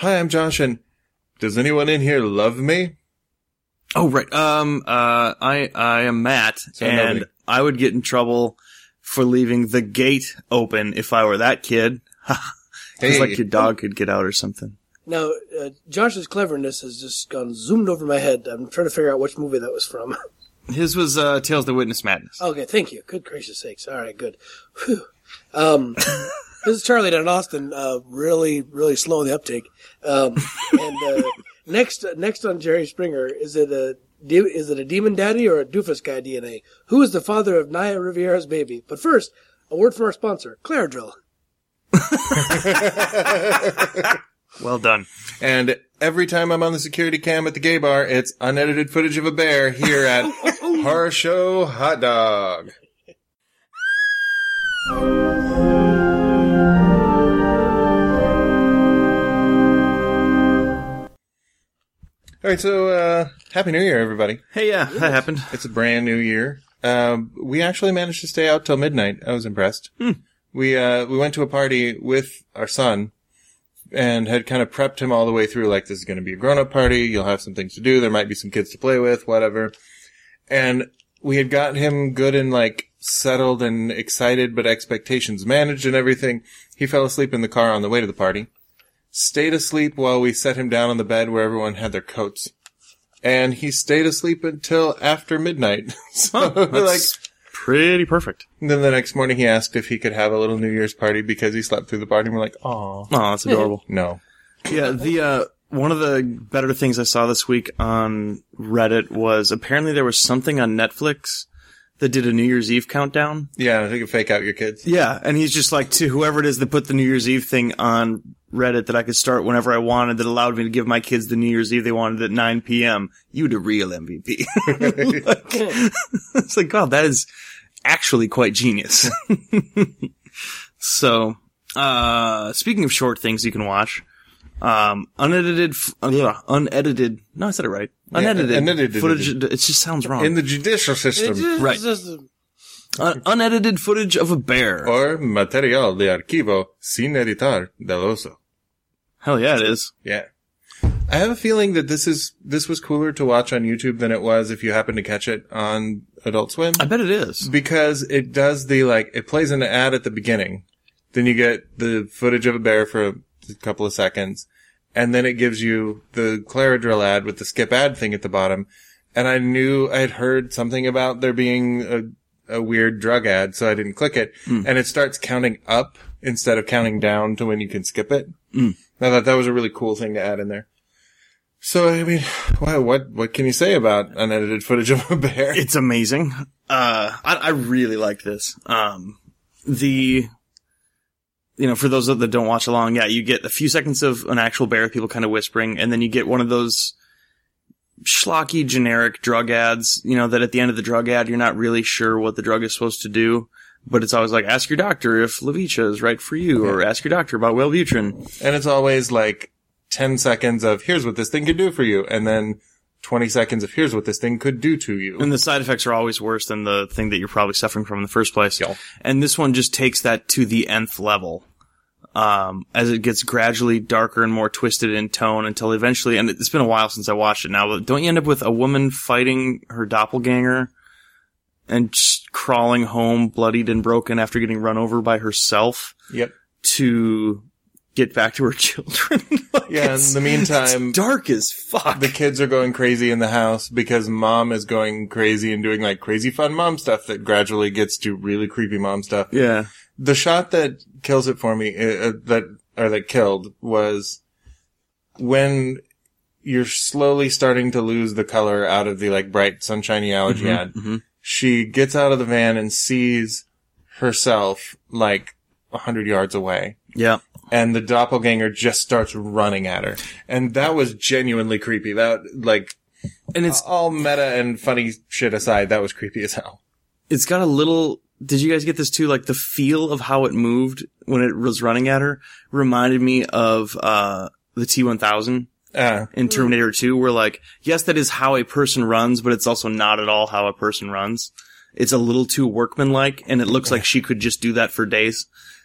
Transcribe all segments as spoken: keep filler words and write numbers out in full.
Hi, I'm Josh, and does anyone in here love me? Oh, right. Um, uh, I, I am Matt, So and nobody. I would get in trouble for leaving the gate open if I were that kid. It's Hey. like your dog could get out or something. Now, uh, Josh's cleverness has just gone zoomed over my head. I'm trying to figure out which movie that was from. His was, uh, Tales that Witness Madness. Okay, thank you. Good gracious sakes. All right, good. Whew. Um, this is Charlie down in Austin, uh, really, really slow in the uptake. Um, and, uh, next, next on Jerry Springer, is it a, de- is it a demon daddy or a doofus guy D N A? Who is the father of Naya Riviera's baby? But first, a word from our sponsor, Claridrill. Well done. And every time I'm on the security cam at the gay bar, it's unedited footage of a bear here at Horror Show Hot Dog. All right, so uh, Happy New Year, everybody. Hey, yeah, that happened. It's a brand new year. Um, we actually managed to stay out till midnight. I was impressed. Hmm. We uh, we went to a party with our son and had kind of prepped him all the way through, like, this is going to be a grown-up party. You'll have some things to do. There might be some kids to play with, whatever. And we had got him good and, like, settled and excited, but expectations managed and everything. He fell asleep in the car on the way to the party. Stayed asleep while we set him down on the bed where everyone had their coats. And he stayed asleep until after midnight. So, That's like, pretty perfect. and then the next morning he asked if he could have a little New Year's party because he slept through the party. And we're like, aw. Oh, that's adorable. No. Yeah, the, uh, one of the better things I saw this week on Reddit was apparently there was something on Netflix that did a New Year's Eve countdown. Yeah, they can fake out your kids. Yeah, and he's just like, to whoever it is that put the New Year's Eve thing on Reddit that I could start whenever I wanted, that allowed me to give my kids the New Year's Eve they wanted at nine p.m. You the real M V P. Like, it's like, God, that is actually quite genius. So, uh, speaking of short things you can watch, um, unedited, f- uh, yeah, unedited, no, I said it right. Unedited, unedited. footage, it just sounds wrong. In the judicial system. Right. Un- unedited footage of a bear. Or material de archivo sin editar del oso. Hell yeah, it is. Yeah. I have a feeling that this is, this was cooler to watch on YouTube than it was if you happen to catch it on Adult Swim. I bet it is. Because it does the, like, it plays an ad at the beginning. Then you get the footage of a bear for a couple of seconds. And then it gives you the Claridrill ad with the skip ad thing at the bottom. And I knew, I had heard something about there being a, a weird drug ad, so I didn't click it. Mm. And it starts counting up instead of counting down to when you can skip it. Mm. I thought that was a really cool thing to add in there. So, I mean, what, what, what can you say about unedited footage of a bear? It's amazing. Uh, I, I really like this. Um, the, you know, for those that don't watch along, yeah, you get a few seconds of an actual bear, people kind of whispering, and then you get one of those schlocky, generic drug ads, you know, that at the end of the drug ad, you're not really sure what the drug is supposed to do, but it's always like, ask your doctor if Levicha is right for you, or ask your doctor about Wellbutrin. And it's always like ten seconds of, here's what this thing could do for you, and then twenty seconds of, here's what this thing could do to you. And the side effects are always worse than the thing that you're probably suffering from in the first place. Yeah. And this one just takes that to the nth level. Um, as it gets gradually darker and more twisted in tone until eventually, and it's been a while since I watched it now, but don't you end up with a woman fighting her doppelganger and just crawling home bloodied and broken after getting run over by herself Yep. to get back to her children? Like, Yeah, in it's- the meantime, it's dark as fuck. the kids are going crazy in the house because mom is going crazy and doing like crazy fun mom stuff that gradually gets to really creepy mom stuff. Yeah. The shot that kills it for me, uh, that, or that killed, was when you're slowly starting to lose the color out of the like bright sunshiny allergy Mhm, ad. mhm. She gets out of the van and sees herself like a hundred yards away. Yeah. And the doppelganger just starts running at her. And that was genuinely creepy. That, like, And it's, all meta and funny shit aside, that was creepy as hell. it's got a little, did you guys get this too? Like the feel of how it moved when it was running at her reminded me of, uh, the T one thousand Uh, in Terminator two, where like, yes, that is how a person runs, but it's also not at all how a person runs. It's a little too workmanlike, and it looks like she could just do that for days.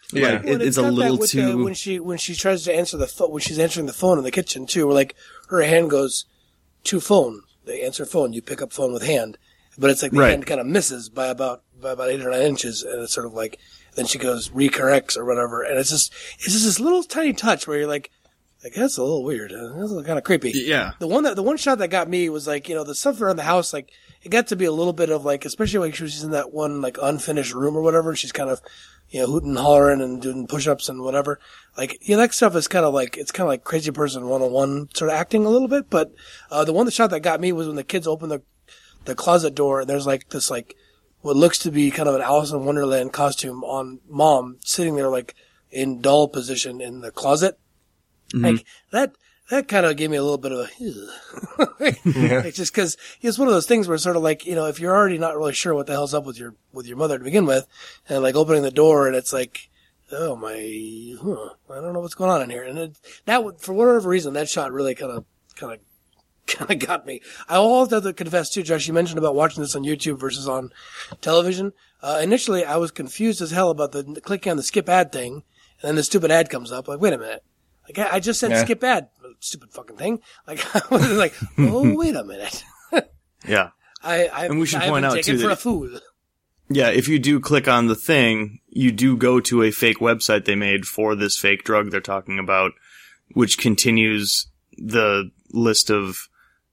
Yeah. Like, Well, it, it's a got that little with too. the, when she when she tries to answer the phone when she's answering the phone in the kitchen too. Where like her hand goes to phone, they answer phone, you pick up phone with hand, but it's like the Right. hand kind of misses by about by about eight or nine inches, and it's sort of like then she goes recorrects or whatever, and it's just it's just this little tiny touch where you're like, like that's a little weird, that's kind of creepy. Yeah. The one that the one shot that got me was like, you know, the stuff around the house, like it got to be a little bit of like, especially when she was in that one like unfinished room or whatever. She's kind of, you know, hooting and hollering and doing push-ups and whatever. Like, yeah, that stuff is kind of like, it's kind of like Crazy Person one oh one sort of acting a little bit. But, uh, the one, the shot that got me was when the kids open the, the closet door and there's like this, like, what looks to be kind of an Alice in Wonderland costume on mom sitting there like in doll position in the closet. Mm-hmm. Like, that, that kind of gave me a little bit of a, like, Yeah. it's just cause it's one of those things where it's sort of like, you know, if you're already not really sure what the hell's up with your, with your mother to begin with, and like opening the door and it's like, oh my, huh, I don't know what's going on in here. And it, that would, for whatever reason, that shot really kind of, kind of, kind of got me. I will have to confess too, Josh, you mentioned about watching this on YouTube versus on television. Uh, initially I was confused as hell about the, the clicking on the skip ad thing, and then the stupid ad comes up. Like, wait a minute. Like, I just said Yeah. skip ad. Stupid fucking thing. Like, I was like, oh, wait a minute. Yeah. I, I, And we should I've point been out, taken too, for that- a fool. Yeah, if you do click on the thing, you do go to a fake website they made for this fake drug they're talking about, which continues the list of,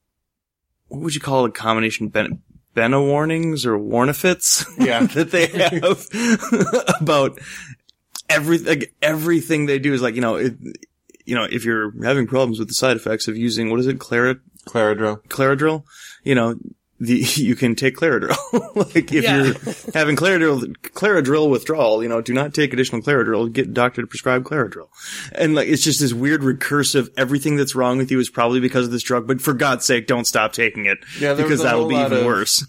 what would you call it, a combination, ben, Bena warnings or warnifits? Yeah. that they have about every, like, everything they do is like, you know, it, you know, if you're having problems with the side effects of using, what is it, Clara, Claradril. Claradril, you know, the, you can take Claradril. Like, if Yeah. you're having Claradril, Claradril withdrawal, you know, do not take additional Claradril, get a doctor to prescribe Claradril. And like, it's just this weird recursive, everything that's wrong with you is probably because of this drug, but for God's sake, don't stop taking it. Yeah, there because was a that'll whole be lot even of- worse.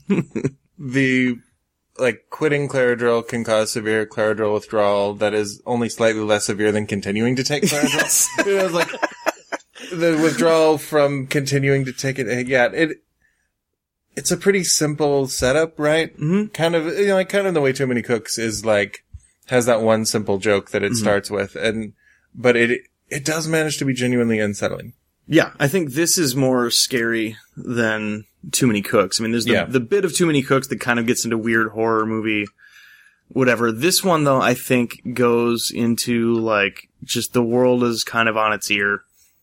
The, like, quitting Claradril can cause severe Claradril withdrawal that is only slightly less severe than continuing to take Claradril. Yes. It was like, the withdrawal from continuing to take it, yeah, it, it's a pretty simple setup, right? Mm-hmm. Kind of, you know, like kind of the way Too Many Cooks is like, has that one simple joke that it Mm-hmm. starts with, and, but it, it does manage to be genuinely unsettling. Yeah, I think this is more scary than Too Many Cooks. I mean, there's the, Yeah. the bit of Too Many Cooks that kind of gets into weird horror movie, whatever. This one, though, I think goes into, like, just the world is kind of on its ear.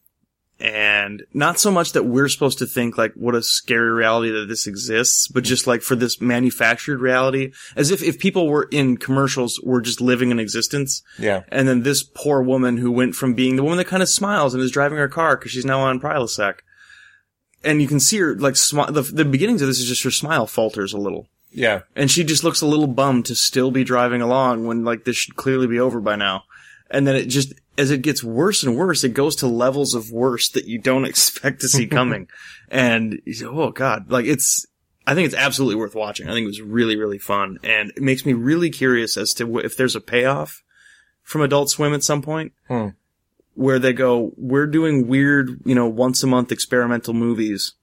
And not so much that we're supposed to think, like, what a scary reality that this exists, but just, like, for this manufactured reality. As if, if people were in commercials, were just living an existence. Yeah. And then this poor woman who went from being the woman that kind of smiles and is driving her car because she's now on Prilosec. And you can see her, like, smi- the, the beginnings of this is just her smile falters a little. Yeah. And she just looks a little bummed to still be driving along when, like, this should clearly be over by now. And then it just, as it gets worse and worse, it goes to levels of worse that you don't expect to see coming. And you say, oh God, like it's, I think it's absolutely worth watching. I think it was really, really fun. And it makes me really curious as to if there's a payoff from Adult Swim at some point. Hmm. Where they go, we're doing weird, you know, once a month experimental movies,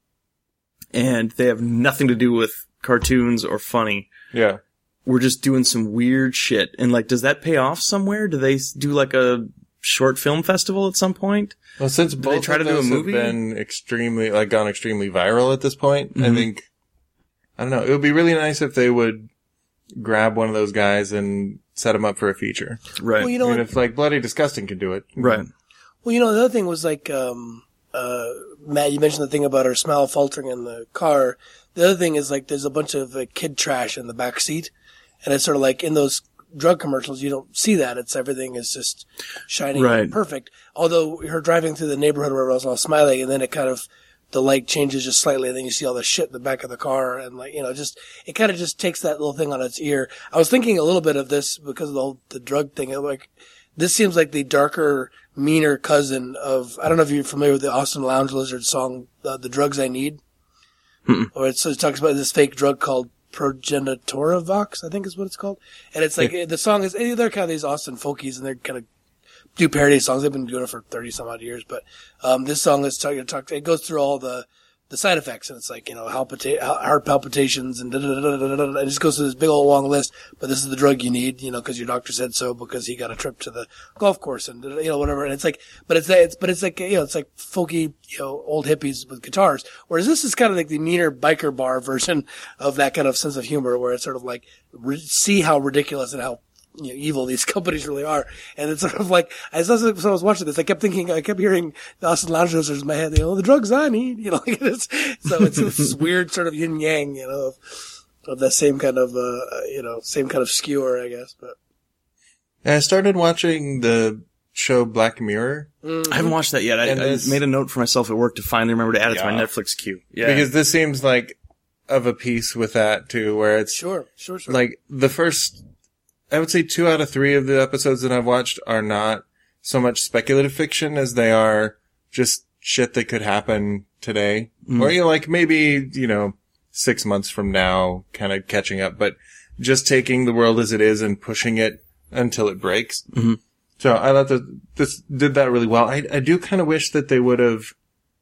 and they have nothing to do with cartoons or funny. Yeah. We're just doing some weird shit. And like, does that pay off somewhere? Do they s- do like a short film festival at some point? Well, since they both try of to do a those have movie? been extremely, like, gone extremely viral at this point, I Mhm. think, I don't know, it would be really nice if they would grab one of those guys and set him up for a feature. Right. Well, you know, I mean, what- if, like, Bloody Disgusting can do it. right. well, you know, the other thing was like, um, uh, Matt, you mentioned the thing about her smile faltering in the car. The other thing is like, there's a bunch of uh, kid trash in the back seat, and it's sort of like in those drug commercials, you don't see that. It's everything is just shining Right. and perfect. Although her driving through the neighborhood where I was all smiling, and then it kind of, the light changes just slightly, and then you see all the shit in the back of the car, and like, you know, just, it kind of just takes that little thing on its ear. I was thinking a little bit of this because of the whole, the drug thing. Like, this seems like the darker, meaner cousin of, I don't know if you're familiar with the Austin Lounge Lizard song, uh, The Drugs I Need. Mm-mm. Or it's, it talks about this fake drug called Progenitoravox, I think is what it's called. And it's like, the song is, they're kind of these Austin folkies, and they're kind of do parody songs. They've been doing it for thirty some odd years, but, um, this song is talking, talk, it goes through all the, the side effects, and it's like, you know, palpita- heart palpitations and da da da da da da. And it just goes through this big old long list. But this is the drug you need, you know, because your doctor said so, because he got a trip to the golf course and you know whatever. And it's like, but it's it's but it's like you know, it's like folky, you know, old hippies with guitars. Whereas this is kind of like the meaner biker bar version of that kind of sense of humor, where it's sort of like re- see how ridiculous and how, you know, evil these companies really are. And it's sort of like, as I was, I was watching this, I kept thinking, I kept hearing the Austin Lounge in my head, you know, the drugs I need, you know, like it's, so it's this weird sort of yin yang, you know, of, of that same kind of, uh, you know, same kind of skewer, I guess, but. I started watching the show Black Mirror. Mm-hmm. I haven't watched that yet. I, I made a note for myself at work to finally remember to add it yeah. to my Netflix queue. Yeah. Because this seems like of a piece with that too, where it's. Sure, sure, sure. Like the first, I would say two out of three of the episodes that I've watched are not so much speculative fiction as they are just shit that could happen today. Mm. Or, you know, like maybe, you know, six months from now kind of catching up, but just taking the world as it is and pushing it until it breaks. Mm-hmm. So I thought that this did that really well. I, I do kind of wish that they would have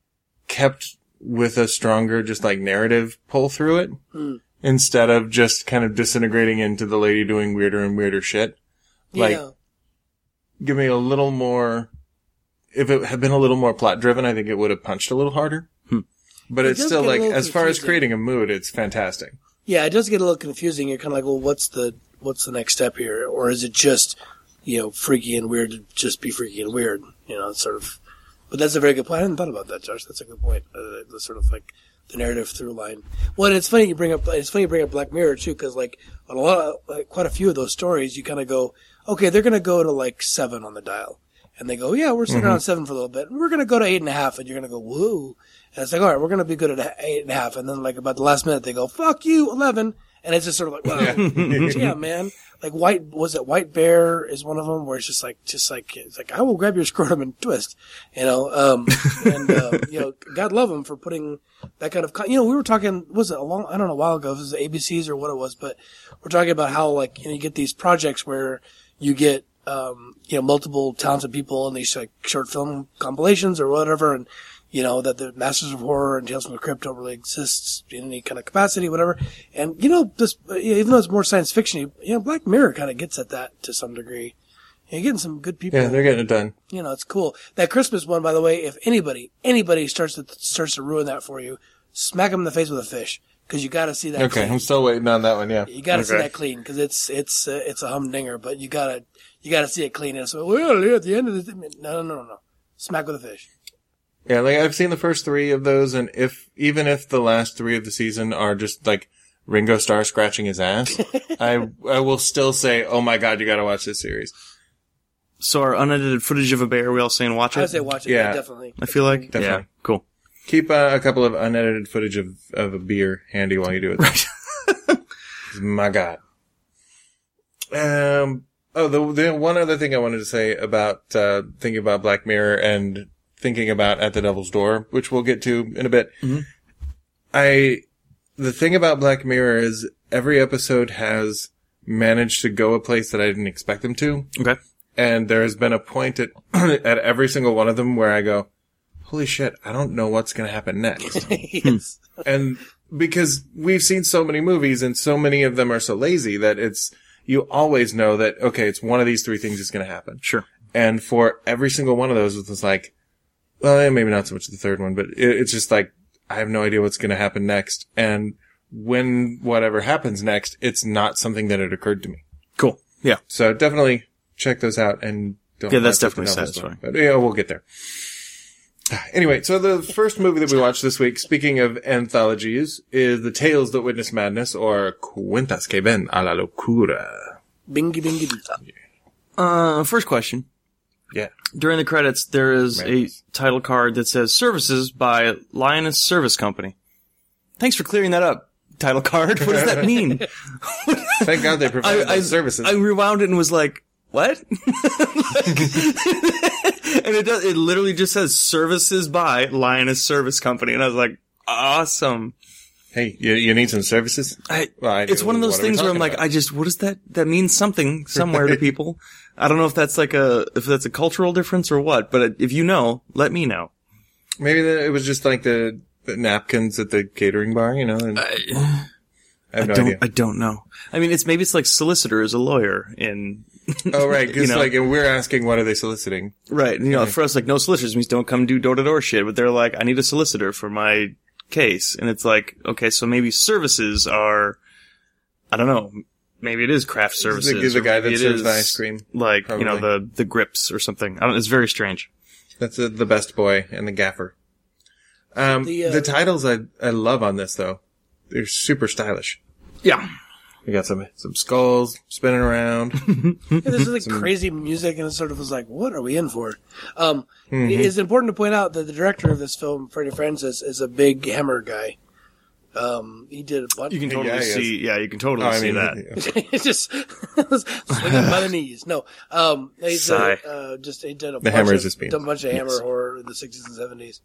kept with a stronger, just like narrative pull through it. Mm. Instead of just kind of disintegrating into the lady doing weirder and weirder shit. Like, yeah. give me a little more, if it had been a little more plot driven, I think it would have punched a little harder. Hmm. But it it's still like, as far as confusing. creating a mood, it's fantastic. Yeah, it does get a little confusing. You're kind of like, well, what's the, what's the next step here? Or is it just, you know, freaky and weird to just be freaky and weird? You know, it's sort of, but that's a very good point. I hadn't thought about that, Josh. That's a good point. Uh, the sort of like, the narrative through line. Well, and it's funny you bring up, it's funny you bring up Black Mirror too, cause like, on a lot of, like, quite a few of those stories, you kind of go, okay, they're gonna go to like seven on the dial. And they go, yeah, we're sitting mm-hmm. around seven for a little bit. And we're gonna go to eight and a half, and you're gonna go, woo. And it's like, alright, we're gonna be good at eight and a half. And then like about the last minute, they go, fuck you, eleven. And it's just sort of like, well, yeah, man. Like White, was it White Bear is one of them where it's just like, just like, it's like, I will grab your scrotum and twist, you know, um, and, uh, you know, God love him for putting that kind of, con- you know, we were talking, was it a long, I don't know, a while ago, if it was A B C's or what it was, but we're talking about how like, you know, you get these projects where you get, um, you know, multiple talented people in these like short film compilations or whatever, and, you know, that the Masters of Horror and Tales from the Crypt don't really exist in any kind of capacity, whatever. And, you know, this, even though it's more science fiction, you know, Black Mirror kind of gets at that to some degree. You're getting some good people. Yeah, they're getting it done. You know, it's cool. That Christmas one, by the way, if anybody, anybody starts to, starts to ruin that for you, smack them in the face with a fish. Cause you gotta see that Okay, clean. I'm still waiting on that one, yeah. You gotta okay. see that clean, cause it's, it's, uh, it's a humdinger, but you gotta, you gotta see it clean. And so, well, yeah, at the end of the, no, no, no, no. Smack with a fish. Yeah, like I've seen the first three of those, and if even if the last three of the season are just like Ringo Starr scratching his ass, I I will still say, oh my god, you got to watch this series. So our unedited footage of a bear, we all saying watch it? I would say watch it, Yeah. yeah, definitely. I feel like Definitely. Yeah, cool. Keep uh, a couple of unedited footage of of a beer handy while you do it. Right. My god. Um. Oh, the the one other thing I wanted to say about uh thinking about Black Mirror and thinking about At the Devil's Door, which we'll get to in a bit. Mm-hmm. I, the thing about Black Mirror is every episode has managed to go a place that I didn't expect them to. Okay. And there has been a point at, at every single one of them where I go, holy shit, I don't know what's going to happen next. Yes. And because we've seen so many movies and so many of them are so lazy that it's, you always know that, okay, it's one of these three things that's going to happen. Sure. And for every single one of those, it was like, well, maybe not so much the third one, but it, it's just like, I have no idea what's going to happen next. And when whatever happens next, it's not something that had occurred to me. Cool. Yeah. So definitely check those out and don't. Yeah, that's watch definitely the novels, satisfying. But yeah, we'll get there. Anyway, so the first movie that we watched this week, speaking of anthologies, is The Tales That Witness Madness, or Cuentas que Ven a la Locura. Bingy bingy bingy. Uh, first question. Yeah. During the credits, there is Madness. a title card that says Services by Lioness Service Company. Thanks for clearing that up, title card. What does that mean? Thank God they provided I, I, those services. I rewound it and was like, what? And it does, it literally just says Services by Lioness Service Company. And I was like, awesome. Hey, you, you need some services? I, Well, I it's do. one of those What are we things where I'm talking like, about? I just, what does that, that means something somewhere to people. I don't know if that's like a, if that's a cultural difference or what, but if you know, let me know. Maybe the, it was just like the the napkins at the catering bar, you know. And I, I have I no don't. idea. I don't know. I mean, it's maybe it's like solicitor is a lawyer in. Oh, right. Because you know? like we're asking, what are they soliciting? Right. You know, for us, like no solicitors means don't come do door to door shit. But they're like, I need a solicitor for my case, and it's like, okay, so maybe services are, I don't know. Maybe it is craft services. The, the or guy maybe that it serves is, the ice cream. like probably. you know the the grips or something. I don't. It's very strange. That's the, the best boy and the gaffer. Um, the, The, uh, the titles I I love on this though. They're super stylish. Yeah. We got some some skulls spinning around. Yeah, this is like crazy music, and it sort of was like, what are we in for? Um, It's important to point out that the director of this film, Freddie Francis, is a big Hammer guy. Um, he did a bunch. You can totally Yeah, he is. see. Yeah, you can totally Oh, I see mean, that. It's just swinging by the knees. No, um, he's Sigh. a, uh, just he did a The bunch Hammer of, is his beam. done a bunch of Hammer Yes. horror in the sixties and seventies.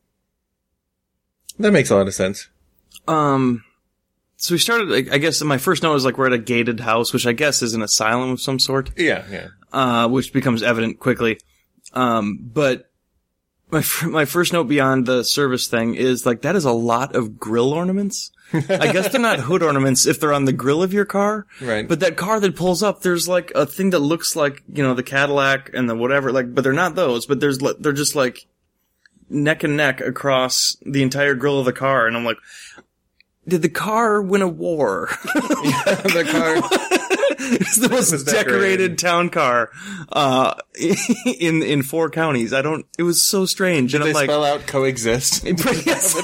That makes a lot of sense. Um, so we started. like, I guess my first note was like we're at a gated house, which I guess is an asylum of some sort. Yeah, yeah. Uh, which becomes evident quickly. Um, but my fr- my first note beyond the service thing is like that is a lot of grill ornaments. I guess they're not hood ornaments if they're on the grill of your car. Right. But that car that pulls up, there's like a thing that looks like, you know, the Cadillac and the whatever, like, but they're not those, but there's, li- they're just like neck and neck across the entire grill of the car. And I'm like, did the car win a war? The car. It's the most was decorated. decorated. town car, uh, in, in four counties. I don't, it was so strange. Did and they I'm like, spell out coexist? yes.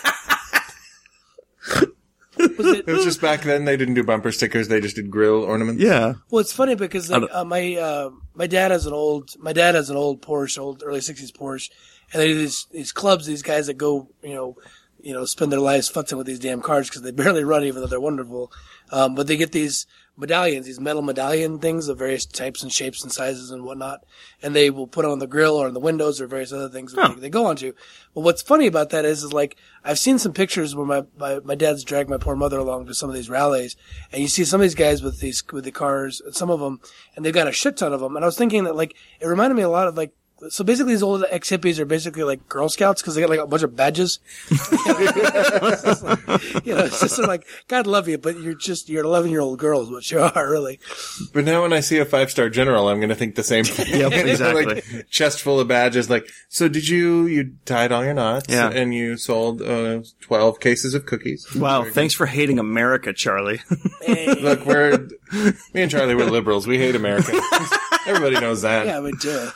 Was it? It was just back then they didn't do bumper stickers, they just did grill ornaments. Yeah. Well, it's funny because like don't- uh, my uh, my dad has an old my dad has an old Porsche, old early sixties Porsche, and they do these these clubs, these guys that go, you know, you know, spend their lives futzing with these damn cars because they barely run, even though they're wonderful. Um, but they get these medallions, these metal medallion things of various types and shapes and sizes and whatnot, and they will put them on the grill or on the windows or various other things that Huh. they, they go onto. But what's funny about that is, is like I've seen some pictures where my, my my dad's dragged my poor mother along to some of these rallies, and you see some of these guys with these with the cars, some of them, and they've got a shit ton of them. And I was thinking that like it reminded me a lot of like. So basically, these old ex hippies are basically like Girl Scouts because they got like a bunch of badges. you know, it's just sort of like God love you, but you're just you're an eleven year old girl is what you are, really. But now when I see a five star general, I'm going to think the same thing. Yep, exactly. Like, chest full of badges. Like, so did you, you tied all your knots Yeah. and you sold, uh, twelve cases of cookies. Wow. Thanks for hating America, Charlie. Look, we're, me and Charlie, we're liberals. We hate America. Everybody knows that. Yeah, but uh,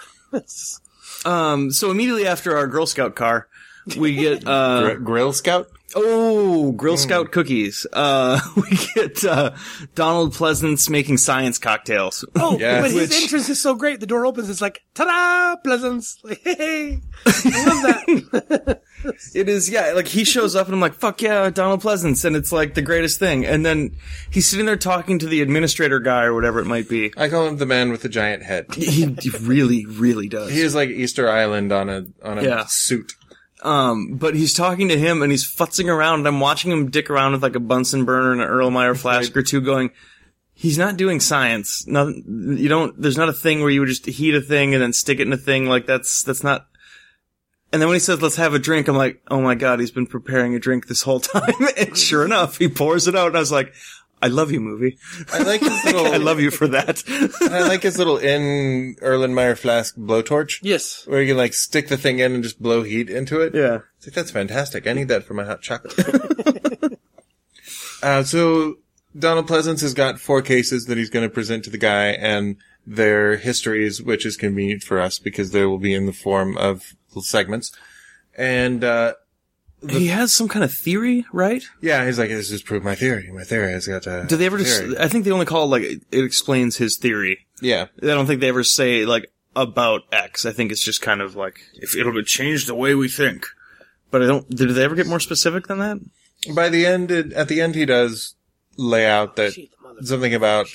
um, so immediately after our Girl Scout car, we get, uh, Gr- Grill Scout? oh, Girl Scout cookies. Uh, we get, uh, Donald Pleasance making science cocktails. oh, Yes. but his Which- entrance is so great. The door opens, it's like ta-da, Pleasance. Like, hey, I love that. It is, yeah, like he shows up and I'm like, fuck yeah, Donald Pleasance. And it's like the greatest thing. And then he's sitting there talking to the administrator guy or whatever it might be. I call him the man with the giant head. He, he really, really does. He is like Easter Island on a, on a Yeah. suit. Um, but he's talking to him and he's futzing around and I'm watching him dick around with like a Bunsen burner and an Erlenmeyer flask or two going, he's not doing science. Nothing, you don't, there's not a thing where you would just heat a thing and then stick it in a thing. Like that's, that's not. And then when he says, let's have a drink, I'm like, oh my God, he's been preparing a drink this whole time. And sure enough, he pours it out and I was like, I love you, movie. I like his little, I love you for that. I like his little in Erlenmeyer flask blowtorch. Yes. Where you can like stick the thing in and just blow heat into it. Yeah. It's like, that's fantastic. I need that for my hot chocolate. uh, so Donald Pleasance has got four cases that he's going to present to the guy and their histories, which is convenient for us because they will be in the form of little segments. And, uh, He has some kind of theory, right? yeah, he's like, this just proved my theory. My theory has got a Do they ever just, theory. I think they only call it like, it it explains his theory. Yeah. I don't think they ever say like about X. I think it's just kind of like if it'll change the way we think. But I don't. Did they ever get more specific than that? By the end, it, at the end, he does lay out that Cheat, mother- something about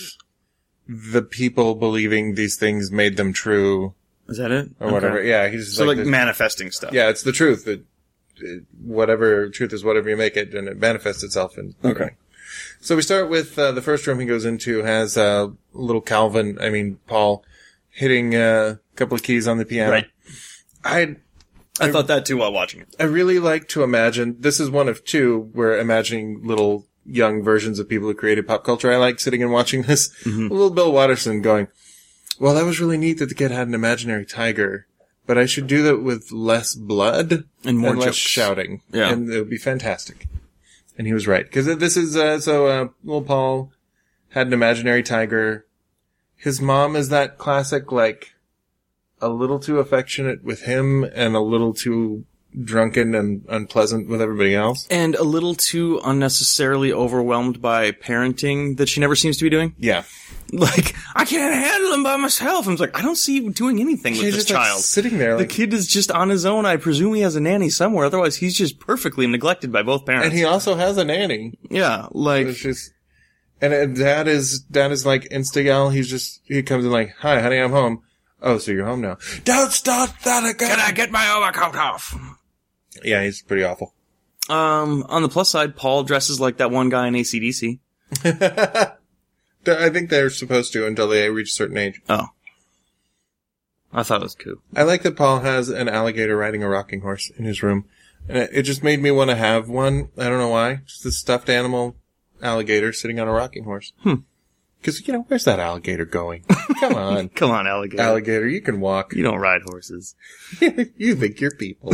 the people believing these things made them true Is that it? or whatever. Yeah, he's just So like, like, the- manifesting stuff. yeah, it's the truth. That it, whatever truth is, whatever you make it, and it manifests itself in. Okay. So we start with uh, the first room he goes into has uh, little Calvin. I mean Paul hitting uh, a couple of keys on the piano. Right. I I thought that too while watching it. I really like to imagine, this is one of two, where imagining little young versions of people who created pop culture. I like sitting and watching this. Mm-hmm. Little Bill Watterson going, well, that was really neat that the kid had an imaginary tiger, but I should do that with less blood and more and less jokes. shouting. Yeah. And it would be fantastic. And he was right. Because this is, uh, so, uh, little Paul had an imaginary tiger. His mom is that classic, like, a little too affectionate with him and a little too drunken and unpleasant with everybody else. And a little too unnecessarily overwhelmed by parenting that she never seems to be doing. Yeah. Like, I can't handle him by myself. I'm like, I don't see you doing anything with He's this just like, child. sitting there. The Like, kid is just on his own. I presume he has a nanny somewhere. Otherwise, he's just perfectly neglected by both parents. and he also has a nanny. yeah, like, It's just, and uh, dad is, dad is like insta-gal. He's just, he comes in like, hi, honey, I'm home. Oh, so you're home now. Don't start that again. can I get my overcoat off? Yeah, he's pretty awful. Um, on the plus side, Paul dresses like that one guy in A C D C. I think they're supposed to until they reach a certain age. Oh. I thought it was cool. I like that Paul has an alligator riding a rocking horse in his room. And it, it just made me want to have one. I don't know why. Just a stuffed animal alligator sitting on a rocking horse. Hmm. Because, you know, where's that alligator going? Come on. Come on, alligator. Alligator, you can walk. You don't ride horses. You think you're people.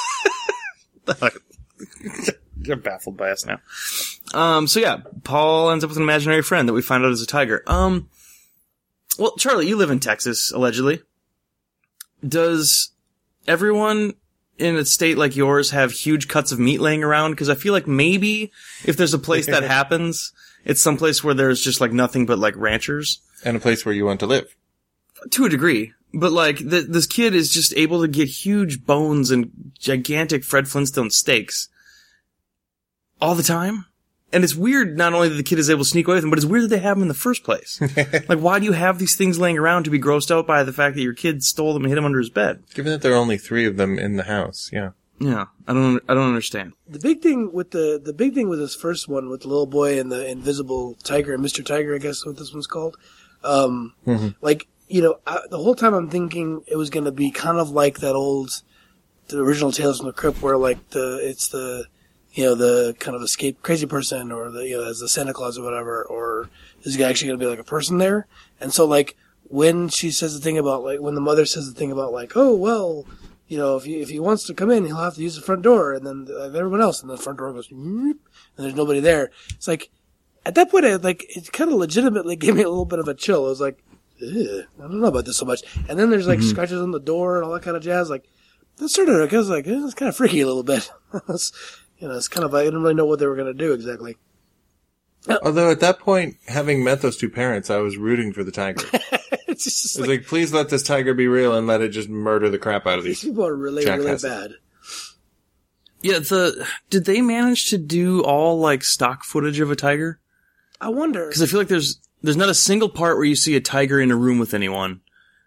You're baffled by us now. Um, so yeah, Paul ends up with an imaginary friend that we find out is a tiger. Um, well, Charlie, you live in Texas, allegedly. Does everyone in a state like yours have huge cuts of meat laying around? Because I feel like maybe if there's a place that happens, it's someplace where there's just like nothing but like ranchers. And a place where you want to live. To a degree. But like, th- this kid is just able to get huge bones and gigantic Fred Flintstone steaks. All the time. And it's weird not only that the kid is able to sneak away with them, but it's weird that they have them in the first place. Like, why do you have these things laying around to be grossed out by the fact that your kid stole them and hid them under his bed? Given that there are only three of them in the house, yeah. Yeah, I don't, I don't understand. The big thing with the the big thing with this first one with the little boy and the invisible tiger and Mister Tiger, I guess is what this one's called. Um, Mm-hmm. like you know, I, the whole time I'm thinking it was going to be kind of like that old, the original Tales from the Crypt, where like the it's the you know the kind of escape crazy person or the you know as the Santa Claus or whatever, or is it actually going to be like a person there? And so like when she says the thing about like when the mother says the thing about like oh well. You know, if he, if he wants to come in, he'll have to use the front door, and then uh, everyone else, and the front door goes, and there's nobody there. It's like, at that point, I, like, it kind of legitimately gave me a little bit of a chill. I was like, ugh, I don't know about this so much. And then there's like mm-hmm. scratches on the door and all that kind of jazz. Like, that sort of, I was like, eh, it's kind of freaky a little bit. It's, you know, it's kind of, I didn't really know what they were going to do exactly. Although at that point, having met those two parents, I was rooting for the tiger. It's just It's like, like, please let this tiger be real and let it just murder the crap out of these these. people are really, jackasses. really bad. Yeah, the, did they manage to do all, like, stock footage of a tiger? I wonder. Because I feel like there's, there's not a single part where you see a tiger in a room with anyone.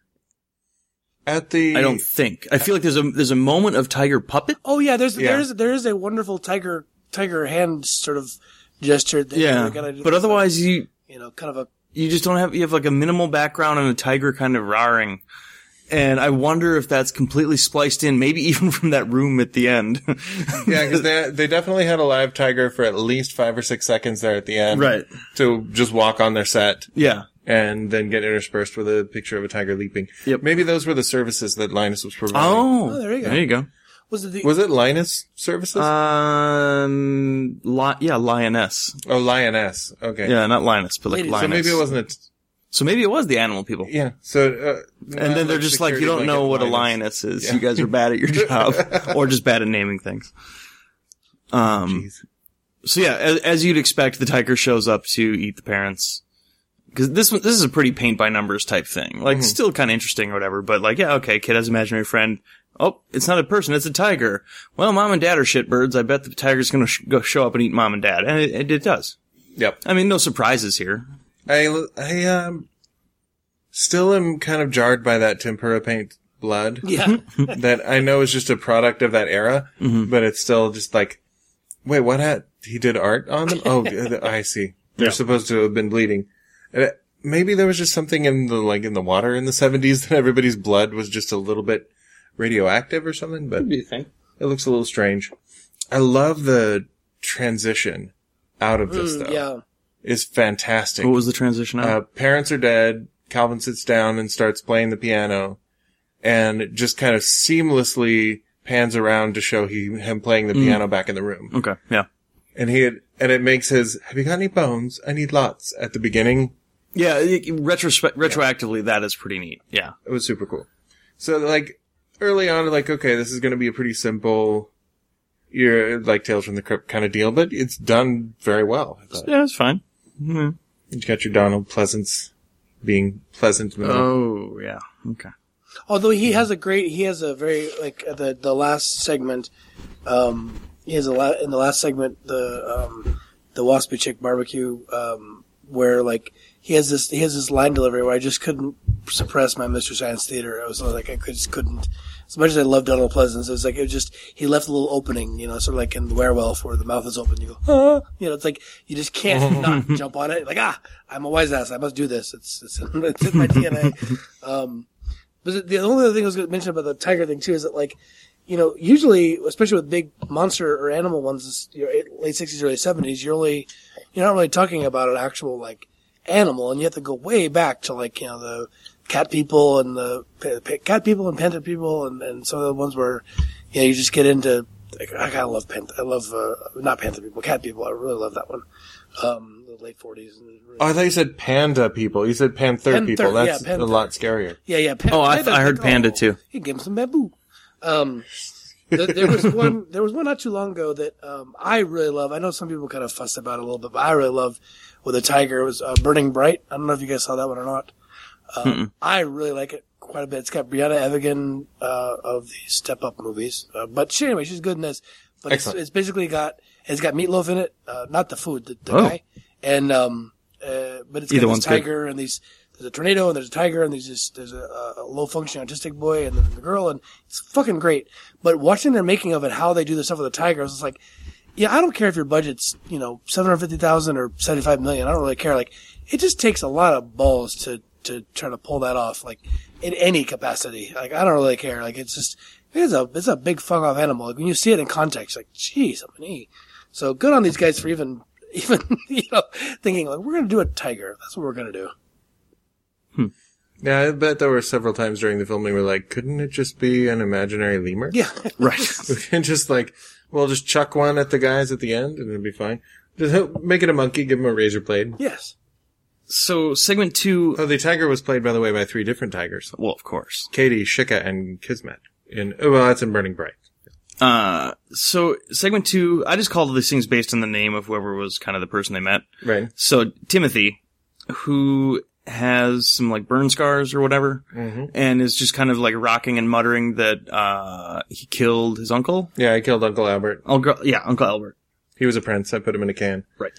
At the, I don't think. I feel like there's a, there's a moment of tiger puppet. Oh yeah, there's, Yeah. there's, there is a wonderful tiger, tiger hand sort of gesture. Thing Yeah. They're gonna do But this, otherwise like, you, you know, kind of a, you just don't have, you have like a minimal background and a tiger kind of roaring. And I wonder if that's completely spliced in, maybe even from that room at the end. yeah, because they, they definitely had a live tiger for at least five or six seconds there at the end. Right. To just walk on their set. Yeah. And then get interspersed with a picture of a tiger leaping. Yep. Maybe those were the services that Linus was providing. Oh. Oh, there you go. There you go. was it the, Was it Linus services? Um, li- yeah, lioness. oh, lioness. Okay. Yeah, not lioness, but like Ladies. lioness. So maybe it wasn't a, So maybe it was the animal people. yeah. So, uh, And then they're just like, you don't know what a lioness is. Yeah. You guys are bad at your job. Or just bad at naming things. Um, Jeez. so yeah, as, as you'd expect, the tiger shows up to eat the parents. Cause this one, this is a pretty paint by numbers type thing. Like, Mm-hmm. still kind of interesting or whatever, but like, yeah, okay, kid has an imaginary friend. Oh, it's not a person, it's a tiger. Well, mom and dad are shitbirds. I bet the tiger's gonna sh- go show up and eat mom and dad. And it, it, it does. Yep. I mean, no surprises here. I, I, um, still am kind of jarred by that tempera paint blood. yeah. That I know is just a product of that era, Mm-hmm. but it's still just like, wait, what had, he did art on them? Oh, I see. They're Yeah. supposed to have been bleeding. And it, maybe there was just something in the, like, in the water in the seventies that everybody's blood was just a little bit radioactive or something, but What do you think? it looks a little strange. I love the transition out of this, Mm, though. yeah. It's fantastic. What was the transition out? Uh, parents are dead. Calvin sits down and starts playing the piano and just kind of seamlessly pans around to show he, him playing the Mm. piano back in the room. Okay, yeah. And he had, and it makes his, have you got any bones? I need lots at the beginning. Yeah, it- retrospe- retroactively, that is pretty neat. Yeah. It was super cool. So like early on, like, okay, this is going to be a pretty simple, you're like Tales from the Crypt kind of deal, but it's done very well. I thought. Yeah, it's fine. Mm-hmm. You got your Donald Pleasance being pleasant in the middle. Oh, yeah. Okay. Although he has a great, he has a very like at the the last segment. Um, he has a lot in the last segment the um, the Waspy Chick barbecue um, where like he has this he has this line delivery where I just couldn't suppress my Mystery Science Theater. I was like I could, just couldn't. As much as I love Donald Pleasance, it was like it was just he left a little opening, you know, sort of like in the Werewolf where the mouth is open. You go, ah! You know, it's like you just can't not jump on it. Like ah, I'm a wise ass. I must do this. It's it's, it's in my D N A. Um, But the only other thing I was going to mention about the tiger thing too is that, like, you know, usually, especially with big monster or animal ones, you know, late sixties, early seventies, you're only, you're not really talking about an actual like animal, and you have to go way back to like you know the cat people and the cat people and panther people, and, and some of the ones where you know you just get into. Like, I gotta love panther. I love uh, not panther people, cat people. I really love that one. Um, the late forties. Oh, I thought you said panda people. You said panther, Panther, people. That's yeah, panther. a lot scarier. Yeah, yeah. Pan- Oh, I, panda, I heard like, panda oh, too. You can give him some bamboo. Um, th- there was one. There was one not too long ago that um, I really love. I know some people kind of fuss about it a little bit, but I really love with a tiger. It was uh, Burning Bright. I don't know if you guys saw that one or not. Um, I really like it quite a bit. It's got Brianna Evigan uh, of the Step Up movies, uh, but she, anyway, she's good in this. But it's, it's basically got it's got meatloaf in it, uh, not the food, the, the Oh. guy, and um, uh, but it's Either got one's this good. tiger and these. There's a tornado and there's a tiger and there's this, there's a, a low functioning autistic boy and then the girl and it's fucking great. But watching their making of it, how they do the stuff with the tiger, I was just like, yeah, I don't care if your budget's you know seven hundred fifty thousand or seventy five million. I don't really care. Like, it just takes a lot of balls to to try to pull that off, like in any capacity. Like, I don't really care. Like, it's just. It's a it's a big fuck off animal. Like when you see it in context, like, geez, I'm an E. So good on these guys for even even you know thinking like we're gonna do a tiger. That's what we're gonna do. Yeah, I bet there were several times during the filming where like, couldn't it just be an imaginary lemur? Yeah, Right. And just like, we'll just chuck one at the guys at the end and it'll be fine. Just help- make it a monkey, give him a razor blade. yes. So, segment two. Oh, the tiger was played, by the way, by three different tigers. Well, of course. Katie, Shika, and Kismet. In, oh, well, that's in Burning Bright. Uh, so, segment two, I just called these things based on the name of whoever was kind of the person they met. Right. So, Timothy, who has some, like, burn scars or whatever, Mm-hmm. and is just kind of, like, rocking and muttering that, uh, he killed his uncle. Yeah, I killed Uncle Albert. Uncle, yeah, Uncle Albert. He was a prince. I put him in a can. Right.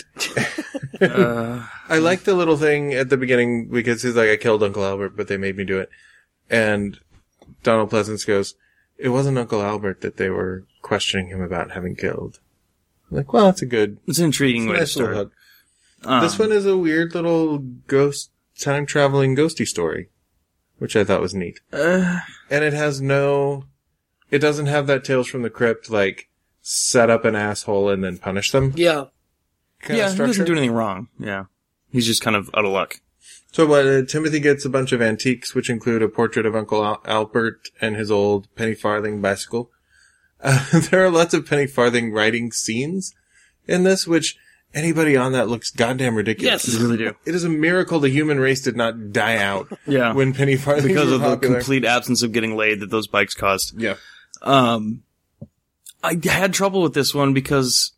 uh, I like the little thing at the beginning because he's like, I killed Uncle Albert, but they made me do it. And Donald Pleasance goes, it wasn't Uncle Albert that they were questioning him about having killed. I'm like, well, that's a good, it's an intriguing way to nice little start. hook. Um, This one is a weird little ghost, time traveling ghosty story, which I thought was neat. Uh, And it has no, it doesn't have that Tales from the Crypt, like, set up an asshole and then punish them Yeah. kind yeah, of he structure. doesn't do anything wrong. Yeah. He's just kind of out of luck. So what, uh, Timothy gets a bunch of antiques, which include a portrait of Uncle Al- Albert and his old penny farthing bicycle. Uh, there are lots of penny farthing riding scenes in this, which anybody on that looks goddamn ridiculous. Yes. They really do. It is a miracle the human race did not die out Yeah. when penny farthings Because were of the popular. complete absence of getting laid that those bikes caused. Yeah. Um, I had trouble with this one because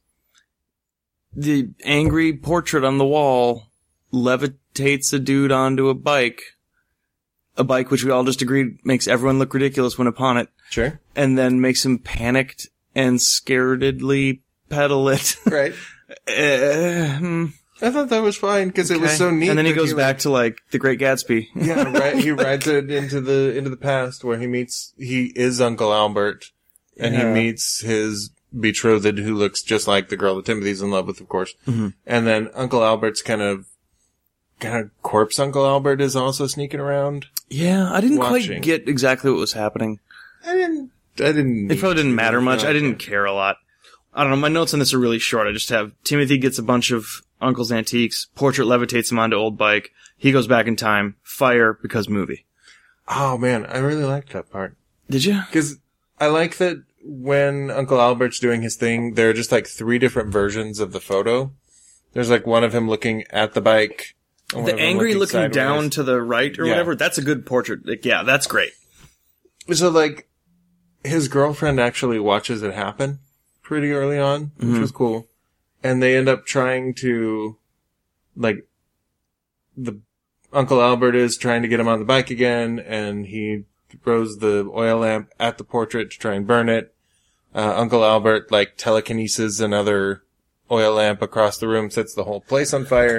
the angry portrait on the wall levitates a dude onto a bike. A bike which we all just agreed makes everyone look ridiculous when upon it, Sure. and then makes him panicked and scaredly pedal it. Right. Uh, hmm, I thought that was fine because it was okay. so neat. And then he that goes like- back to like The Great Gatsby. Yeah, right. He rides it into the into the past where he meets. He is Uncle Albert, and Yeah. he meets his betrothed, who looks just like the girl that Timothy's in love with, of course. Mm-hmm. And then Uncle Albert's kind of, kind of corpse. Uncle Albert is also sneaking around. Yeah, I didn't Watching. quite get exactly what was happening. I didn't. I didn't. It probably didn't matter much. No. I didn't care a lot. I don't know. My notes on this are really short. I just have Timothy gets a bunch of Uncle's antiques. Portrait levitates him onto old bike. He goes back in time. Fire because movie. Oh man, I really liked that part. Did you? Because I like that when Uncle Albert's doing his thing, there are just like three different versions of the photo. There's like one of him looking at the bike. and one The of him angry looking sideways. down to the right or Yeah. whatever. That's a good portrait. Like, yeah, that's great. So like, his girlfriend actually watches it happen pretty early on, which Mhm. was cool. And they end up trying to, like, the Uncle Albert is trying to get him on the bike again, and he throws the oil lamp at the portrait to try and burn it. Uh, Uncle Albert, like, telekinesis another oil lamp across the room, sets the whole place on fire.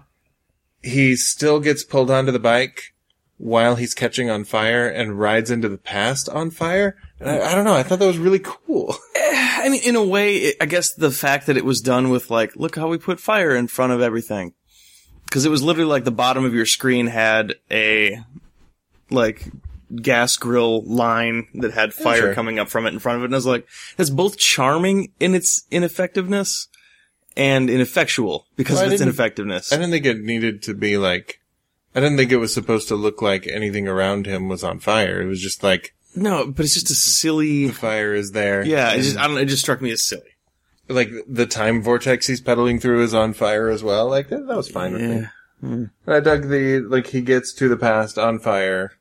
He still gets pulled onto the bike while he's catching on fire and rides into the past on fire. And I, I don't know, I thought that was really cool. I mean, in a way, it, I guess the fact that it was done with like, look how we put fire in front of everything. Because it was literally like the bottom of your screen had a, like, gas grill line that had fire Sure. coming up from it in front of it. And I was like, that's both charming in its ineffectiveness and ineffectual because Well, I of its didn't- ineffectiveness. I didn't think it needed to be like, I didn't think it was supposed to look like anything around him was on fire. It was just like, No, but it's just a silly, the fire is there. yeah, it And, just, I don't know, it just struck me as silly. like, the time vortex he's pedaling through is on fire as well. Like, that, that was fine with me. Yeah. And I dug the, like, he gets to the past on fire,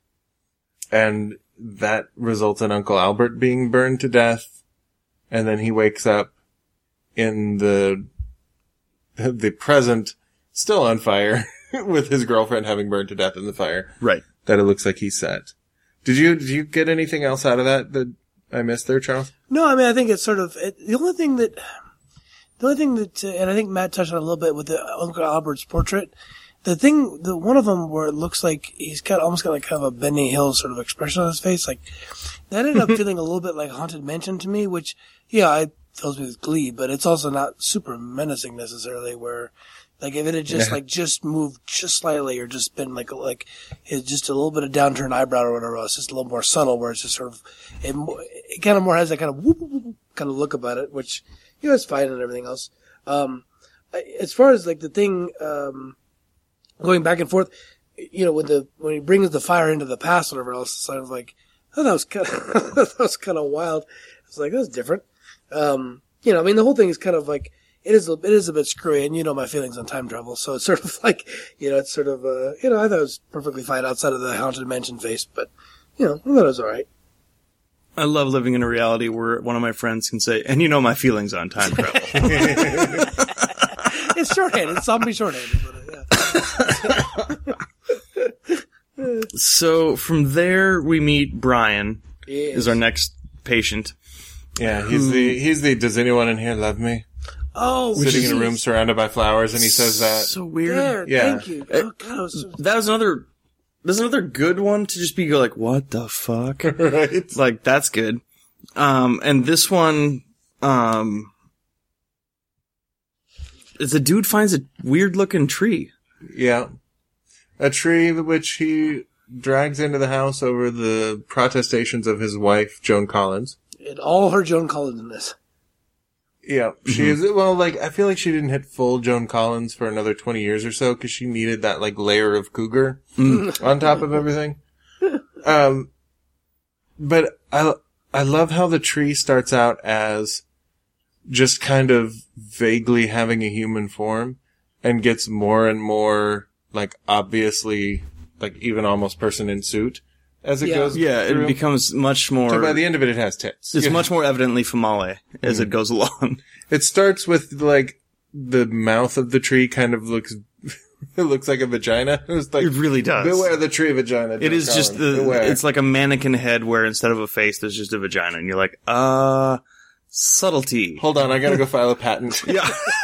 and that results in Uncle Albert being burned to death, and then he wakes up in the, the present, still on fire, with his girlfriend having burned to death in the fire, Right. that it looks like he set. Did you, did you get anything else out of that that I missed there, Charles? No, I mean, I think it's sort of, it, the only thing that, the only thing that, uh, and I think Matt touched on it a little bit with the Uncle Albert's portrait, the thing, the one of them where it looks like he's got, almost got like kind of a Benny Hill sort of expression on his face, like, that ended up feeling a little bit like Haunted Mansion to me, which, yeah, it fills me with glee, but it's also not super menacing necessarily, where, like, if it had just, Yeah. like, just moved just slightly or just been, like, like, it's just a little bit of downturn eyebrow or whatever else, just a little more subtle, where it's just sort of, it, mo- it kind of more has that kind of whoop, whoop, whoop kind of look about it, which, you know, it's fine and everything else. Um, I- as far as, like, the thing, um, going back and forth, you know, when the, when he brings the fire into the past or whatever else, it's sort of like, oh, that was kind of, that was kind of wild. It's like, that's different. Um, you know, I mean, the whole thing is kind of like, it is, a, it is a bit screwy, and you know my feelings on time travel, so it's sort of like, you know, it's sort of, uh, you know, I thought it was perfectly fine outside of the Haunted Mansion face, but, you know, I thought it was alright. I love living in a reality where one of my friends can say, and you know my feelings on time travel. It's shorthand, it's zombie shorthand, but, yeah. So from there we meet Brian, Yes. is our next patient. Yeah, he's the, he's the, does anyone in here love me? Oh, Sitting in a geez. room surrounded by flowers, and he says that. So weird. There, Yeah. thank you. Oh, God, it was so- That was another, that's another good one to just be go like, what the fuck? Right? Like, that's good. Um, and this one, um, it's a dude finds a weird looking tree. Yeah. A tree which he drags into the house over the protestations of his wife, Joan Collins. and all her Joan Collins in this. Yeah, she Mm-hmm. is, well, like, I feel like she didn't hit full Joan Collins for another twenty years or so, cause she needed that, like, layer of cougar Mm. on top of everything. Um, but I, I love how the tree starts out as just kind of vaguely having a human form and gets more and more, like, obviously, like, even almost person in suit as it Yeah. goes Yeah, through. it becomes much more, So by the end of it, it has tits. it's Yeah. much more evidently Famale as it goes along. It starts with, like, the mouth of the tree kind of looks, it looks like a vagina. It's like, It really does. beware the tree vagina. It Joan is just Collins, the, beware. it's like a mannequin head where instead of a face, there's just a vagina. And you're like, uh, subtlety. Hold on, I gotta go file a patent. Yeah.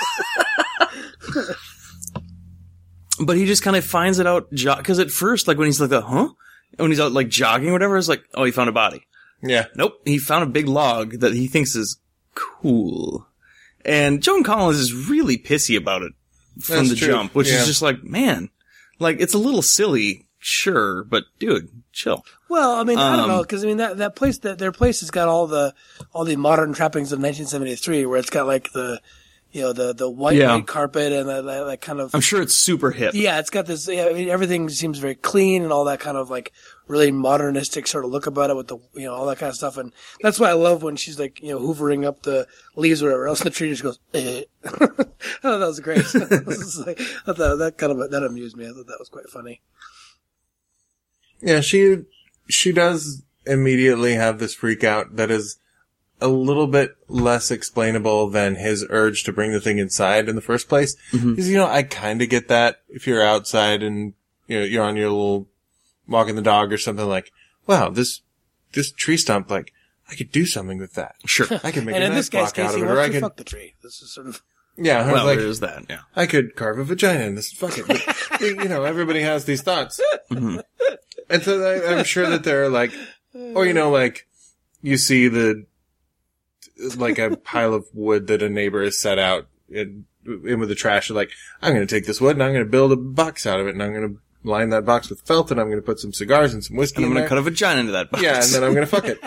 But he just kind of finds it out, jo- cause at first, like when he's like, huh? When he's out like jogging or whatever, it's like, oh, he found a body. Yeah. Nope. He found a big log that he thinks is cool. And Joan Collins is really pissy about it from That's the true. jump, which Yeah. is just like, man, like it's a little silly, sure, but dude, chill. Well, I mean, I don't Um, know, because I mean that that place that their place has got all the all the modern trappings of nineteen seventy-three, where it's got like the you know the the white, Yeah. white carpet and that, that, that kind of I'm sure it's super hip. yeah, it's got this. Yeah, I mean, everything seems very clean and all that kind of like really modernistic sort of look about it with the you know all that kind of stuff, and that's why I love when she's like you know hoovering up the leaves or whatever else, and the tree just goes. Eh. I thought that was great. This is like, I thought that kind of that amused me. I thought that was quite funny. Yeah, she she does immediately have this freak out that is a little bit less explainable than his urge to bring the thing inside in the first place. Mm-hmm. Because, you know, I kind of get that if you're outside and, you know, you're on your little walking the dog or something like, wow, this, this tree stump, like, I could do something with that. Sure. I could make And a in nice this guy's block out case, of he it, or wants I to could, fuck the tree. This is sort of yeah, I was Well, like, there is that, yeah. I could carve a vagina in this. Fuck it. But, you know, everybody has these thoughts. Mm-hmm. And so I, I'm sure that there are like, or, you know, like, you see the, like a pile of wood that a neighbor has set out in, in with the trash. Like, I'm going to take this wood and I'm going to build a box out of it and I'm going to line that box with felt and I'm going to put some cigars and some whiskey And I'm in going there. to cut a vagina into that box. Yeah, and then I'm going to fuck it.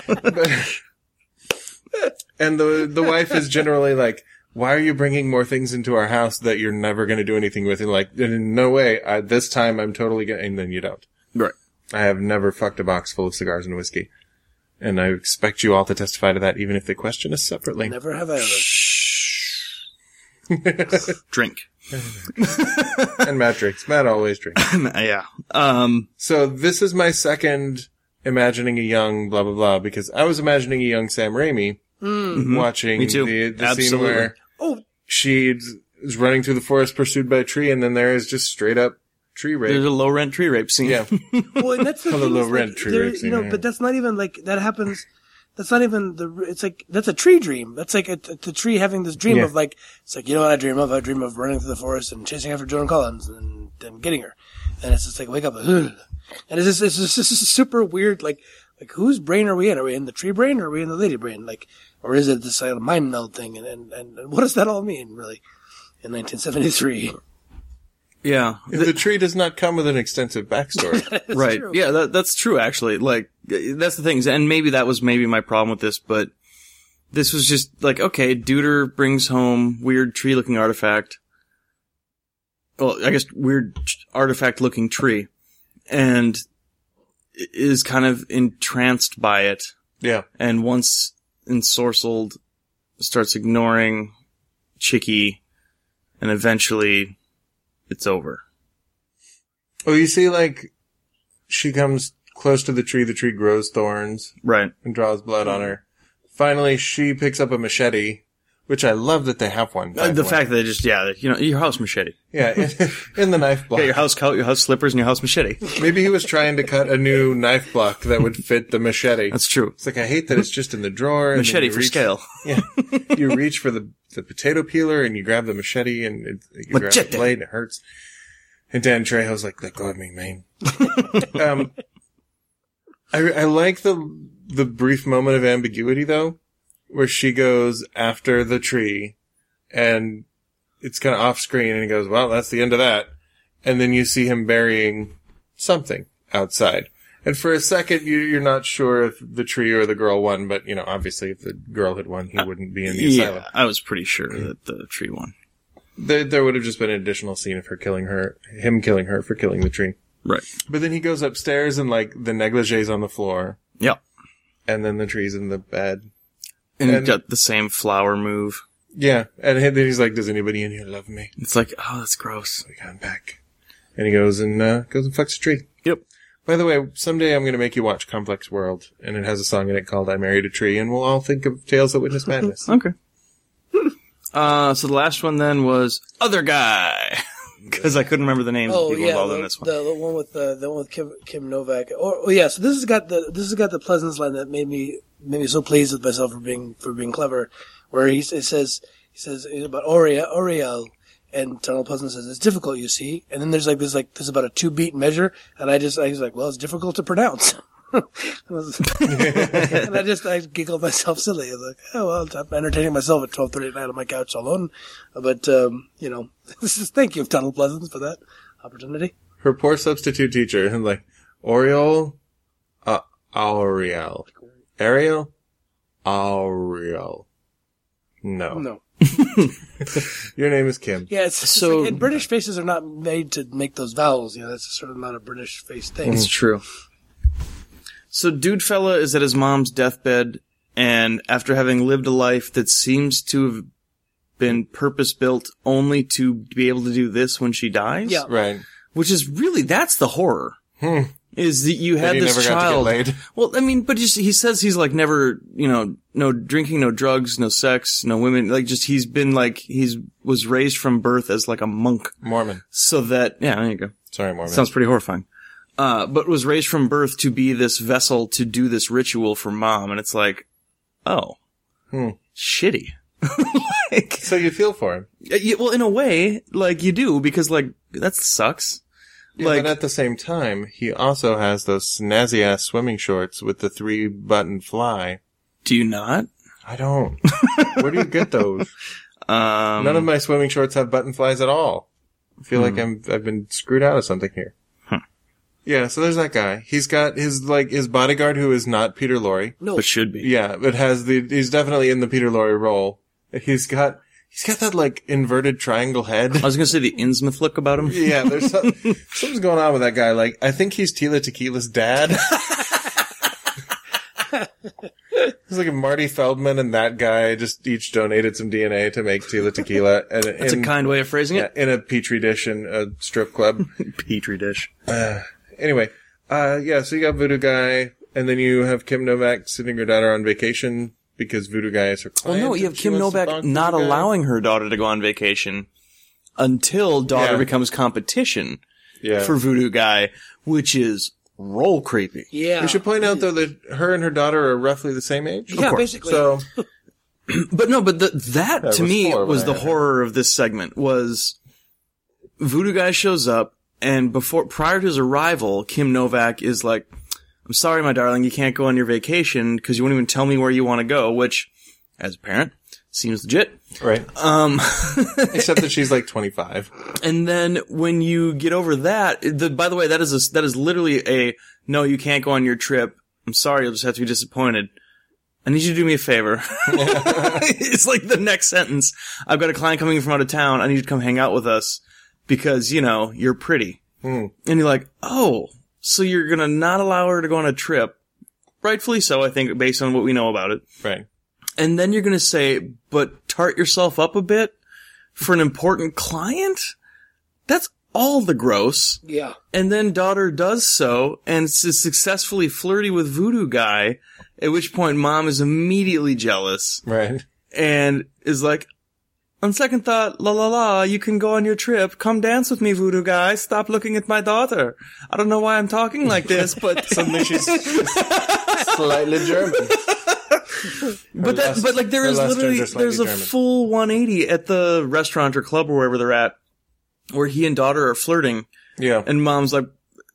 But, and the, the wife is generally like, why are you bringing more things into our house that you're never going to do anything with? And like, in no way, I, this time I'm totally going, and then you don't. Right. I have never fucked a box full of cigars and whiskey. And I expect you all to testify to that, even if they question us separately. never have I ever. Drink. And Matt drinks. Matt always drinks. Yeah. Um, So this is my second imagining a young blah, blah, blah, because I was imagining a young Sam Raimi watching Me too. the, the scene Absolutely. where Oh, she is running through the forest pursued by a tree, and then there is just straight up tree there's rape. a low rent tree rape scene. Yeah. well, and that's the Called a thing. low is, rent like, tree there- rape you scene, know, yeah. but that's not even like that happens. That's not even the. It's like that's a tree dream. That's like a, the tree having this dream Yeah. of like it's like you know what I dream of. I dream of running through the forest and chasing after Joan Collins and then getting her, and it's just like wake up, and it's just it's just, it's just super weird. Like like whose brain are we in? Are we in the tree brain or are we in the lady brain? Like or is it this kind of mind meld thing? And, and and what does that all mean really? In nineteen seventy-three, Yeah. If the tree does not come with an extensive backstory. That's Right. true. Yeah, that, that's true, actually. Like, that's the things. And maybe that was maybe my problem with this, but this was just like, okay, Duder brings home weird tree looking artifact. Well, I guess weird artifact looking tree. And is kind of entranced by it. Yeah. And once ensorcelled, starts ignoring Chicky. And eventually, it's over. Oh, you see, like, she comes close to the tree, the tree grows thorns Right. and draws blood on her. Finally, she picks up a machete, which I love that they have one. Uh, the One. fact that they just, yeah, you know, your house machete. Yeah, in, in the knife block. Yeah, your house coat, your house slippers, and your house machete. Maybe he was trying to cut a new knife block that would fit the machete. That's true. It's like, I hate that it's just in the drawer. and then Machete you for reach- scale. Yeah. You reach for the, the potato peeler and you grab the machete and it, you grab Machete. the blade and it hurts. And Dan Trejo's like, let go of me, man. um, I, I like the, the brief moment of ambiguity though, where she goes after the tree and it's kind of off screen and he goes, well, that's the end of that. And then you see him burying something outside. And for a second, you, you're not sure if the tree or the girl won, but, you know, obviously if the girl had won, he wouldn't be in the Yeah, asylum. I was pretty sure that the tree won. There, there would have just been an additional scene of her killing her, him killing her for killing the tree. Right. But then he goes upstairs and, like, the negligee's on the floor, Yep. and then the tree's in the bed. And, And- you got the same flower move. Yeah, and then he's like, does anybody in here love me? It's like, oh, that's gross. We got back. And he goes and, uh, goes and fucks a tree. Yep. By the way, someday I'm going to make you watch Complex World, and it has a song in it called I Married a Tree, and we'll all think of Tales that Witness Madness. Okay. uh, so the last one then was Other Guy. Because I couldn't remember the names of Oh the people yeah, involved the, in this one. the, the one with the the one with Kim, Kim Novak. Or oh, yeah, so this has got the this has got the Pleasance line that made me made me so pleased with myself for being for being clever. Where he, he says he says about Oriel, Oriel, and Donald Pleasance says it's difficult, you see. And then there's like this like there's about a two beat measure, and I just I was like, well, it's difficult to pronounce. and, I was, and I just I giggled myself silly. I was like, oh well, I'm entertaining myself at twelve thirty at night on my couch alone. But um, you know, this is thank you, Donald Pleasance, for that opportunity. Her poor substitute teacher, and like, Oriole, uh, Auriel. Ariel? Auriel. No. No. Your name is Kim. Yeah, it's, it's So- like, and British faces are not made to make those vowels. You know, that's sort of not a British face thing. It's true. So dude fella is at his mom's deathbed, and after having lived a life that seems to have been purpose-built only to be able to do this when she dies? Yeah. Right. Which is really, that's the horror. Hmm. Is that you had he this never got to child. get laid. Well, I mean, but just, he says he's like never, you know, no drinking, no drugs, no sex, no women. Like just, he's been like, he's, was raised from birth as like a monk. Mormon. So that, yeah, there you go. Sorry, Mormon. Sounds pretty horrifying. Uh, but was raised from birth to be this vessel to do this ritual for mom. And it's like, oh, Hmm. shitty. like, So you feel for him. yeah, well, in a way, like you do, because like, that sucks. Yeah, like, but at the same time, he also has those snazzy ass swimming shorts with the three button fly. do you not? I don't. Where do you get those? Um, None of my swimming shorts have button flies at all. I feel like I'm, I've been screwed out of something here. Huh. Yeah, so there's that guy. He's got his, like, his bodyguard who is not Peter Lorre. No. but should be. Yeah, but has the, he's definitely in the Peter Lorre role. He's got, he's got that, like, inverted triangle head. I was gonna say the Innsmouth look about him. Yeah, there's some, something's going on with that guy. Like, I think he's Tila Tequila's dad. It's like if Marty Feldman and that guy just each donated some D N A to make Tila Tequila. And That's in, a kind way of phrasing yeah, it. in a petri dish in a strip club. Petri dish. uh, anyway, uh, yeah, so you got Voodoo Guy, and then you have Kim Novak sending her daughter on vacation because Voodoo Guy is her Well, client. no, you have and she Kim wants to Novak bonk not Voodoo Guy. allowing her daughter to go on vacation until daughter Yeah. becomes competition Yeah. for Voodoo Guy, which is roll creepy. Yeah. We should point out, though, that her and her daughter are roughly the same age. Yeah, course. basically. So, But no, but the, that Yeah, it to was me four when was I the had it. horror of this segment was Voodoo Guy shows up, and before, prior to his arrival, Kim Novak is like, I'm sorry, my darling, you can't go on your vacation because you won't even tell me where you want to go, which, as a parent, seems legit. right. Um, Except that she's like twenty-five. and then when you get over that, the, by the way, that is a, that is literally a, no, you can't go on your trip. I'm sorry, you'll just have to be disappointed. I need you to do me a favor. It's like the next sentence. I've got a client coming from out of town. I need you to come hang out with us because, you know, you're pretty. Hmm. And you're like, oh, so you're going to not allow her to go on a trip. Rightfully so, I think, based on what we know about it. Right. And then you're going to say, but tart yourself up a bit for an important client? That's all the gross. Yeah. And then daughter does so and is successfully flirty with Voodoo Guy, at which point mom is immediately jealous Right. and is like, on second thought, la la la, you can go on your trip. Come dance with me, Voodoo Guy. Stop looking at my daughter. I don't know why I'm talking like this, but Suddenly she's slightly German. but that, last- but like there her is last literally, turns are slightly there's a German. full one eighty at the restaurant or club or wherever they're at, where he and daughter are flirting. Yeah. And mom's like,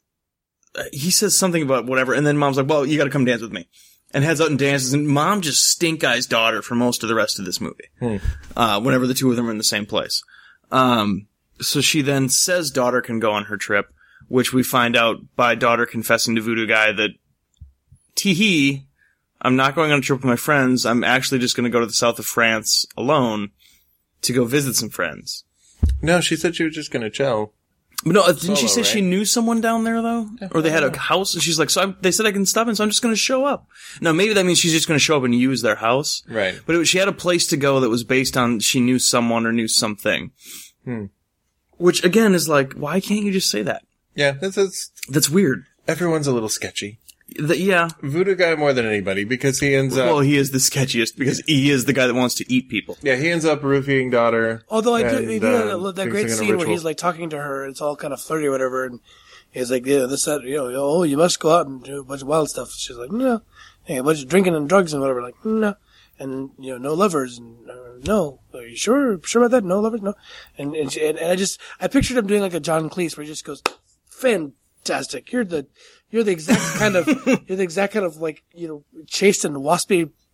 he says something about whatever, and then mom's like, well, you gotta come dance with me. And heads out and dances, and mom just stink eyes daughter for most of the rest of this movie. Hmm. Uh, whenever the two of them are in the same place. Um, so she then says daughter can go on her trip, which we find out by daughter confessing to Voodoo Guy that, tee-hee, I'm not going on a trip with my friends, I'm actually just gonna go to the south of France alone to go visit some friends. No, she said she was just gonna chill. But no, didn't she Solo, say she right? knew someone down there though, or they had a house? And she's like, so I'm, they said I can stop in, so I'm just going to show up. Now maybe that means she's just going to show up and use their house, Right. but it was, she had a place to go that was based on she knew someone or knew something. Hmm. Which again is like, why can't you just say that? Yeah, that's, that's, That's weird. everyone's a little sketchy. The, yeah. Voodoo Guy more than anybody because he ends up, Well, he is the sketchiest because he is the guy that wants to eat people. yeah, he ends up roofing daughter. Although I do, and, you do uh, that, that thinks great they're gonna scene where ritual. he's like talking to her, it's all kind of flirty or whatever, and he's like, yeah, this, that, you know, oh, you must go out and do a bunch of wild stuff. She's like, no. Hey, a bunch of drinking and drugs and whatever, like, no. And, you know, no lovers, and, uh, no. Are you sure? Sure about that? No lovers? No. And, and, she, and, and I just, I pictured him doing like a John Cleese where he just goes, fantastic. You're the, you're the exact kind of, you're the exact kind of like, you know, chaste and waspy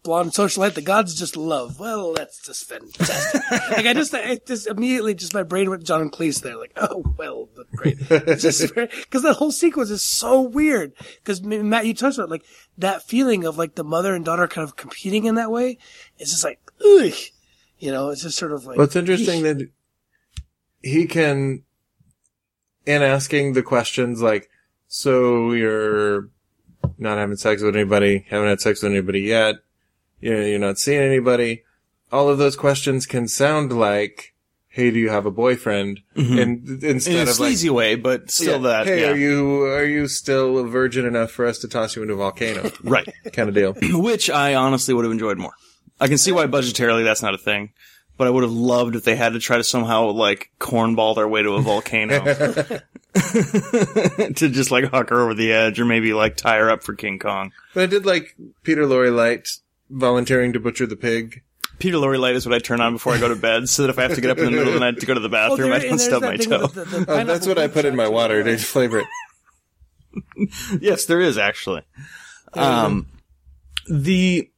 gospel on social light. The God's just love. Well, that's just fantastic. Like I just, I just immediately, just my brain went John Cleese there. Like, oh well, that's great. It's just because that whole sequence is so weird. Because Matt, you touched on it, like that feeling of like the mother and daughter kind of competing in that way. It's just like, ugh. You know, it's just sort of like. Well, it's interesting that he can, in asking the questions like, so you're not having sex with anybody, haven't had sex with anybody yet, you're, you're not seeing anybody. All of those questions can sound like, hey, do you have a boyfriend? Mm-hmm. And instead in a of sleazy like, way, but still yeah, that. Hey, yeah. are you are you still a virgin enough for us to toss you into a volcano? Right. Kind of deal. Which I honestly would have enjoyed more. I can see why budgetarily that's not a thing, but I would have loved if they had to try to somehow like cornball their way to a volcano to just like huck her over the edge, or maybe like tie her up for King Kong. But I did like Peter Lorre Light volunteering to butcher the pig. Peter Lorre Light is what I turn on before I go to bed, so that if I have to get up in the middle of the night to go to the bathroom, Well, I there- don't and there's stub that my thing toe. with the- the Oh, pineapple that's what I put in my juice, water actually. to flavor it. Yes, there is actually. Um, the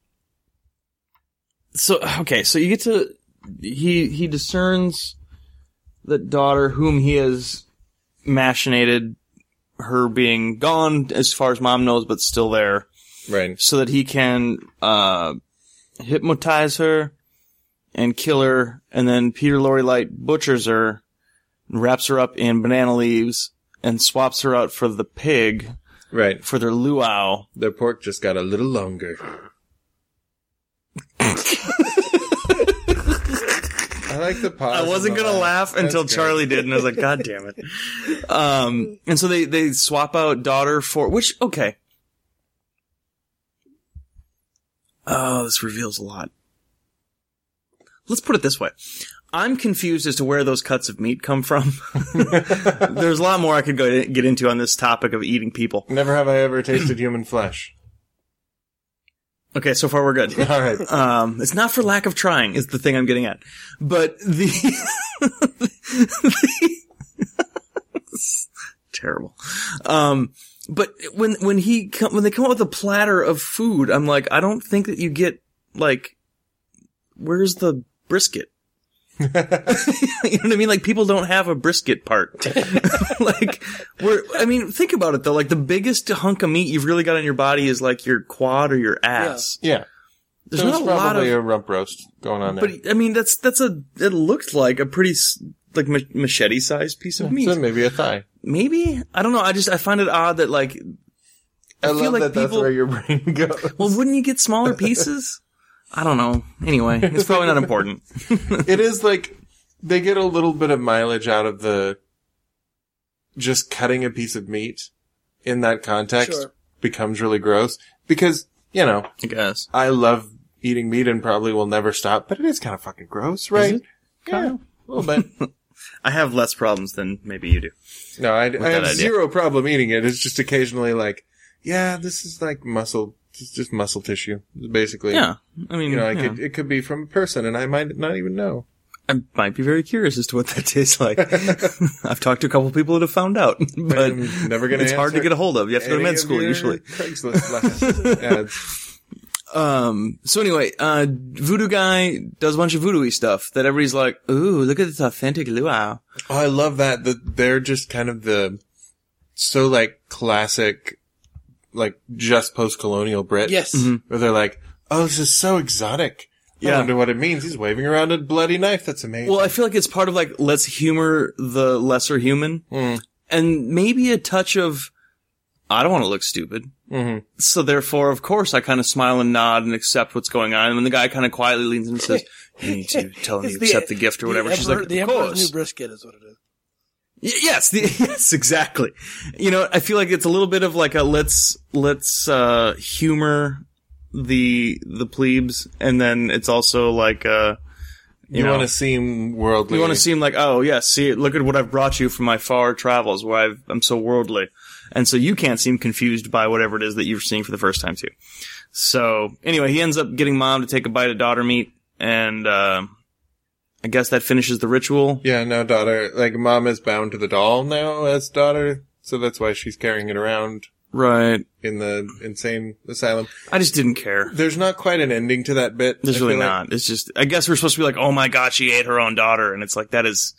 so okay, so you get to he he discerns the daughter whom he has machinated, her being gone as far as mom knows, but still there, Right. so that he can uh hypnotize her and kill her, and then Peter Lorre Light butchers her, and wraps her up in banana leaves, and swaps her out for the pig. Right. For their luau. Their pork just got a little longer. I like the pause. I wasn't on the gonna laugh That's until great. Charlie did, and I was like, God damn it. Um, and so they, they swap out daughter for, which, okay. Oh, this reveals a lot. Let's put it this way. I'm confused as to where those cuts of meat come from. There's a lot more I could go get into on this topic of eating people. Never have I ever tasted human flesh. Okay, so far we're good. All right. Um, it's not for lack of trying, is the thing I'm getting at. But the, terrible. Um, but when, when he, come, when they come up with a platter of food, I'm like, I don't think that you get, like, where's the brisket? You know what I mean? Like, people don't have a brisket part. Like, we're, I mean, think about it though. Like, the biggest hunk of meat you've really got on your body is like your quad or your ass. Yeah. There's There not was a lot probably of, a rump roast going on there. but I mean, that's, that's a, it looked like a pretty, s- like, machete sized piece of meat. So maybe a thigh. Maybe? I don't know. I just, I find it odd that like, I, I love feel like that that's people- where your brain goes. well, wouldn't you get smaller pieces? I don't know. Anyway, it's probably not important. It is like, they get a little bit of mileage out of the, just cutting a piece of meat in that context Sure. becomes really gross. Because, you know, I guess. I love eating meat and probably will never stop, but it is kind of fucking gross, right? it? Yeah, a little bit. I have less problems than maybe you do. No, I, I that have idea. zero problem eating it. It's just occasionally like, yeah, this is like muscle, it's just muscle tissue, basically. Yeah. I mean, You know, I yeah. could, it could be from a person and I might not even know. I might be very curious as to what that tastes like. I've talked to a couple people that have found out, but I'm never gonna it's hard to answer get a hold of. You have to go to Any med of school your usually. Craigslist ads. Um, so anyway, uh, Voodoo Guy does a bunch of voodoo-y stuff that everybody's like, ooh, look at this authentic luau. Oh, I love that. That they're just kind of the, so like classic, like just post-colonial Brit. Yes. Where they're like, oh, this is so exotic. I Yeah. wonder what it means. He's waving around a bloody knife. That's amazing. Well, I feel like it's part of like, let's humor the lesser human. Mm. And maybe a touch of, I don't want to look stupid. Mm-hmm. So therefore, of course, I kind of smile and nod and accept what's going on. And when the guy kind of quietly leans in and says, you need to tell him It's you the- accept the gift or whatever. The She's Emperor- like, the of Emperor's course. New Brisket is what it is. Y- Yes, the, yes, exactly. You know, I feel like it's a little bit of like a let's, let's, uh, humor the, the plebes. And then it's also like, uh, you, You know, want to seem worldly. you want to seem like, oh yeah, see, look at what I've brought you from my far travels where I've, I'm so worldly. And so you can't seem confused by whatever it is that you're seeing for the first time too. So anyway, he ends up getting mom to take a bite of daughter meat, and, uh, I guess that finishes the ritual. Yeah, no, daughter. Like, mom is bound to the doll now as daughter, so that's why she's carrying it around Right. in the insane asylum. I just didn't care. There's not quite an ending to that bit. There's I really feel like. not. It's just, I guess we're supposed to be like, oh my god, she ate her own daughter. And it's like, that is...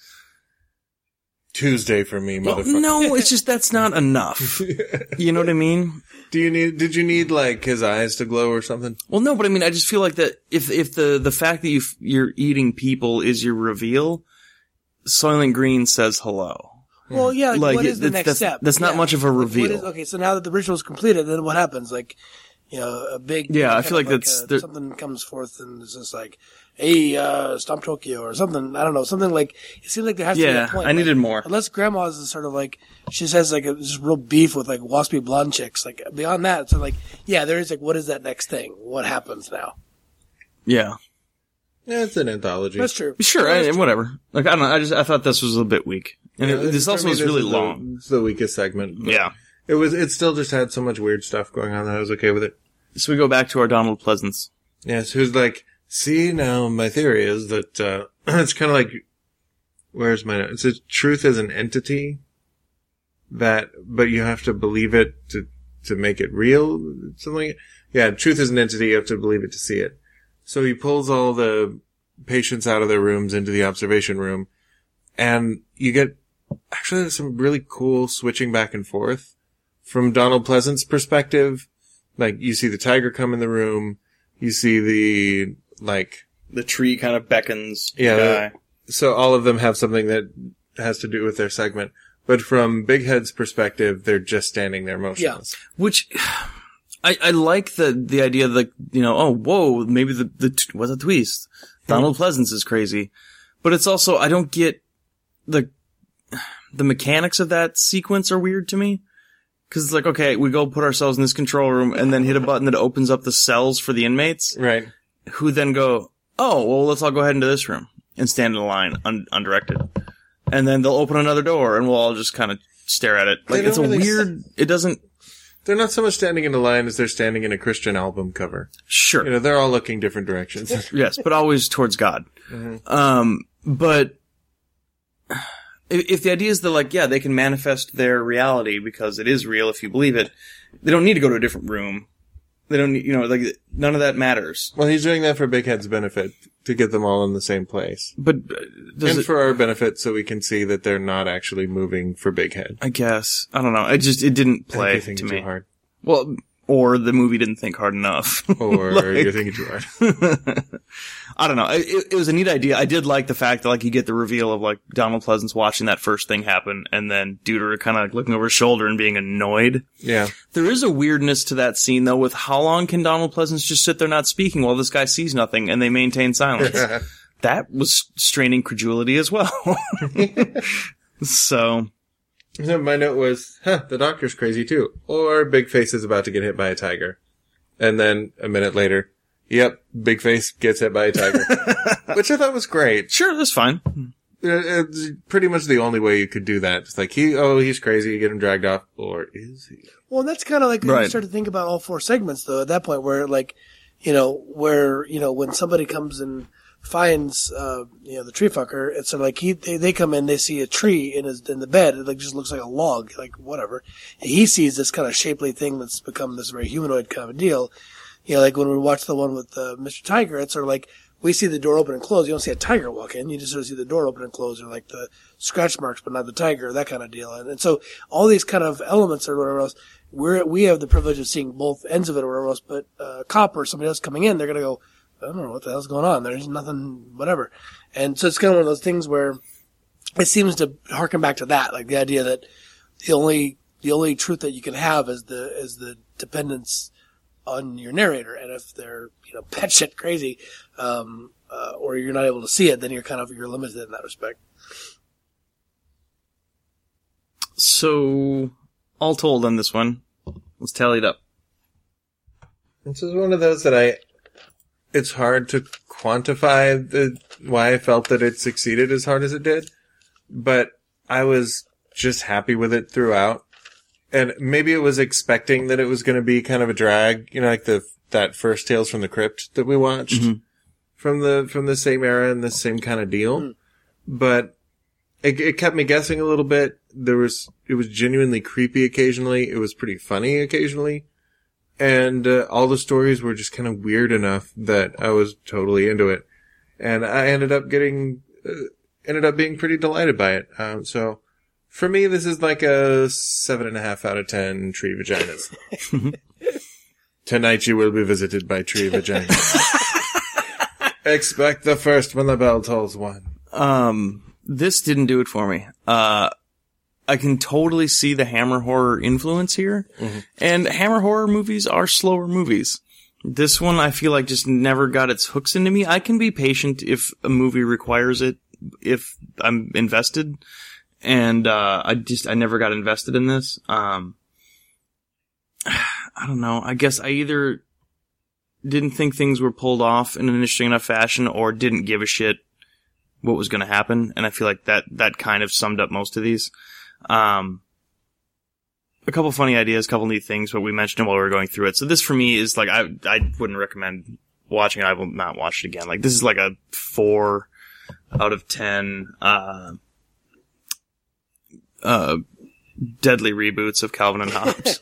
Tuesday for me, Well, motherfucker. no, it's just, that's not enough. You know what I mean? Do you need, did you need like his eyes to glow or something? Well, no, but I mean, I just feel like that if, if the, the fact that you, you're eating people is your reveal, Soylent Green says hello. Well, yeah, like, Like, what is the it- next that's- step? that's not Yeah. much of a Like, what reveal. is- okay, so now that the ritual is completed, then what happens? Like, you know, a big... Yeah, I kind feel of like that's- a- there- something comes forth and it's just like, hey, uh, Stomp Tokyo or something. I don't know, something like... It seems like there has to be Yeah, a point. I needed like, more. Unless Grandma's is sort of like... She says like a, this real beef with like waspy blonde chicks. Like, beyond that, so like, yeah, there is like, what is that next thing? What happens now? Yeah. Yeah, it's an anthology. That's true. Sure, That's I, true. whatever. Like, I don't know, I just, I thought this was a bit weak. And Yeah, it, this for also me, was really is the- long. It's the weakest segment. but Yeah. It was, it still just had so much weird stuff going on that I was okay with it. So we go back to our Donald Pleasance. Yes, who's like, see, now my theory is that, uh, it's kind of like, where's my note? It says truth is an entity that, but you have to believe it to, to make it real. Something like, yeah, truth is an entity, you have to believe it to see it. So he pulls all the patients out of their rooms into the observation room, and you get, actually there's some really cool switching back and forth from Donald Pleasant's perspective. Like, you see the tiger come in the room, you see the, like, The tree kind of beckons. Yeah, guy. so all of them have something that has to do with their segment. But from Big Head's perspective, they're just standing there motionless. Which, I, I like the, the idea that, you know, oh, whoa, maybe the, the, t- what's a twist? Donald Pleasance is crazy. But it's also, I don't get the, the mechanics of that sequence are weird to me. Cause it's like, okay, we go put ourselves in this control room and then hit a button that opens up the cells for the inmates, Right. who then go, oh, well, let's all go ahead into this room and stand in a line un- undirected. And then they'll open another door and we'll all just kind of stare at it. Like, They it's a don't really weird, it doesn't, They're not so much standing in a line as they're standing in a Christian album cover. sure. You know, they're all looking different directions. Yes, but always towards God. Um, but if, if the idea is that, like, yeah, they can manifest their reality because it is real if you believe it, they don't need to go to a different room. They don't need, you know, like, none of that matters. Well, he's doing that for Big Head's benefit, to get them all in the same place. But uh, does And it, for our benefit, so we can see that they're not actually moving for Big Head. I guess, I don't know. It just, it didn't I think play you're thinking to too me. hard. Well, or the movie didn't think hard enough. Or Like- you're thinking too hard. I don't know. It, it was a neat idea. I did like the fact that, like, you get the reveal of, like, Donald Pleasance watching that first thing happen and then Deuter kind of looking over his shoulder and being annoyed. Yeah. There is a weirdness to that scene, though, with how long can Donald Pleasance just sit there not speaking while this guy sees nothing and they maintain silence? That was straining credulity as well. So, So my note was, huh, the doctor's crazy too. Or Big Face is about to get hit by a tiger. And then a minute later, yep, Big Face gets hit by a tiger. Which I thought was great. sure, that's fine. Uh, It's pretty much the only way you could do that. It's like, he, oh, he's crazy, you get him dragged off. Or is he? Well, that's kind of like when Right. you start to think about all four segments, though, at that point where, like, you know, where, you know, when somebody comes and finds, uh, you know, the tree fucker, it's sort of like he, they, they come in, they see a tree in his, in the bed, it like just looks like a log, like whatever. And he sees this kind of shapely thing that's become this very humanoid kind of deal. You know, like when we watch the one with, uh, Mister Tiger, it's sort of like, we see the door open and close. You don't see a tiger walk in. You just sort of see the door open and close, or like the scratch marks, but not the tiger, that kind of deal. And, and so all these kind of elements or whatever else, we're, we have the privilege of seeing both ends of it or whatever else, but uh, a cop or somebody else coming in, they're going to go, I don't know what the hell's going on. There's nothing, whatever. And so it's kind of one of those things where it seems to harken back to that, like the idea that the only, the only truth that you can have is the, is the dependence on your narrator. And if they're, you know, batshit crazy, um, uh, or you're not able to see it, then you're kind of, you're limited in that respect. So, all told on this one, let's tally it up. This is one of those that I, it's hard to quantify the, why I felt that it succeeded as hard as it did, but I was just happy with it throughout. And maybe it was expecting that it was going to be kind of a drag, you know, like the, that first Tales from the Crypt that we watched Mhm. from the, from the same era and the same kind of deal. Mm. But it, it kept me guessing a little bit. There was, it was genuinely creepy occasionally. It was pretty funny occasionally. And, uh, all the stories were just kind of weird enough that I was totally into it. And I ended up getting, uh, ended up being pretty delighted by it. Um, so for me, this is like a seven and a half out of ten tree vaginas. Tonight you will be visited by tree vaginas. Expect the first when the bell tolls one. Um, this didn't do it for me. Uh, I can totally see the Hammer horror influence here. Mm-hmm. And Hammer horror movies are slower movies. This one I feel like just never got its hooks into me. I can be patient if a movie requires it, if I'm invested. And, uh, I just, I never got invested in this. Um, I don't know. I guess I either didn't think things were pulled off in an interesting enough fashion or didn't give a shit what was going to happen. And I feel like that, that kind of summed up most of these. Um, a couple funny ideas, a couple neat things, but we mentioned them while we were going through it. So this for me is like, I, I wouldn't recommend watching it. I will not watch it again. Like this is like a four out of ten, uh, uh, deadly reboots of Calvin and Hobbes.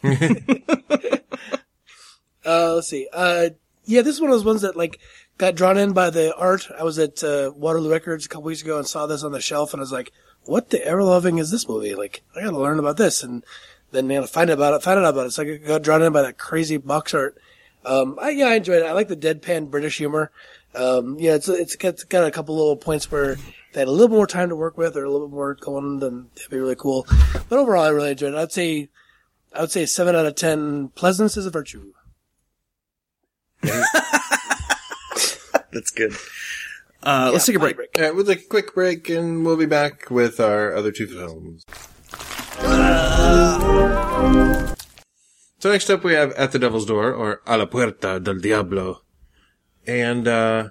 uh, let's see. Uh, yeah, this is one of those ones that like got drawn in by the art. I was at, uh, Waterloo Records a couple weeks ago and saw this on the shelf and I was like, what the ever-loving is this movie? Like, I gotta learn about this. And then, you know, find out about it, find out about it. So I got drawn in by that crazy box art. Um, I, yeah, I enjoyed it. I like the deadpan British humor. Um, yeah, it's, it's, it's got a couple little points where they had a little more time to work with or a little bit more going, then it'd be really cool. But overall, I really enjoyed it. I'd say, I would say seven out of ten. Pleasantness is a virtue. That's good. Uh, yeah, let's take a break. break. All right, we'll take a quick break and we'll be back with our other two films. So next up we have At the Devil's Door, or A la Puerta del Diablo. And, uh,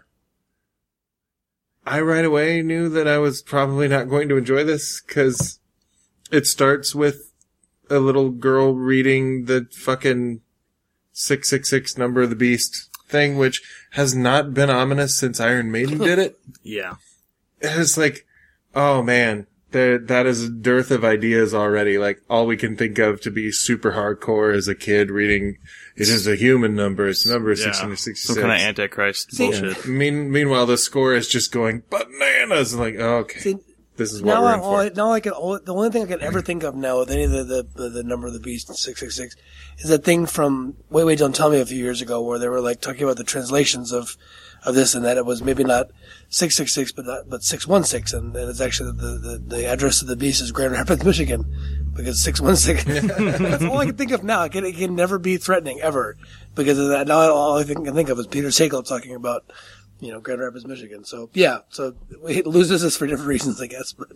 I right away knew that I was probably not going to enjoy this, cause it starts with a little girl reading the fucking six six six number of the beast thing, which has not been ominous since Iron Maiden did it. Yeah. It's like, oh man, there, that is a dearth of ideas already. Like, all we can think of to be super hardcore as a kid reading, it is a human number, it's number yeah. six hundred sixty-six. Some kind of Antichrist See, bullshit. Yeah. Mean, meanwhile, the score is just going bananas. Like, oh, okay. See, this is what now we're I, in for. I, now I can, the only thing I can ever think of now with any of the, the, the, the number of the beast, six six six, is that thing from Wait, Wait, Don't Tell Me a few years ago where they were like talking about the translations of, of this and that it was maybe not six six six, but not, but six one six, and, and it's actually the, the, the address of the beast is Grand Rapids, Michigan, because six one six, that's all I can think of now. It can, it can never be threatening, ever, because of that. Now all I think, can think of is Peter Sagal talking about, you know, Grand Rapids, Michigan. So, yeah, so it loses us for different reasons, I guess, but.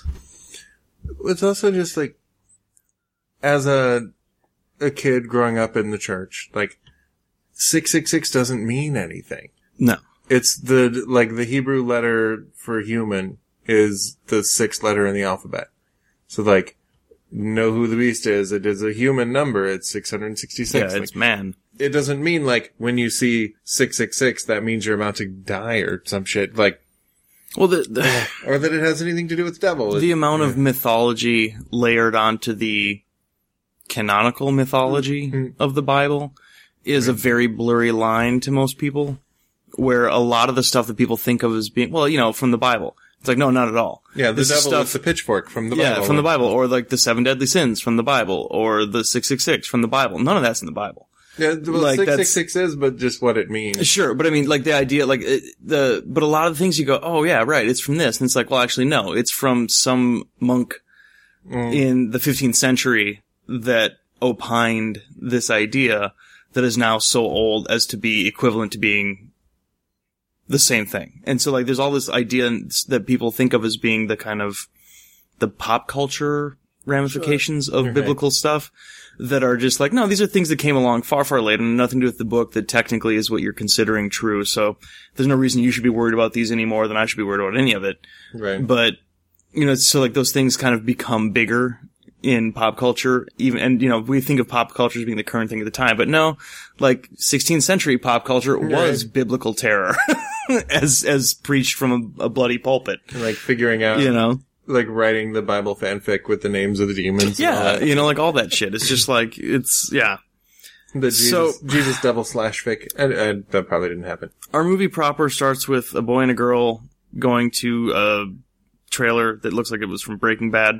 It's also just like, as a, a kid growing up in the church, like, six six six doesn't mean anything. No. It's the, like, the Hebrew letter for human is the sixth letter in the alphabet. So, like, know who the beast is. It is a human number. It's six hundred sixty-six. Yeah, it's like, man. It doesn't mean, like, when you see six six six, that means you're about to die or some shit. Like, well, the, the or that it has anything to do with the devil. The it, amount yeah. of mythology layered onto the canonical mythology mm-hmm. of the Bible is right. a very blurry line to most people, where a lot of the stuff that people think of as being, well, you know, from the Bible. It's like, no, not at all. Yeah, the this devil stuff, is the pitchfork from the Bible. Yeah, from the Bible. Or like the seven deadly sins from the Bible. Or the six six six from the Bible. None of that's in the Bible. Yeah, well, like six six six is, but just what it means. Sure, but I mean, like the idea, like it, the, but a lot of the things you go, oh yeah, right, it's from this. And it's like, well, actually, no, it's from some monk mm. in the fifteenth century that opined this idea that is now so old as to be equivalent to being the same thing. And so like there's all this idea that people think of as being the kind of the pop culture ramifications sure. of okay. biblical stuff that are just like, no, these are things that came along far, far later and nothing to do with the book that technically is what you're considering true. So there's no reason you should be worried about these any more than I should be worried about any of it. Right. But, you know, so like those things kind of become bigger in pop culture, even, and, you know, we think of pop culture as being the current thing at the time, but no, like, sixteenth century pop culture was right. biblical terror, as, as preached from a, a bloody pulpit. Like, figuring out, you know, like writing the Bible fanfic with the names of the demons. and all Yeah, that. you know, like all that shit. It's just like, it's, yeah. The Jesus, So- Jesus devil slash fic. And, and that probably didn't happen. Our movie proper starts with a boy and a girl going to a trailer that looks like it was from Breaking Bad,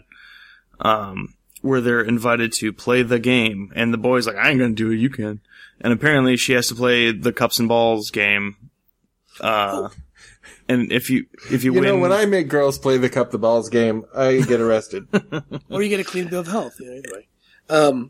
um, where they're invited to play the game. And the boy's like, I ain't gonna do it, you can. And apparently she has to play the cups and balls game. Uh, and if you, if you, You win. know, when I make girls play the cup the balls game, I get arrested. Or you get a clean bill of health. You know, either way. Um,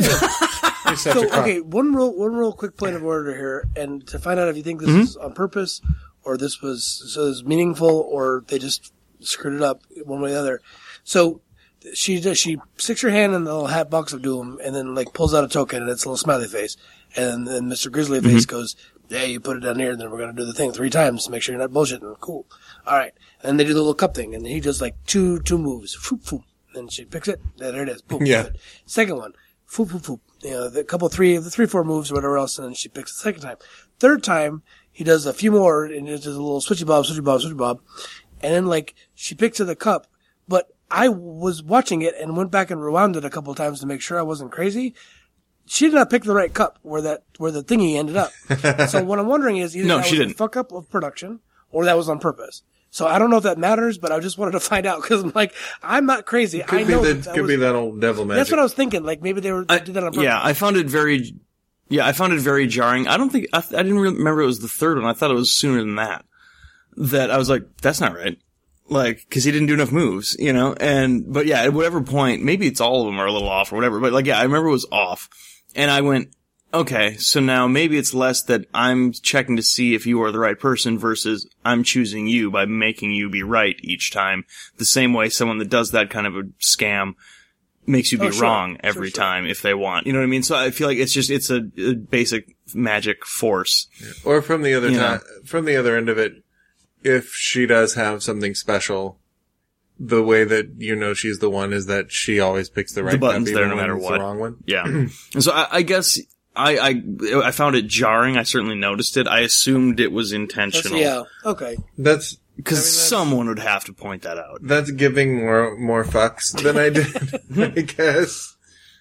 You're such a so crock. okay, one real one real quick point of order here, and to find out if you think this Mm-hmm. is on purpose or this was so this was meaningful or they just screwed it up one way or the other. So she does she sticks her hand in the little hat box of doom and then like pulls out a token and it's a little smiley face, and then Mister Grizzly Mm-hmm. Face goes, "Yeah, you put it down here, and then we're gonna do the thing three times to make sure you're not bullshitting." Cool. All right, and they do the little cup thing, and he does like two two moves. Foop, foop. And she picks it. There it is. Boom. Yeah. Good. Second one. Foop, foop, foop. You know, the couple three, the three, four moves or whatever else, and then she picks the second time. Third time, he does a few more, and it's just a little switchy bob, switchy bob, switchy bob. And then, like, she picks to the cup, but I was watching it and went back and rewound it a couple of times to make sure I wasn't crazy. She did not pick the right cup where that, where the thingy ended up. So what I'm wondering is either No, that she was didn't. a fuck up of production, or that was on purpose. So I don't know if that matters, but I just wanted to find out because I'm like, I'm not crazy. Could I be know the, that, that could was, be that old devil magic. that's what I was thinking. Like maybe they were they I- did that on purpose. yeah, I found it very, yeah, I found it very jarring. I don't think, I, I didn't re- remember it was the third one. I thought it was sooner than that. That I was like, that's not right. Like, cause he didn't do enough moves, you know? And, but yeah, at whatever point, maybe it's all of them are a little off or whatever, but like, yeah, I remember it was off. And I went, okay, so now maybe it's less that I'm checking to see if you are the right person versus I'm choosing you by making you be right each time. The same way someone that does that kind of a scam makes you be Oh, sure. wrong Sure, every sure. time if they want. You know what I mean? So I feel like it's just, it's a, a basic magic force. Or from the other You time, from the other end of it, if she does have something special, the way that you know she's the one is that she always picks the right The button's cup, there even no when matter it's what. the wrong one. Yeah. And so I, I guess I, I, I found it jarring. I certainly noticed it. I assumed it was That's- intentional. yeah. Okay. That's Because I mean, that's- someone would have to point that out. that's giving more more fucks than I did, I guess.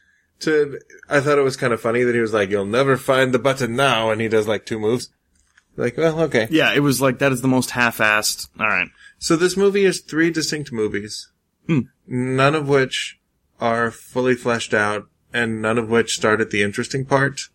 To I thought it was kind of funny that he was like, "You'll never find the button now," and he does like two moves. Like, well, okay. Yeah, it was like, that is the most half-assed. All right. So this movie is three distinct movies, Hmm. none of which are fully fleshed out, and none of which start at the interesting part.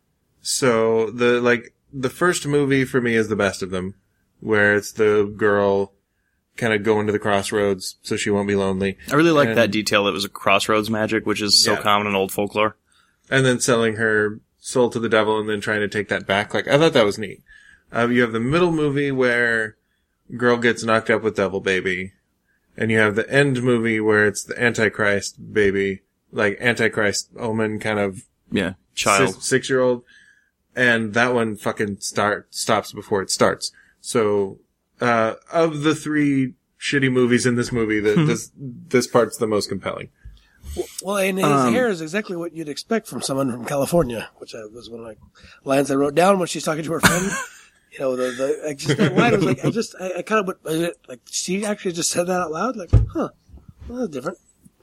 So the like the first movie for me is the best of them, where it's the girl kind of going to the crossroads so she won't be lonely, I really like And- that detail that was a crossroads magic, which is so Yeah. common in old folklore. and then selling her soul to the devil and then trying to take that back. Like, I thought that was neat. Uh, you have the middle movie where girl gets knocked up with devil baby, and you have the end movie where it's the Antichrist baby, like Antichrist omen kind of Yeah. Child. six year old, and that one fucking start stops before it starts. So, uh, of the three shitty movies in this movie, the, this this part's the most compelling. Well, and his Um, hair is exactly what you'd expect from someone from California, which I, was one of my lines I wrote down when she's talking to her friend. You know, the, the, I just, that line was like, I just, I, I kind of went, like, she actually just said that out loud? Like, huh, well, that's different.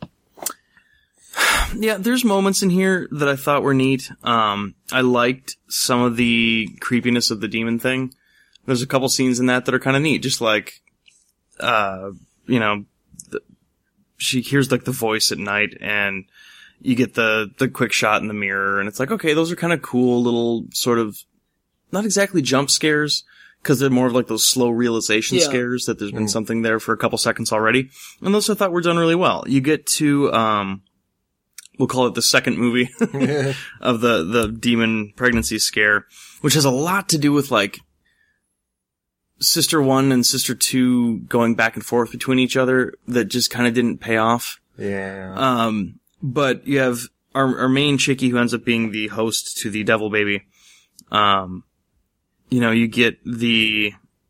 Yeah, there's moments in here that I thought were neat. Um, I liked some of the creepiness of the demon thing. There's a couple scenes in that that are kind of neat. Just like, uh, you know, the, she hears like the voice at night and you get the, the quick shot in the mirror and it's like, okay, those are kind of cool little sort of, not exactly jump scares, because they're more of like those slow realization Yeah. scares that there's been something there for a couple seconds already. And those I thought were done really well. You get to, um, we'll call it the second movie of the, the demon pregnancy scare, which has a lot to do with like sister one and sister two going back and forth between each other that just kind of didn't pay off. Yeah. Um, but you have our, our main chickie who ends up being the host to the devil baby. Um, you know, you get the,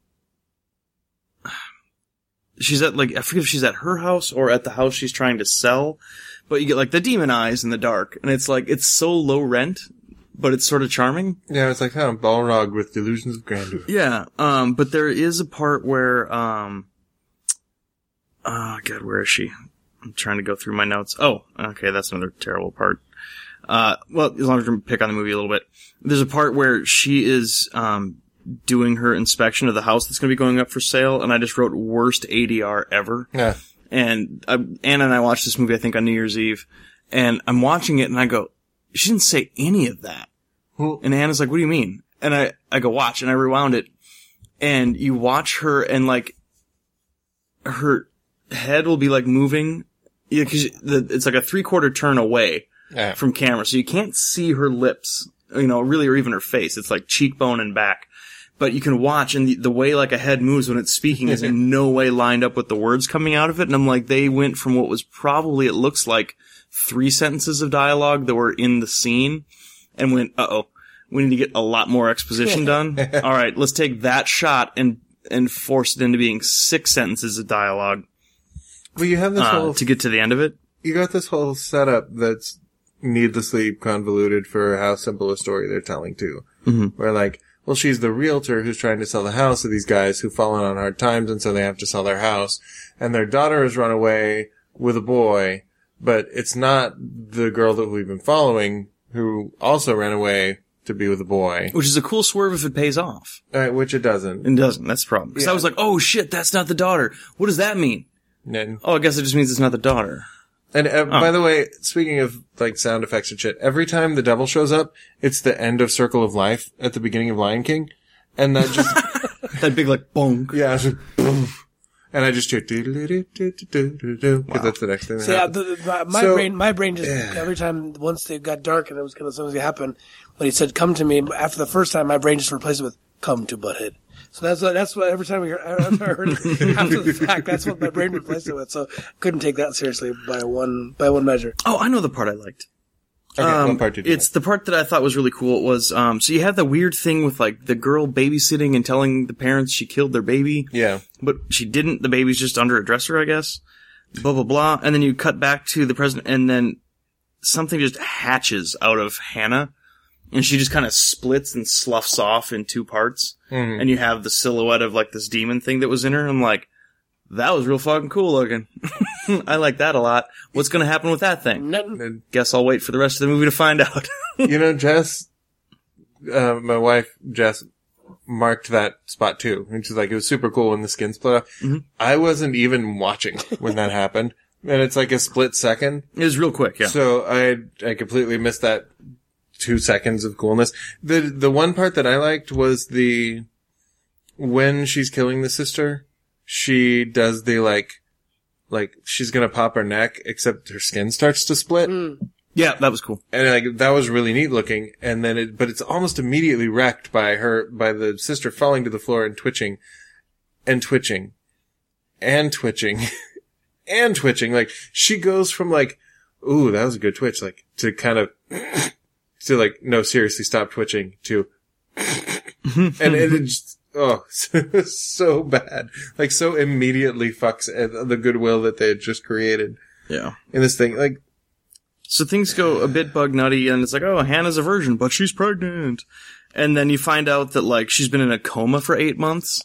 she's at like, I forget if she's at her house or at the house she's trying to sell, but you get like the demon eyes in the dark and it's like, it's so low rent, but it's sort of charming. Yeah, it's like, huh, Balrog with delusions of grandeur. Yeah. Um, but there is a part where, um, Oh, God, where is she? I'm trying to go through my notes. Oh, okay, that's another terrible part. Uh, well, as long as we pick on the movie a little bit. There's a part where she is, um, doing her inspection of the house that's going to be going up for sale, and I just wrote worst A D R ever. Yeah. And uh, Anna and I watched this movie, I think, on New Year's Eve, and I'm watching it, and I go, she didn't say any of that. Hmm. And Anna's like, what do you mean? And I, I go, watch, and I rewound it, and you watch her, and, like, her head will be, like, moving, yeah, because it's like a three-quarter turn away Yeah. from camera, so you can't see her lips, you know, really, or even her face. It's like cheekbone and back. But you can watch, and the, the way like a head moves when it's speaking is in no way lined up with the words coming out of it. And I'm like, they went from what was probably, it looks like, three sentences of dialogue that were in the scene, and went, uh-oh, we need to get a lot more exposition done. All right, let's take that shot and and force it into being six sentences of dialogue Well, you have this uh, whole to get to the end of it. you got this whole setup that's needlessly convoluted for how simple a story they're telling too. Mm-hmm. Where like, well, she's the realtor who's trying to sell the house to these guys who've fallen on hard times, and so they have to sell their house. And their daughter has run away with a boy, but it's not the girl that we've been following who also ran away to be with a boy. Which is a cool swerve if it pays off. Uh, which it doesn't. It doesn't. That's the problem. Because Yeah. I was like, oh shit, that's not the daughter. What does that mean? And, Oh, I guess it just means it's not the daughter. and uh, Oh. by the way, speaking of like sound effects and shit, every time the devil shows up, it's the end of Circle of Life at the beginning of Lion King. And that just, That big like bonk. yeah, it's just, boom. And I just hear do do do do do do do because that's the next thing that So yeah, happens. the, the, my, my So- brain, my brain just every time once it got dark and it was going to something to happen, when he said "come to me," after the first time, my brain just replaced it with "come to Butthead." So that's what that's what every time we heard, after I heard it after the fact, that's what my brain replaced it with. So I couldn't take that seriously by one by one measure. Oh, I know the part I liked. Okay, Um, what part did you it's the part that I thought was really cool. Was um, so you had the weird thing with like the girl babysitting and telling the parents she killed their baby, like? Yeah. but she didn't. The baby's just under a dresser, I guess. Blah blah blah. And then you cut back to the president, and then something just hatches out of Hannah, and she just kind of splits and sloughs off in two parts. Mhm. And you have the silhouette of like this demon thing that was in her. I'm like, that was real fucking cool looking. I like that a lot. What's going to happen with that thing? Nothing. And, Guess I'll wait for the rest of the movie to find out. you know, Jess, uh, my wife, Jess, marked that spot too. And she's like, it was super cool when the skin split off. Mm-hmm. I wasn't even watching when that happened. And it's like a split second. It was real quick, yeah. So I, I completely missed that two seconds of coolness. The, the one part that I liked was the, when she's killing the sister, she does the like, like she's gonna pop her neck, except her skin starts to split. Mm. Yeah, that was cool. And like, that was really neat looking. And then it, but it's almost immediately wrecked by her, by the sister falling to the floor and twitching and twitching and twitching and twitching. Like, she goes from like, ooh, that was a good twitch, like, to kind of, to like, no, seriously, stop twitching, to, and it, it just, oh, so bad. Like, so immediately fucks the goodwill that they had just created Yeah. in this thing. Like, So things go a bit bug nutty, and it's like, oh, Hannah's a virgin, but she's pregnant. And then you find out that, like, she's been in a coma for eight months.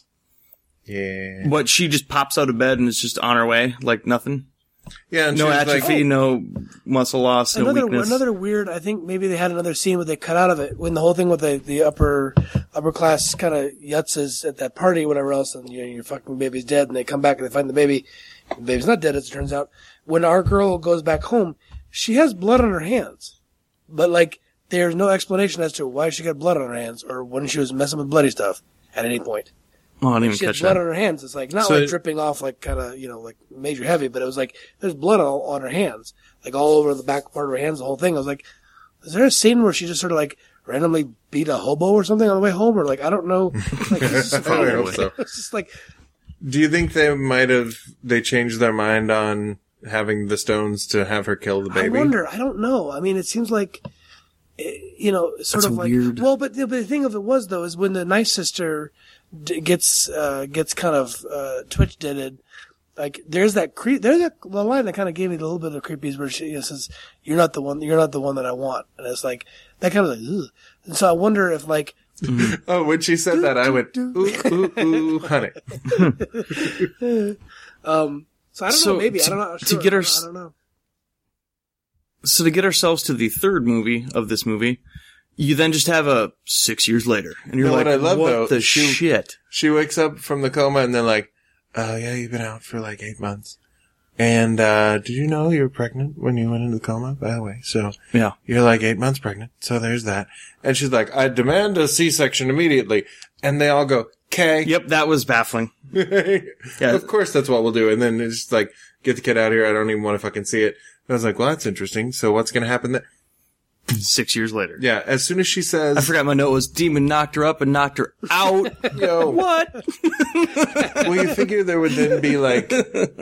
yeah. But she just pops out of bed and is just on her way, like nothing. Yeah, and No she was like, atrophy, no muscle loss, no Another weakness. another weird. I think maybe they had another scene where they cut out of it when the whole thing with the, the upper upper class kind of yutzes at that party, whatever else, and you know, your fucking baby's dead, and they come back and they find the baby. The baby's not dead, as it turns out. When our girl goes back home, she has blood on her hands, but like there's no explanation as to why she got blood on her hands or when she was messing with bloody stuff at any point. Oh, I didn't even She had catch blood that. on her hands. It's like not So like it- dripping off, like kind of you know like major heavy, but it was like there's blood all on her hands, like all over the back part of her hands. The whole thing. I was like, is there a scene where she just sort of like randomly beat a hobo or something on the way home, or like I don't know. Like, it's just, I hope so. it's just like Do you think they might have, they changed their mind on having the stones to have her kill the I baby? wonder. I don't know. I mean, it seems like eh, you know, sort That's of like weird. well, but the, but the thing of it was though is when the nice sister d- gets uh, gets kind of uh, twitch deaded. Like there's that creep, there's that the line that kind of gave me a little bit of creepies where she you know, says, "You're not the one, you're not the one that I want," and it's like that kind of like, ugh. And so I wonder if like, Oh, when she said that, I went, ooh, ooh, ooh, honey. so So I don't So know. Maybe to- I don't know. to Sure, get our I s- don't know. So to get ourselves to the third movie of this movie, you then just have a six years later, and you're No, like, what I love, what though, the she- shit? She wakes up from the coma and they're like, oh yeah, you've been out for like eight months. And, uh, did you know you were pregnant when you went into the coma, by the way? So, Yeah. you're like eight months pregnant. So there's that. And she's like, I demand a C-section immediately. And they all go, K. Yep, that was baffling. Yeah. Of course that's what we'll do. And then it's just like, get the kid out of here. I don't even want to fucking see it. And I was like, well, that's interesting. So what's going to happen there? Six years later. Yeah. As soon as she says, I forgot my note was Demon knocked her up and knocked her out. yo, What? well, you figure there would then be like,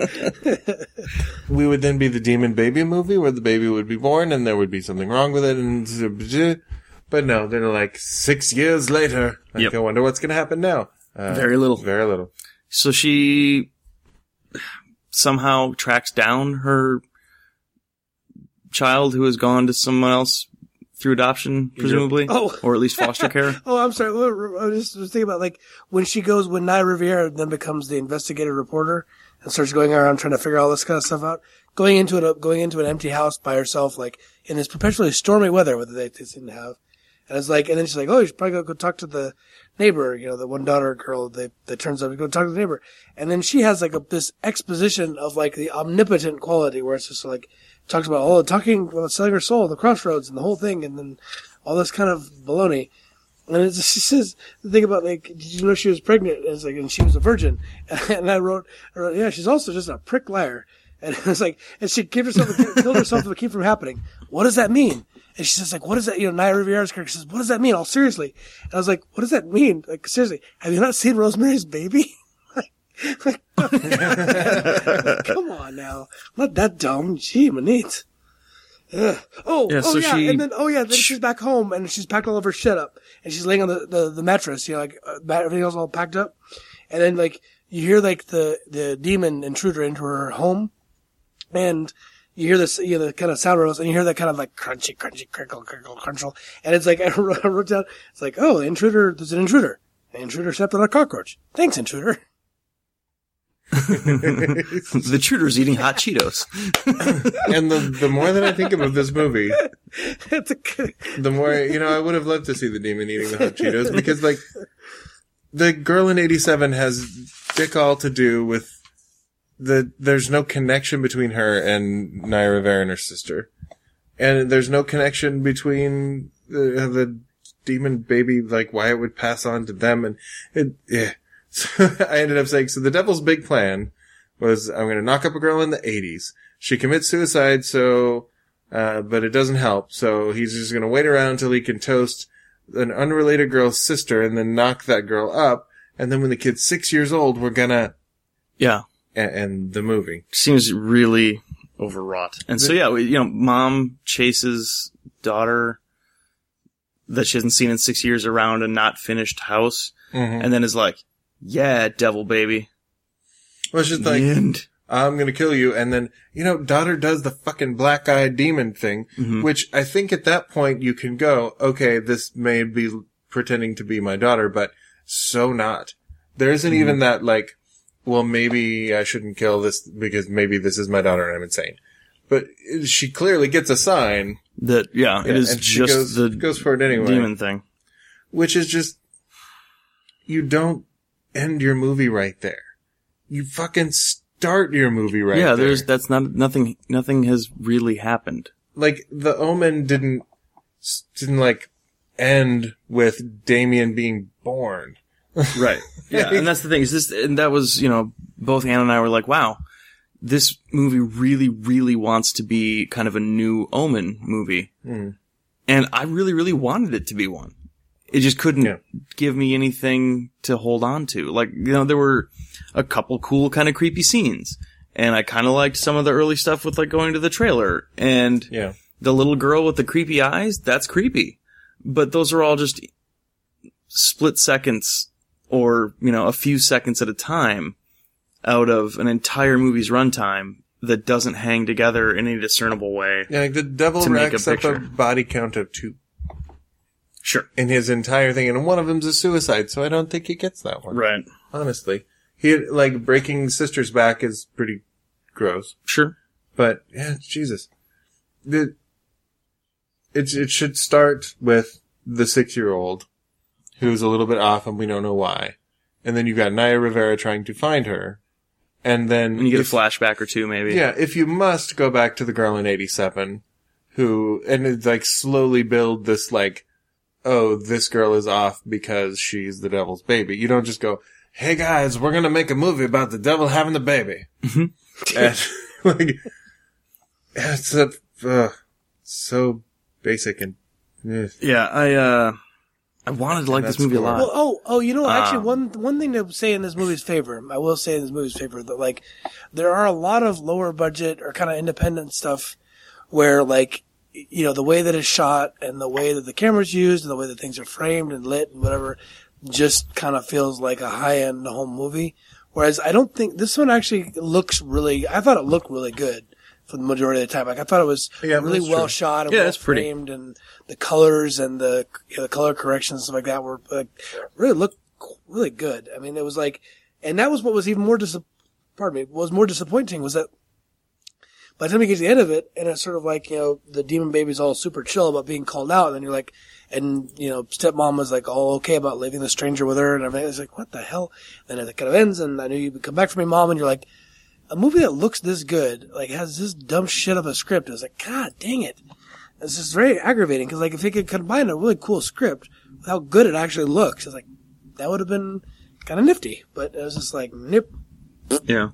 we would then be the Demon Baby movie where the baby would be born and there would be something wrong with it. And, but no, they're like six years later. Like, Yep. I wonder what's going to happen now. Uh, Very little. Very little. So she somehow tracks down her child who has gone to someone else through adoption, presumably, Oh. or at least foster care. Oh, I'm sorry. I was just was thinking about like when she goes when Naya Riviera then becomes the investigative reporter and starts going around trying to figure all this kind of stuff out. Going into it, going into an empty house by herself, like in this perpetually stormy weather, what they, they seem to have. And it's like, and then she's like, "Oh, you should probably go, go talk to the neighbor." You know, the one daughter girl that that turns up to go talk to the neighbor. And then she has like a this exposition of like the omnipotent quality, where it's just like talks about all the talking about selling her soul, the crossroads, and the whole thing, and then all this kind of baloney. And it's, she says the thing about like, did you know she was pregnant? And it's like, and she was a virgin. And I wrote, I wrote, yeah, she's also just a prick liar. And it was like, and she killed herself, killed herself to keep from happening. What does that mean? And she says like, what does that, you know, Naya Riviera's character says, what does that mean? All seriously. And I was like, what does that mean? Like, seriously, have you not seen Rosemary's Baby? like, like, come on now. I'm not that dumb. Gee, Manit. Ugh. Oh, Yeah, oh so yeah, she- and then oh yeah, then she's back home and she's packed all of her shit up and she's laying on the, the, the mattress, you know, like uh, everything else all packed up, and then like you hear like the the demon intruder into her home, and you hear this, you know, the kind of sound rolls, and you hear that kind of like crunchy, crunchy, crinkle, crinkle, crunchle, and it's like I wrote, I wrote down, it's like, oh, the intruder, there's an intruder, the intruder stepped on a cockroach. Thanks, intruder. The intruder's eating hot Cheetos. And the, the more that I think about this movie, It's a, the more, you know, I would have loved to see the demon eating the hot Cheetos because, like, the girl in eighty-seven has dick all to do with the, there's no connection between her and Naya Rivera and her sister. And there's no connection between the, the demon baby, like, why it would pass on to them. And it, yeah. So I ended up saying, so the devil's big plan was, I'm going to knock up a girl in the eighties. She commits suicide, so, uh, but it doesn't help. So he's just going to wait around until he can toast an unrelated girl's sister and then knock that girl up. And then when the kid's six years old, we're gonna Yeah. e- end the movie. Seems really overwrought. And so, yeah, we- you know, mom chases daughter that she hasn't seen in six years around a not finished house, Mm-hmm. and then is like, yeah, devil baby. Well, it's just like, And I'm gonna kill you. And then, you know, daughter does the fucking black-eyed demon thing, Mhm. which I think at that point you can go, okay, this may be pretending to be my daughter, but so not. There isn't Mm-hmm. even that, like, well, maybe I shouldn't kill this because maybe this is my daughter and I'm insane. But she clearly gets a sign. that, yeah, Yeah, it is and she just goes, the goes for it anyway. demon thing. Which is just, you don't end your movie right there. You fucking start your movie right yeah, there. there's, that's not, nothing, nothing has really happened. Like, The Omen didn't, didn't like, end with Damien being born. Right. Yeah, and that's the thing, is this, and that was, you know, both Anna and I were like, wow, this movie really, really wants to be kind of a new Omen movie. Mm. And I really, really wanted it to be one. It just couldn't Yeah. give me anything to hold on to. Like, you know, there were a couple cool kind of creepy scenes. And I kind of liked some of the early stuff with like going to the trailer. And Yeah. the little girl with the creepy eyes, that's creepy. But those are all just split seconds or, you know, a few seconds at a time out of an entire movie's runtime that doesn't hang together in any discernible way. Yeah, like the devil To make a racks up a picture. body count of two Sure. in his entire thing, and one of them's a suicide, so I don't think he gets that one. Right. Honestly. He, like, breaking sister's back is pretty gross. Sure. But, yeah, Jesus. The, it, it should start with the six-year-old who's a little bit off and we don't know why. And then you've got Naya Rivera trying to find her. And then... And you get if, a flashback or two, maybe. Yeah, if you must go back to the girl in eighty-seven who... And it's like slowly build this like, oh, this girl is off because she's the devil's baby. You don't just go, hey guys, we're gonna make a movie about the devil having the baby. Mm-hmm. And, like, it's a, uh, so basic and... eh. Yeah, I, uh... I wanted to like this movie a lot. Well, oh, oh, you know, actually, Um, one one thing to say in this movie's favor, I will say in this movie's favor that like there are a lot of lower budget or kind of independent stuff where like you know the way that it's shot and the way that the camera's used and the way that things are framed and lit and whatever just kind of feels like a high end home movie. Whereas I don't think this one actually looks really. I thought it looked really good for the majority of the time. Like I thought it was Yeah, really that's well true. shot and Yeah, well it's pretty. framed, and the colors and the you know, the color corrections and stuff like that were like really looked really good. I mean, it was like, and that was what was even more dis- pardon me, what was more disappointing was that by the time you get to the end of it, and it's sort of like you know the demon baby's all super chill about being called out, and then you're like, and you know stepmom was like all okay about leaving the stranger with her and everything. It's like what the hell? Then it kind of ends, and I knew you'd come back for me, mom, and you're like. A movie that looks this good, like, has this dumb shit of a script. It's like, God dang it. It's just very aggravating, because, like, if it could combine a really cool script with how good it actually looks, it's like, that would have been kind of nifty. But it was just like, nip. Yeah.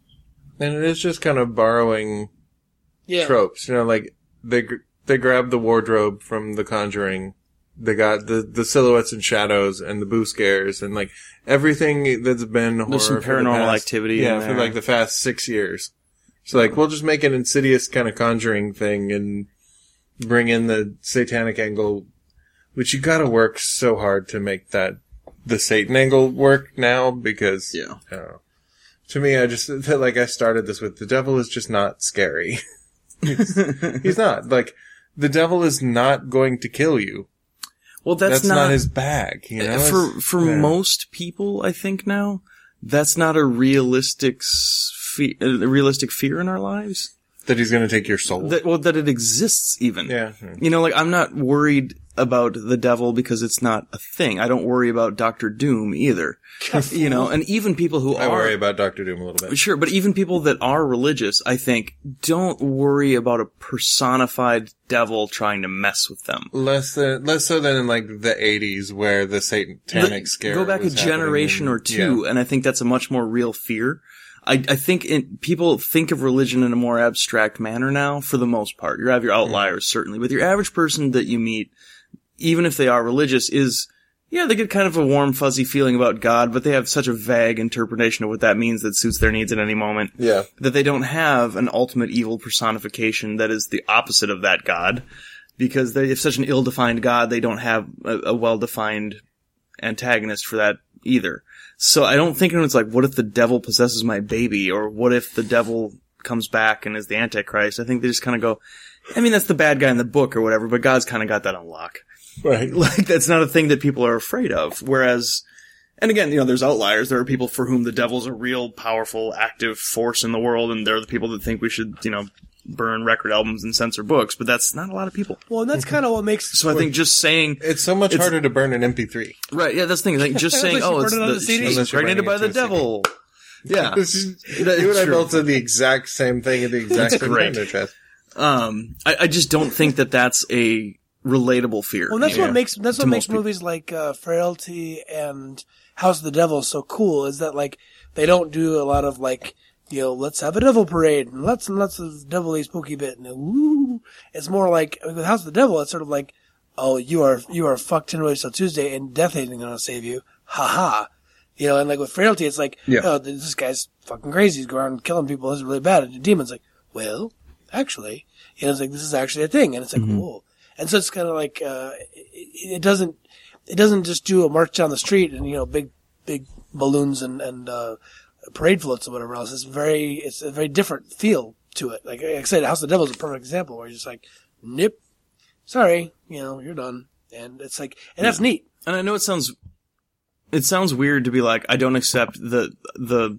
And it is just kind of borrowing Yeah. tropes. You know, like, they gr- they grabbed the wardrobe from The Conjuring. They got the, the silhouettes and shadows and the boo scares and, like, everything that's been horror. There's some for the paranormal past- activity Yeah, in for, there. like, the past six years. So, like, we'll just make an Insidious kind of Conjuring thing and bring in the satanic angle, which you gotta work so hard to make that, the Satan angle work now, because, Yeah. I don't know. To me, I just feel like I started this with, the devil is just not scary. he's, he's not. Like, the devil is not going to kill you. Well, that's, That's not, his bag, you know? for It's- for yeah. most people, I think now, that's not a realistic s- fe- a realistic fear in our lives. That he's gonna take your soul. That well, that it exists even. yeah. You know, like I'm not worried about the devil because it's not a thing. I don't worry about Doctor Doom either. You know, and even people who I are worry about Doctor Doom a little bit. Sure, but even people that are religious, I think, don't worry about a personified devil trying to mess with them. Less than, less so than in like the eighties where the satanic The- scare Go back a was happening generation in- or two, yeah. and I think that's a much more real fear. I, I think in, people think of religion in a more abstract manner now, for the most part. You have your outliers, certainly, but your average person that you meet, even if they are religious, is, yeah, they get kind of a warm, fuzzy feeling about God, but they have such a vague interpretation of what that means that suits their needs at any moment. Yeah. That they don't have an ultimate evil personification that is the opposite of that God, because they have such an ill-defined God, they don't have a, a well-defined antagonist for that either. So I don't think it's like, what if the devil possesses my baby, or what if the devil comes back and is the Antichrist? I think they just kind of go, I mean, that's the bad guy in the book or whatever, but God's kind of got that on lock. Right. Like, that's not a thing that people are afraid of. Whereas, and again, you know, there's outliers. There are people for whom the devil's a real powerful, active force in the world, and they're the people that think we should, you know, burn record albums and censor books, but that's not a lot of people. Well, and that's kind of what makes. So I think just saying, It's so much It's- harder to burn an M P three. right, yeah, that's the thing. Like, just saying, Unless you oh, burn it's it on the, the C D. she's Unless you're impregnated by burning the it to a C D. devil. Yeah. This is, That is you and I true. both said the exact same thing at the exact same great. time, Chad. Um, I, I just don't think that that's a relatable fear. Well, that's Yeah. what makes that's To what makes most people. movies like uh, Frailty and House of the Devil so cool. Is that like they don't do a lot of like you know let's have a devil parade and lots and lots of devilly spooky bit and woo. It's more like with House of the Devil. It's sort of like oh you are you are fucked in till Tuesday and death ain't gonna save you. Ha ha. You know, and like with Frailty, it's like Yeah. oh this guy's fucking crazy. He's going around killing people. This is really bad. And the demon's like well actually, you know, it's like this is actually a thing, and it's like whoa. And so it's kind of like, uh, it, it doesn't, it doesn't just do a march down the street and, you know, big, big balloons and, and, uh, parade floats or whatever else. It's very, it's a very different feel to it. Like, like I said, House of the Devil is a perfect example where you're just like, nip, sorry, you know, you're done. And it's like, and that's neat. And I know it sounds, it sounds weird to be like, I don't accept the, the,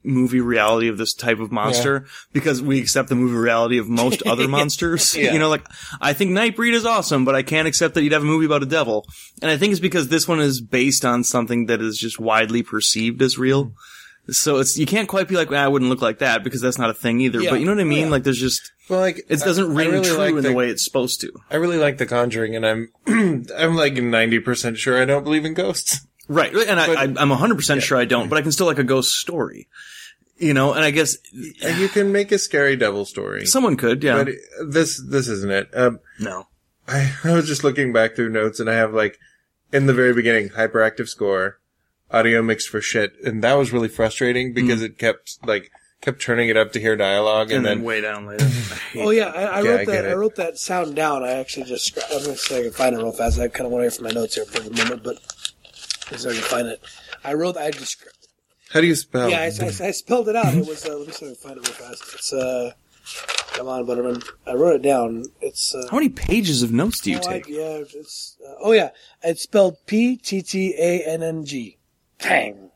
movie reality of this type of monster because we accept the movie reality of most other monsters. Yeah. You know, like, I think Nightbreed is awesome, but I can't accept that you'd have a movie about a devil. And I think it's because this one is based on something that is just widely perceived as real. So it's, you can't quite be like, well, I wouldn't look like that because that's not a thing either. Yeah. But you know what I mean? Yeah. Like, there's just, Well, like it doesn't I- ring I really true like in the, the way it's supposed to. I really like The Conjuring, and I'm I'm like ninety percent sure I don't believe in ghosts. Right. And I, But- I, I'm one hundred percent Yeah. sure I don't, but I can still like a ghost story. You know, and I guess And you can make a scary devil story, someone could, yeah. but this this isn't it. Um, No. I, I was just looking back through notes, and I have like in the very beginning hyperactive score, audio mixed for shit, and that was really frustrating because it kept like kept turning it up to hear dialogue, and, And then then way down later. I hate Oh yeah, I, I Yeah, wrote I that. get I it. wrote that sound down. I actually just. scra- I'm gonna see if I can find it real fast. I kind of want to hear from my notes here for the moment, but let's see if I can find it. I wrote. I just. how do you spell? Yeah, I, I, I spelled it out. It was. Uh, let me see if I can find it real fast. It's. uh Come on, Butterman. I wrote it down. It's. Uh, How many pages of notes do you oh, I- take? yeah, it's. Uh, oh yeah, it's spelled P T T A N N G. Tang.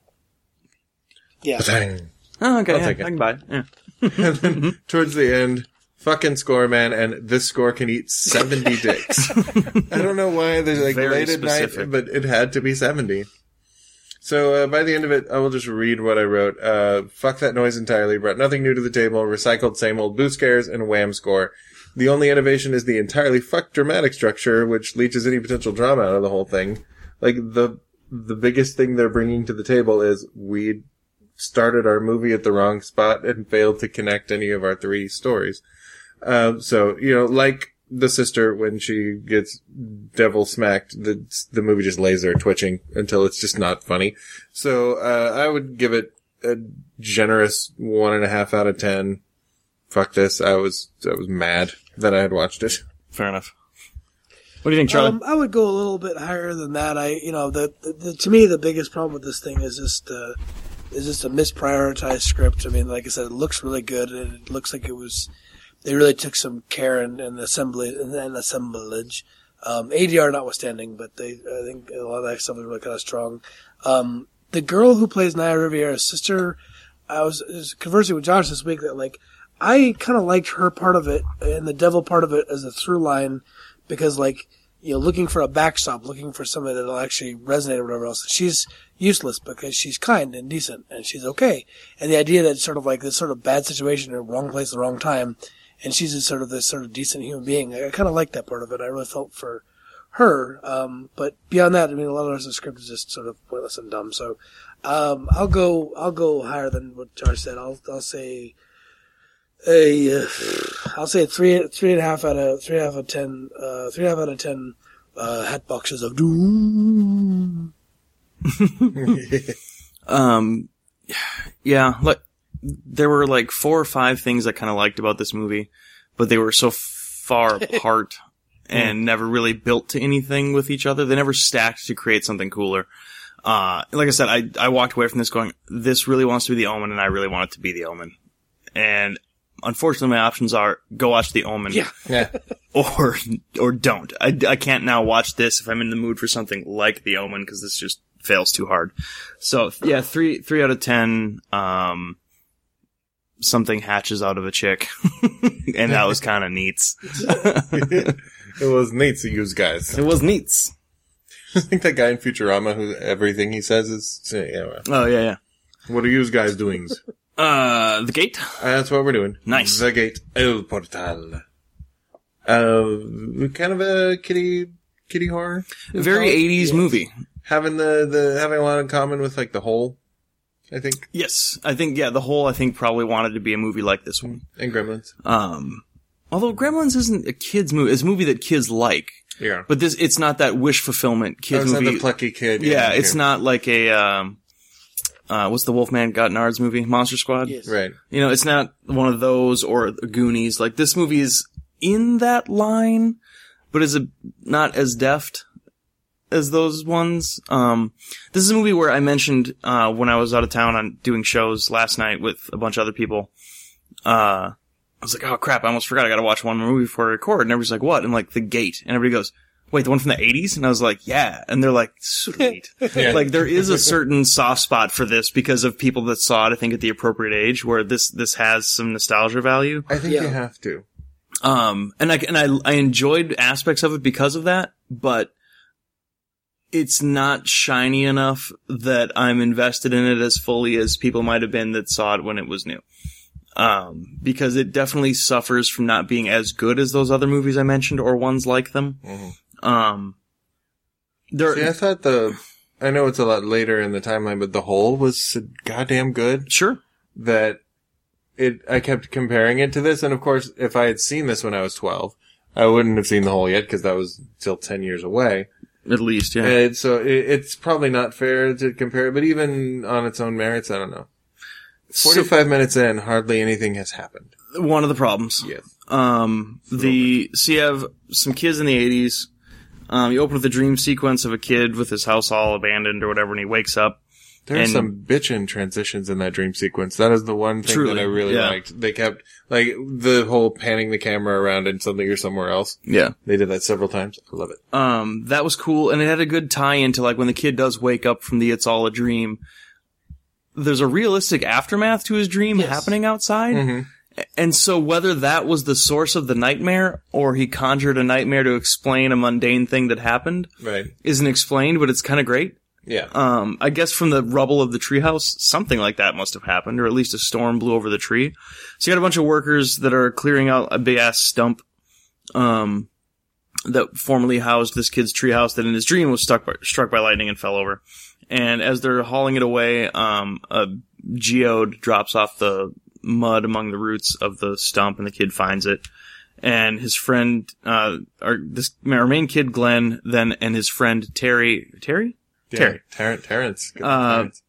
Yeah. Dang. Oh, okay, I'll yeah, I take it. can buy it. Yeah. And then towards the end, fucking score, man, and this score can eat seventy dicks. I don't know why there's like Very late at night, specific. but it had to be seventy. So uh, by the end of it, I will just read what I wrote. Uh, fuck that noise entirely. Brought nothing new to the table. Recycled same old boo scares and wham score. The only innovation is the entirely fucked dramatic structure, which leeches any potential drama out of the whole thing. Like the the biggest thing they're bringing to the table is we started our movie at the wrong spot and failed to connect any of our three stories. Uh, so, you know, like the sister, when she gets devil smacked, the, the movie just lays there twitching until it's just not funny. So, uh, I would give it a generous one and a half out of ten. Fuck this. I was, I was mad that I had watched it. Fair enough. What do you think, Charlie? Um, I would go a little bit higher than that. I, you know, the, the, the to me the biggest problem with this thing is just uh, is just a misprioritized script. I mean, like I said, it looks really good, and it looks like it was they really took some care in, in the assembly and the assemblage. Um, A D R notwithstanding, but they I think a lot of that stuff was really kind of strong. Um, the girl who plays Naya Riviera's sister, I was, was conversing with Josh this week that like I kind of liked her part of it and the devil part of it as a through line. Because, like, you know, looking for a backstop, looking for somebody that'll actually resonate or whatever else. She's useless because she's kind and decent and she's okay. And the idea that sort of like this sort of bad situation in the wrong place at the wrong time, and she's just sort of this sort of decent human being. I, I kind of like that part of it. I really felt for her. Um, but beyond that, I mean, a lot of the rest of the script is just sort of pointless and dumb. So, um, I'll go, I'll go higher than what Josh said. I'll, I'll say, A, uh, I'll say three, three and a half out of three and a half out of ten, uh, three and a half out of ten, uh, hat boxes of doom. Um, yeah, like, there were like four or five things I kind of liked about this movie, but they were so far apart and never really built to anything with each other. They never stacked to create something cooler. Uh, like I said, I, I walked away from this going, this really wants to be The Omen, and I really want it to be The Omen. And unfortunately, my options are go watch The Omen. Yeah. Yeah. Or, or don't. I, I can't now watch this if I'm in the mood for something like The Omen, because this just fails too hard. So, yeah, three, three out of ten, um, something hatches out of a chick. And that was kind of neats. It was neat to use guys. It was neats. I think that guy in Futurama who everything he says is, yeah, well, Oh, yeah, yeah. what are you guys doing? Uh, The Gate? Uh, that's what we're doing. Nice. The Gate. El Portal. Uh, kind of a kitty, kitty horror. Very eighties Yes. movie. Having the, the, having a lot in common with like The Hole, I think, Yes. I think, yeah, The Whole, I think, probably wanted to be a movie like this one. and Gremlins. Um, although Gremlins isn't a kid's movie. It's a movie that kids like. Yeah. But this, it's not that wish fulfillment I kids was movie. the plucky kid. Yeah, it's yeah. not like a, um, uh, what's the Wolfman Got Nards movie? Monster Squad? Yes. Right. You know, it's not one of those or Goonies. Like, this movie is in that line, but is a, not as deft as those ones. Um, this is a movie where I mentioned, uh, when I was out of town on doing shows last night with a bunch of other people. Uh, I was like, oh crap, I almost forgot I gotta watch one more movie before I record. And everybody's like, what? And I'm like, The Gate. And everybody goes, wait, the one from the eighties? And I was like, yeah. And they're like, sweet. Yeah. Like, there is a certain soft spot for this because of people that saw it, I think, at the appropriate age, where this, this has some nostalgia value. I think Yeah. you have to. Um, and I, and I, I enjoyed aspects of it because of that, but it's not shiny enough that I'm invested in it as fully as people might have been that saw it when it was new. Um, because it definitely suffers from not being as good as those other movies I mentioned or ones like them. Mm-hmm. Um, there, See, I thought the, I know it's a lot later in the timeline, but The Hole was goddamn good sure. that it, I kept comparing it to this. And of course, if I had seen this when I was twelve, I wouldn't have seen The Hole yet because that was still ten years away. At least, yeah. And so it, it's probably not fair to compare it, but even on its own merits, I don't know. forty-five So, minutes in, hardly anything has happened. one of the problems. Yes. Um, the, so you have some kids in the eighties. Um, you open with a dream sequence of a kid with his house all abandoned or whatever, and he wakes up. There's And- some bitchin' transitions in that dream sequence. That is the one thing Truly, that I really yeah. liked. They kept, like, the whole panning the camera around in something or somewhere else. Yeah. They did that several times. I love it. Um, that was cool, and it had a good tie into, like, when the kid does wake up from the It's All a Dream, there's a realistic aftermath to his dream Yes. happening outside. Mhm. And so whether that was the source of the nightmare, or he conjured a nightmare to explain a mundane thing that happened, Right. isn't explained, but it's kind of great. Yeah. Um, I guess from the rubble of the treehouse, something like that must have happened, or at least a storm blew over the tree. So you got a bunch of workers that are clearing out a big ass stump, um, that formerly housed this kid's treehouse that in his dream was struck by, struck by lightning and fell over. And as they're hauling it away, um, a geode drops off the mud among the roots of the stump, and the kid finds it. And his friend, uh, or this, our main kid, Glenn, then, and his friend, Terry, Terry? yeah. Terry. Ter- Terrence. Good Uh, Terrence.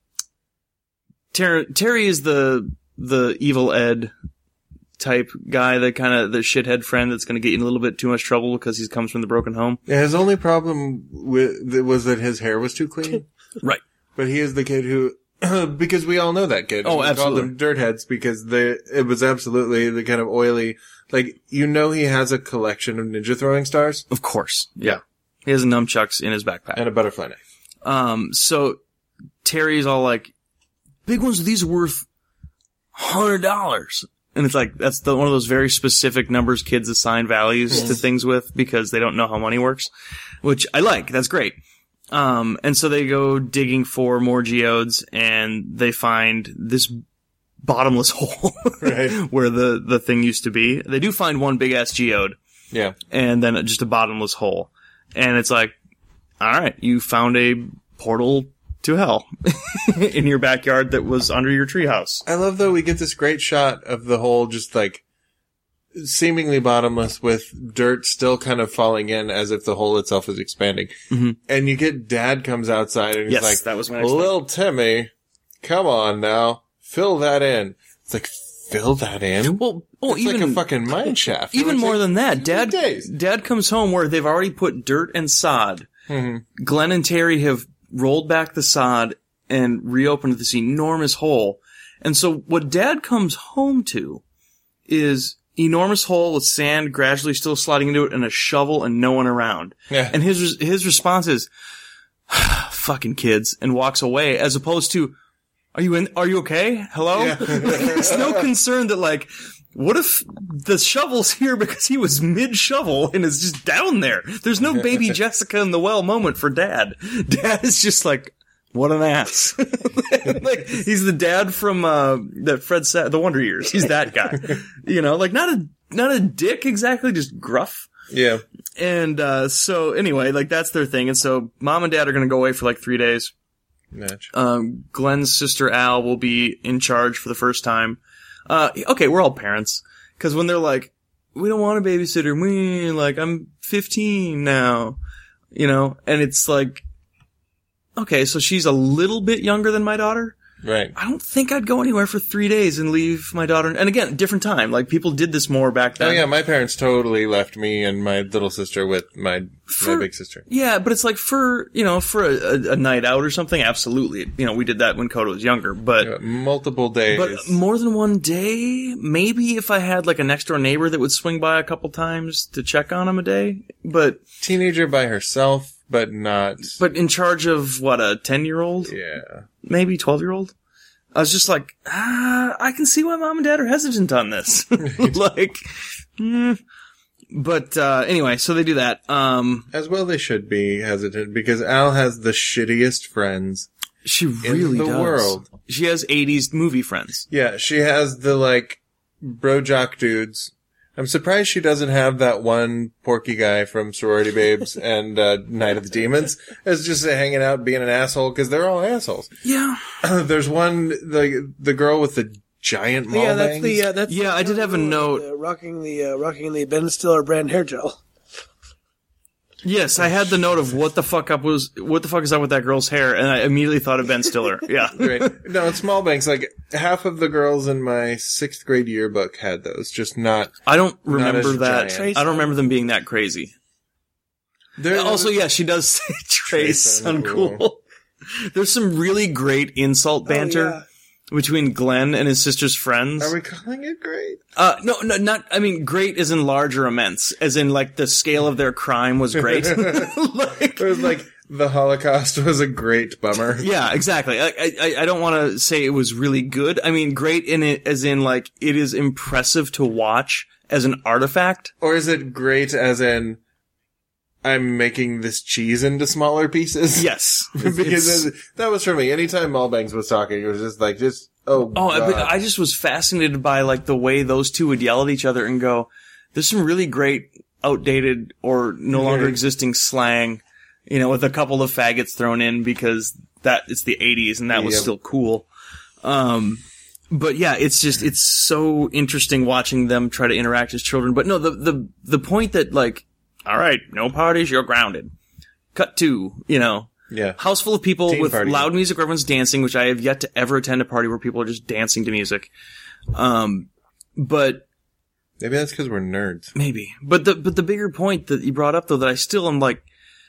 Ter- Terry is the, the evil Ed type guy, the kind of, the shithead friend that's gonna get you in a little bit too much trouble because he comes from the broken home. Yeah, his only problem with was that his hair was too clean. Right. But he is the kid who, because we all know that kid. Oh, we absolutely. called them dirt heads because they, it was absolutely the kind of oily, like, you know he has a collection of ninja throwing stars Of course. Yeah. He has nunchucks in his backpack. and a butterfly knife. Um, so Terry's all like, big ones of these are worth hundred dollars. And it's like, that's the, one of those very specific numbers kids assign values to things with because they don't know how money works, which I like. That's great. Um, and so they go digging for more geodes and they find this bottomless hole Right. where the, the thing used to be. They do find one big ass geode Yeah. and then just a bottomless hole. And it's like, all right, you found a portal to hell in your backyard that was under your treehouse. I love though we get this great shot of the hole just like seemingly bottomless with dirt still kind of falling in as if the hole itself is expanding. Mm-hmm. And you get Dad comes outside and he's Yes, like, that was my next thing. Lil Timmy, come on now, fill that in. It's like, fill that in? Well, oh, it's even like a fucking mine shaft. even It's more like than that, three Dad. days. Dad comes home where they've already put dirt and sod. Mm-hmm. Glenn and Terry have rolled back the sod and reopened this enormous hole. And so what Dad comes home to is enormous hole with sand gradually still sliding into it and a shovel and no one around. Yeah. And his his response is, "Fucking kids," and walks away. As opposed to, "Are you in? Are you okay? Hello?" Yeah. There's no concern that like, what if the shovel's here because he was mid shovel and is just down there? There's no baby Jessica in the well moment for Dad. Dad is just like, what an ass. Like, he's the dad from, uh, that Fred Sa- the Wonder Years. He's that guy. You know, like not a, not a dick exactly, just gruff. Yeah. And, uh, so anyway, like that's their thing. And so mom and dad are going to go away for like three days. Match. Um, Glenn's sister Al will be in charge for the first time. Uh, okay, we're all parents. Cause when they're like, we don't want a babysitter, we, like, I'm fifteen now, you know, and it's like, okay, so she's a little bit younger than my daughter. Right. I don't think I'd go anywhere for three days and leave my daughter. And again, different time. Like, people did this more back then. Oh yeah, my parents totally left me and my little sister with my For- my big sister. Yeah, but it's like for, you know, for a, a, a night out or something, absolutely. You know, we did that when Coda was younger, but... Yeah, multiple days. But more than one day, maybe if I had like a next door neighbor that would swing by a couple times to check on him a day. But Teenager by herself, but not... but in charge of what, a ten year old? Yeah. Maybe twelve year old? I was just like, ah, I can see why mom and dad are hesitant on this. like, mm. But uh anyway, so they do that. Um As well they should be hesitant, because Al has the shittiest friends. She really the does. world. She has eighties movie friends. Yeah, she has the, like, bro jock dudes. I'm surprised she doesn't have that one porky guy from Sorority Babes and uh, Night of the Demons as just hanging out being an asshole, because they're all assholes. Yeah. There's one, the the girl with the giant mall Yeah, that's bangs. the uh, that's Yeah, I did have a note. Uh, rocking the uh, rocking the Ben Stiller brand hair gel. Yes, I had the note of what the fuck up was, what the fuck is up with that girl's hair, and I immediately thought of Ben Stiller. Yeah. Right. No, it's small bangs. Like, half of the girls in my sixth grade yearbook had those, just not... I don't Not remember as that. giant. I don't remember them being that crazy. They're, Also, yeah, she does say Trace Trace uncool. uncool. There's some really great insult banter Oh, yeah. between Glenn and his sister's friends. Are we calling it great? Uh, no, no, not, I mean, great as in large or immense, as in, like, the scale of their crime was great. Like, It was like, the Holocaust was a great bummer. yeah, exactly. I, I, I don't want to say it was really good. I mean, great in it, as in, like, it is impressive to watch as an artifact. Or is it great as in, I'm making this cheese into smaller pieces? Yes. Because It's- that was for me. Anytime Malbangs was talking, it was just like, just, oh, Oh, God. but I just was fascinated by, like, the way those two would yell at each other and go, there's some really great outdated or no longer Right. existing slang, you know, with a couple of faggots thrown in because that, it's the eighties and that was Yep. still cool. Um, but yeah, it's just, it's so interesting watching them try to interact as children. But no, the, the, the point that, like, all right, no parties, you're grounded. Cut to, you know, Yeah. house full of people Teen with party. loud music where everyone's dancing, which I have yet to ever attend a party where people are just dancing to music. Um, but Maybe that's because we're nerds. maybe. But the, but the bigger point that you brought up though, that I still am like,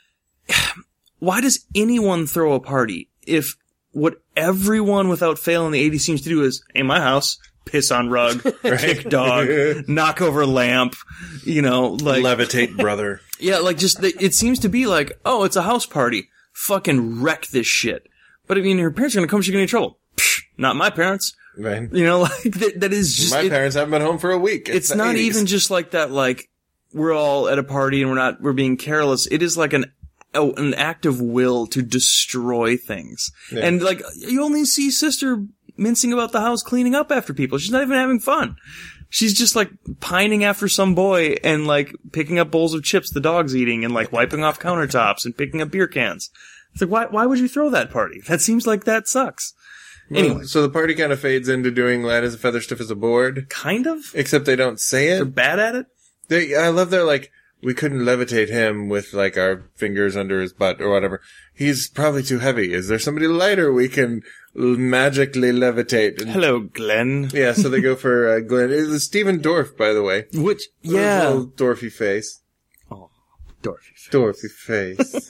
why does anyone throw a party if what everyone without fail in the eighties seems to do is, hey, my house, piss on rug, kick dog, knock over lamp, you know, like, Levitate, brother. yeah, like just, it seems to be like, oh, it's a house party. Fucking wreck this shit. But I mean, her parents are gonna come, she's gonna get in trouble. Psh, not my parents. Right. You know, like, that, that is just, My it- parents haven't been home for a week. it's the not eighties. even just like that, like, we're all at a party and we're not, we're being careless. It is like an, oh, an act of will to destroy things. Yeah. And like, you only see sister mincing about the house, cleaning up after people. She's not even having fun. She's just like pining after some boy and like picking up bowls of chips the dog's eating and like wiping off countertops and picking up beer cans. It's like, why, why would you throw that party? That seems like that sucks. Well, Anyway, so the party kind of fades into doing light as a feather, stiff as a board, kind of. except they don't say They're it. bad at it. They, I love their, like, we couldn't levitate him with, like, our fingers under his butt or whatever. He's probably too heavy. Is there somebody lighter we can l- magically levitate? And, Hello, Glenn. yeah, so they go for uh, Glenn. It was Stephen Dorff, by the way. Which, His yeah. little Dorfy face. Dorothy. Dorothy face.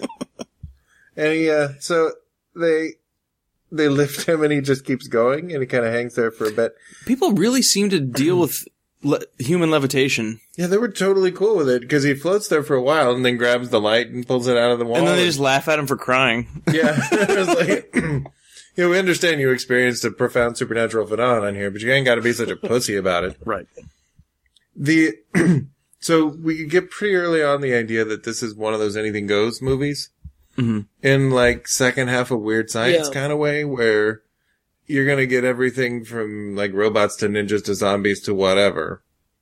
And he, uh, so they, they lift him and he just keeps going and he kind of hangs there for a bit. People really seem to deal with le- human levitation, Yeah, they were totally cool with it because he floats there for a while and then grabs the light and pulls it out of the wall. and then they just laugh at him for crying. yeah, it was like, yeah, we understand you experienced a profound supernatural phenomenon here, but you ain't got to be such a pussy about it. Right. The, so we get pretty early on the idea that this is one of those anything goes movies. Mm-hmm. In like second half of Weird Science Yeah. kind of way where you're going to get everything from like robots to ninjas to zombies to whatever.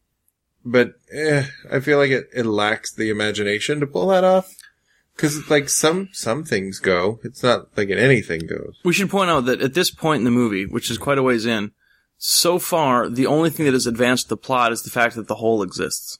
But eh, I feel like it, it lacks the imagination to pull that off. Cause like some, some things go. It's not like an anything goes. We should point out that at this point in the movie, which is quite a ways in, so far, the only thing that has advanced the plot is the fact that the hole exists.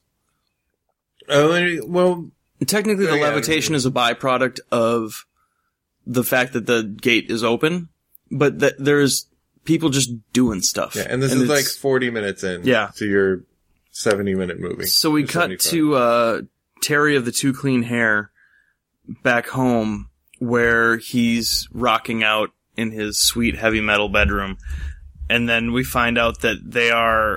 Oh, well, Technically, the Yeah. levitation is a byproduct of the fact that the gate is open, but that there's people just doing stuff. Yeah, and this is like it's- forty minutes in Yeah. to your seventy minute movie. So we Or cut seventy-five. to uh, Terry of the Two Clean Hair back home where he's rocking out in his sweet heavy metal bedroom. And then we find out that they are,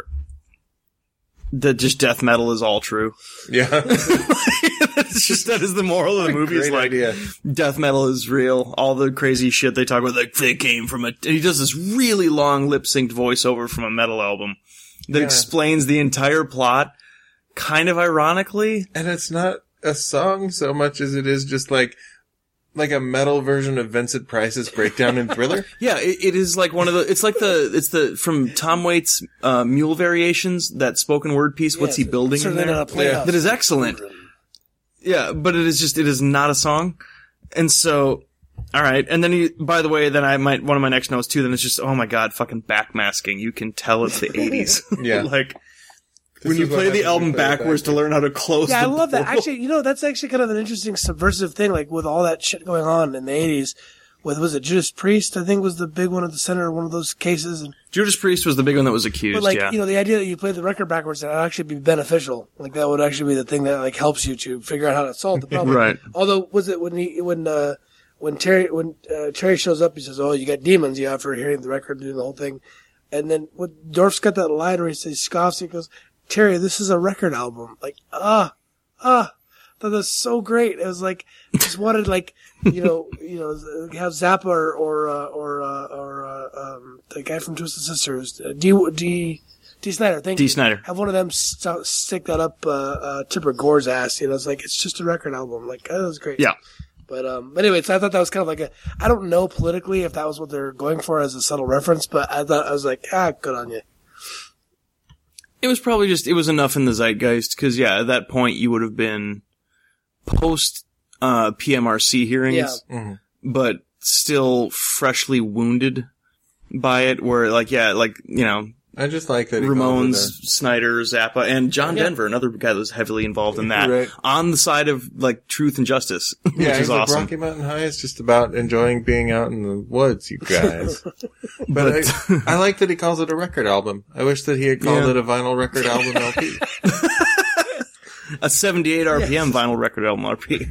that just death metal is all true. Yeah. It's just, that is the moral of the movie. Is Great like, idea. death metal is real. All the crazy shit they talk about, like, they came from a, and he does this really long lip-synced voiceover from a metal album that Yeah. explains the entire plot, kind of ironically. And it's not a song so much as it is just like, like a metal version of Vincent Price's Breakdown in Thriller. Yeah, it, it is like one of the, it's like the, it's the, from Tom Waits' uh, Mule Variations, that spoken word piece, What's He Yeah, Building in certainly there? not a playhouse. That is excellent. Yeah, but it is just, it is not a song. And so, alright, and then he, by the way, then I might, one of my next notes too, then it's just, oh my god, fucking backmasking. You can tell it's the eighties. Yeah. Like, This when you is what play the happens album when you play it backwards to learn how to close Yeah, the I love that. portal. Actually, you know, that's actually kind of an interesting subversive thing, like with all that shit going on in the eighties. With, was it Judas Priest, I think was the big one at the center of one of those cases. And, Judas Priest was the big one that was accused, but like, yeah. you know, the idea that you play the record backwards, that would actually be beneficial. Like that would actually be the thing that like helps you to figure out how to solve the problem. Right. Although, was it when he, when, uh, when Terry, when, uh, Terry shows up, he says, oh, you got demons, you after hearing the record, doing the whole thing. And then, when Dorf's got that line where he says, scoffs, he goes, Terry, this is a record album. Like, ah, ah. I thought that was so great. It was like, just wanted like, you know, you know, have Zappa or, or, uh, or, uh, or, uh, um, the guy from Twisted Sisters, uh, D, D, D. Snyder, thank D. you. Snyder. Have one of them st- stick that up, uh, uh, Tipper Gore's ass. You know, it's like, it's just a record album. Like, that was great. Yeah. But, um, but anyway, so I thought that was kind of like a, I don't know politically if that was what they're going for as a subtle reference, but I thought, I was like, ah, good on you. It was probably just, it was enough in the zeitgeist, because yeah, at that point you would have been post, uh, P M R C hearings, Mm-hmm. but still freshly wounded by it, where like, yeah, like, you know, I just like that he Ramones, calls Snyder, Zappa, and John Yeah. Denver, another guy that was heavily involved in that, Right. on the side of like truth and justice, it a- which Yeah, is he's like, awesome. Rocky Mountain High is just about enjoying being out in the woods, you guys. but But- I, I like that he calls it a record album. I wish that he had called Yeah. it a vinyl record album L P. A seventy-eight R P M vinyl record album R P.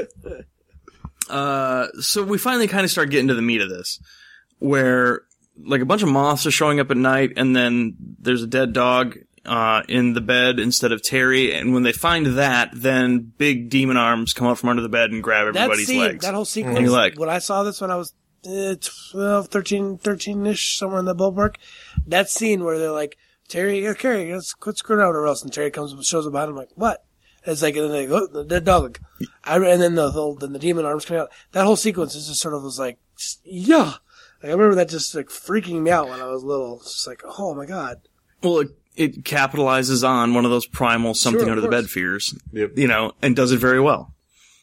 uh, so we finally kind of start getting to the meat of this, where like a bunch of moths are showing up at night, and then there's a dead dog uh in the bed instead of Terry, and when they find that, then big demon arms come out from under the bed and grab That everybody's scene, legs. that whole sequence, And you're like- when I saw this when I was uh, twelve, thirteen, thirteen-ish, somewhere in the ballpark, that scene where they're like, Terry, yeah, Carrie, let's quit screwing out or else, and Terry comes and shows up behind him like, what? And it's like, and then they go, the dead dog, like, I, and then the, the, then the demon arms coming out. That whole sequence is just sort of was like, yeah. Like, I remember that just like freaking me out when I was little. It's just like, oh my god. Well, it, it capitalizes on one of those primal something Sure, of under the bed course. fears, Yep. you know, and does it very well.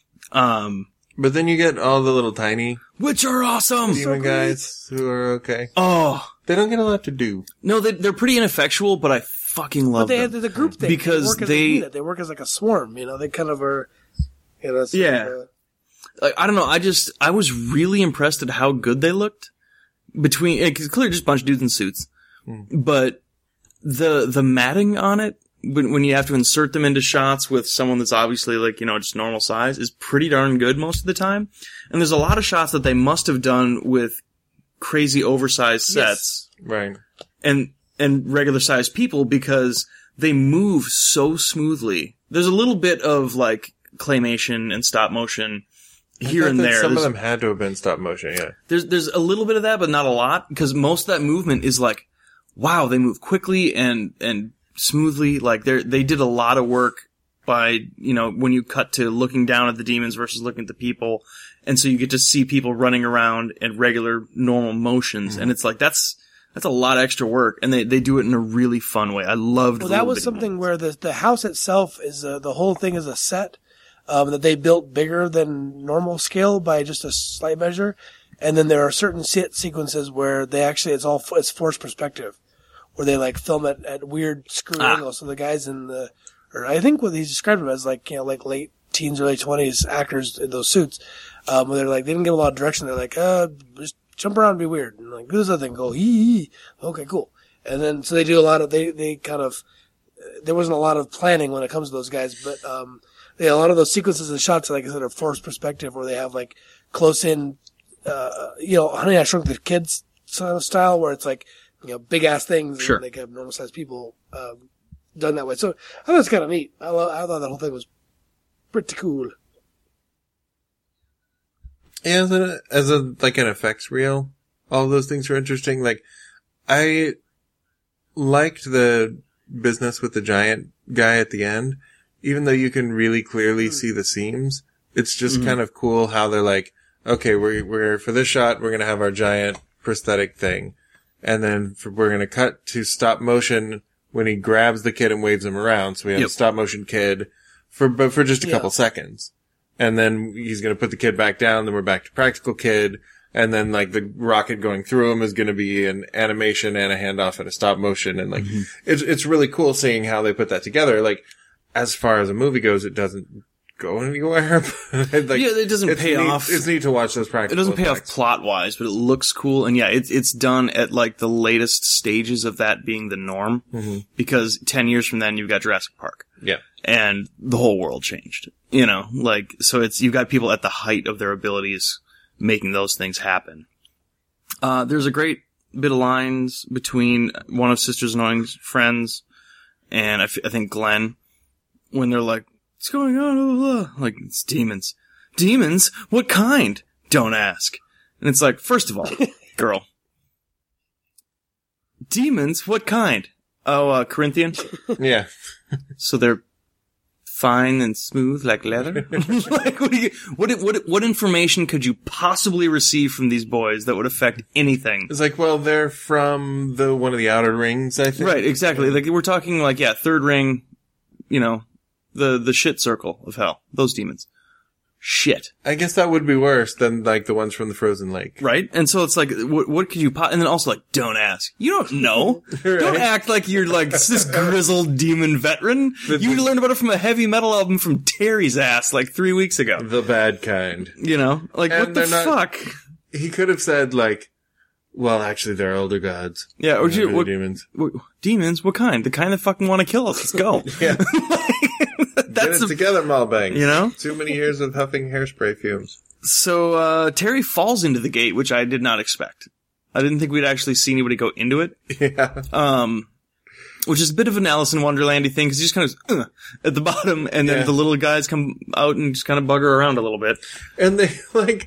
Um, But then you get all the little tiny which are awesome. demon guys who are okay. Oh. They don't get a lot to do. No, they, they're pretty ineffectual, but I fucking But love they them. had the group thing. Because they work as they- a unit. They work as like a swarm, you know, they kind of are, you know, sort Yeah. of, uh, Like, I don't know, I just, I was really impressed at how good they looked. Between, it's clearly just a bunch of dudes in suits. But the, the matting on it, when, when you have to insert them into shots with someone that's obviously like, you know, just normal size, is pretty darn good most of the time. And there's a lot of shots that they must have done with crazy oversized sets. Right. and and regular sized people, because they move so smoothly. There's a little bit of like claymation and stop motion here I thought and that there. Some of There's, them had to have been stop motion, yeah. there's there's a little bit of that, but not a lot, because most of that movement is like, wow, they move quickly and and smoothly. Like they they did a lot of work by, you know, when you cut to looking down at the demons versus looking at the people, and so you get to see people running around in regular normal motions, Mm-hmm. and it's like that's. That's a lot of extra work, and they, they do it in a really fun way. I loved. Well, the that little was bitty something moments. where the the house itself is uh, the whole thing is a set um, that they built bigger than normal scale by just a slight measure, and then there are certain set sequences where they actually it's all it's forced perspective, where they like film it at weird screw Ah. angles. So the guys in the, or I think what he described them as like you know like late teens, early twenties actors in those suits, um, where they're like they didn't give a lot of direction. They're like, uh, just jump around and be weird. And like, do this other thing, go, hee, hee. Okay, cool. And then, so they do a lot of, they, they kind of, there wasn't a lot of planning when it comes to those guys, but, um, they, a lot of those sequences and shots, like I said, are forced perspective where they have like close in, uh, you know, Honey, I Shrunk the Kids sort of style where it's like, you know, big ass things. Sure. And they have normal sized people, um, done that way. So I thought it was kind of neat. I, lo- I thought that whole thing was pretty cool. Yeah, as a, as a, like an effects reel, all of those things are interesting. Like, I liked the business with the giant guy at the end, even though you can really clearly mm. see the seams. It's just mm. kind of cool how they're like, okay, we're, we're, for this shot, we're going to have our giant prosthetic thing. And then for, we're going to cut to stop motion when he grabs the kid and waves him around. So we have yep. a stop motion kid for, but for just a yeah. couple seconds. And then he's going to put the kid back down. Then we're back to practical kid. And then like the rocket going through him is going to be an animation and a handoff and a stop motion. And like, mm-hmm. it's, it's really cool seeing how they put that together. Like, as far as a movie goes, it doesn't go anywhere. like, yeah, it doesn't pay neat, off. It's neat to watch those practical It doesn't pay effects. off plot wise, but it looks cool. And yeah, it's, it's done at like the latest stages of that being the norm. Mm-hmm. Because ten years from then, you've got Jurassic Park. Yeah. And the whole world changed. You know, like, so it's, you've got people at the height of their abilities making those things happen. Uh, there's a great bit of lines between one of Sister Annoying's friends and I, f- I think Glenn when they're like, what's going on? Blah, blah, blah. Like, it's demons. Demons? What kind? Don't ask. And it's like, first of all, girl. Demons? What kind? Oh, uh, Corinthian? Yeah. So they're fine and smooth like leather? Like, what, do you, what, what, what information could you possibly receive from these boys that would affect anything? It's like, well, they're from the one of the outer rings, I think. Right, exactly. Like, we're talking like, yeah, third ring, you know, the, the shit circle of hell. Those demons. Shit. I guess that would be worse than, like, the ones from the frozen lake. Right? And so it's like, what, what could you po- and then also like, don't ask. You don't know. Right. Don't act like you're like this grizzled demon veteran. You learned about it from a heavy metal album from Terry's ass like three weeks ago. The bad kind. You know? Like, And what the they're not- fuck? He could have said, like, well, actually, they're elder gods. Yeah, or They're you, what, demons. what, demons? What kind? The kind that fucking want to kill us. Let's go. Yeah. That's Get it the, together, Malbank. you know? Too many years of huffing hairspray fumes. So, uh, Terry falls into the gate, which I did not expect. I didn't think we'd actually see anybody go into it. Yeah. Um, which is a bit of an Alice in Wonderlandy thing, because he just kind of, uh, at the bottom, and then Yeah. the little guys come out and just kind of bugger around a little bit. And they, like,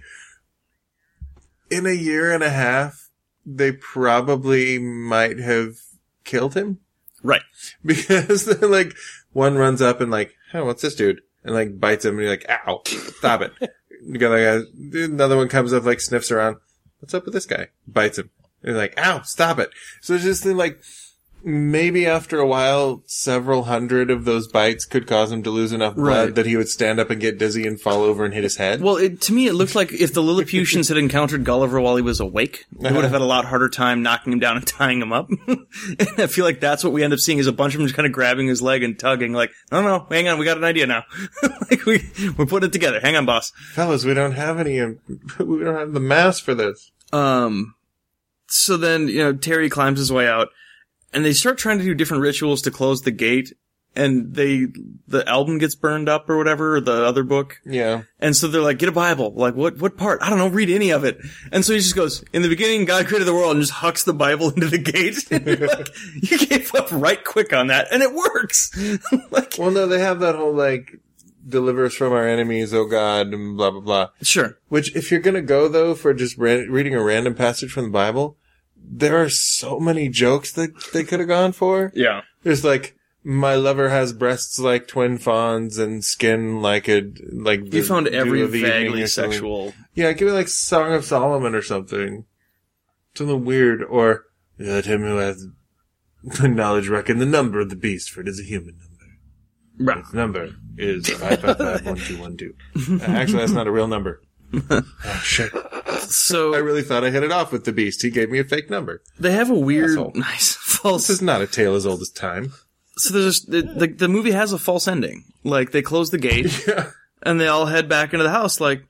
in a year and a half, they probably might have killed him. Right. Because, they're like, one runs up and like, oh, what's this dude? And like, bites him and you're like, ow, stop it. You got like a, another one comes up, like, sniffs around. What's up with this guy? Bites him. And you're like, ow, stop it. So it's just like, maybe after a while, several hundred of those bites could cause him to lose enough blood Right. that he would stand up and get dizzy and fall over and hit his head. Well, it, to me, it looked like if the Lilliputians had encountered Gulliver while he was awake, they would have had a lot harder time knocking him down and tying him up. And I feel like that's what we end up seeing is a bunch of them just kind of grabbing his leg and tugging like, no, no, hang on, we got an idea now. Like, we, we're putting it together. Hang on, boss. Fellas, we don't have any, um, we don't have the mass for this. Um, so then, you know, Terry climbs his way out, and they start trying to do different rituals to close the gate, and they, the album gets burned up or whatever, or the other book. Yeah. And so they're like, get a Bible. Like, what, what part? I don't know, read any of it. And so he just goes, in the beginning, God created the world, and just hucks the Bible into the gate. And you're like, you gave up right quick on that, and it works. Like, Well, no, they have that whole, like, deliver us from our enemies, oh God, and blah, blah, blah. sure. Which, if you're gonna go, though, for just ra- reading a random passage from the Bible, there are so many jokes that they could have gone for. Yeah. There's like, my lover has breasts like twin fawns and skin like a, like the You found dew every of the evening vaguely or something. sexual. Yeah, give it like Song of Solomon or something. Something weird. Or, let him who has knowledge reckon the number of the beast, for it is a human number. Right. Its number is five five five one two one two. Uh, actually, that's not a real number. Oh, shit. So I really thought I hit it off with the beast. He gave me a fake number. they have a weird, Asshole. nice false. This is not a tale as old as time. So there's the, the the movie has a false ending. Like they close the gate Yeah. and they all head back into the house. Like,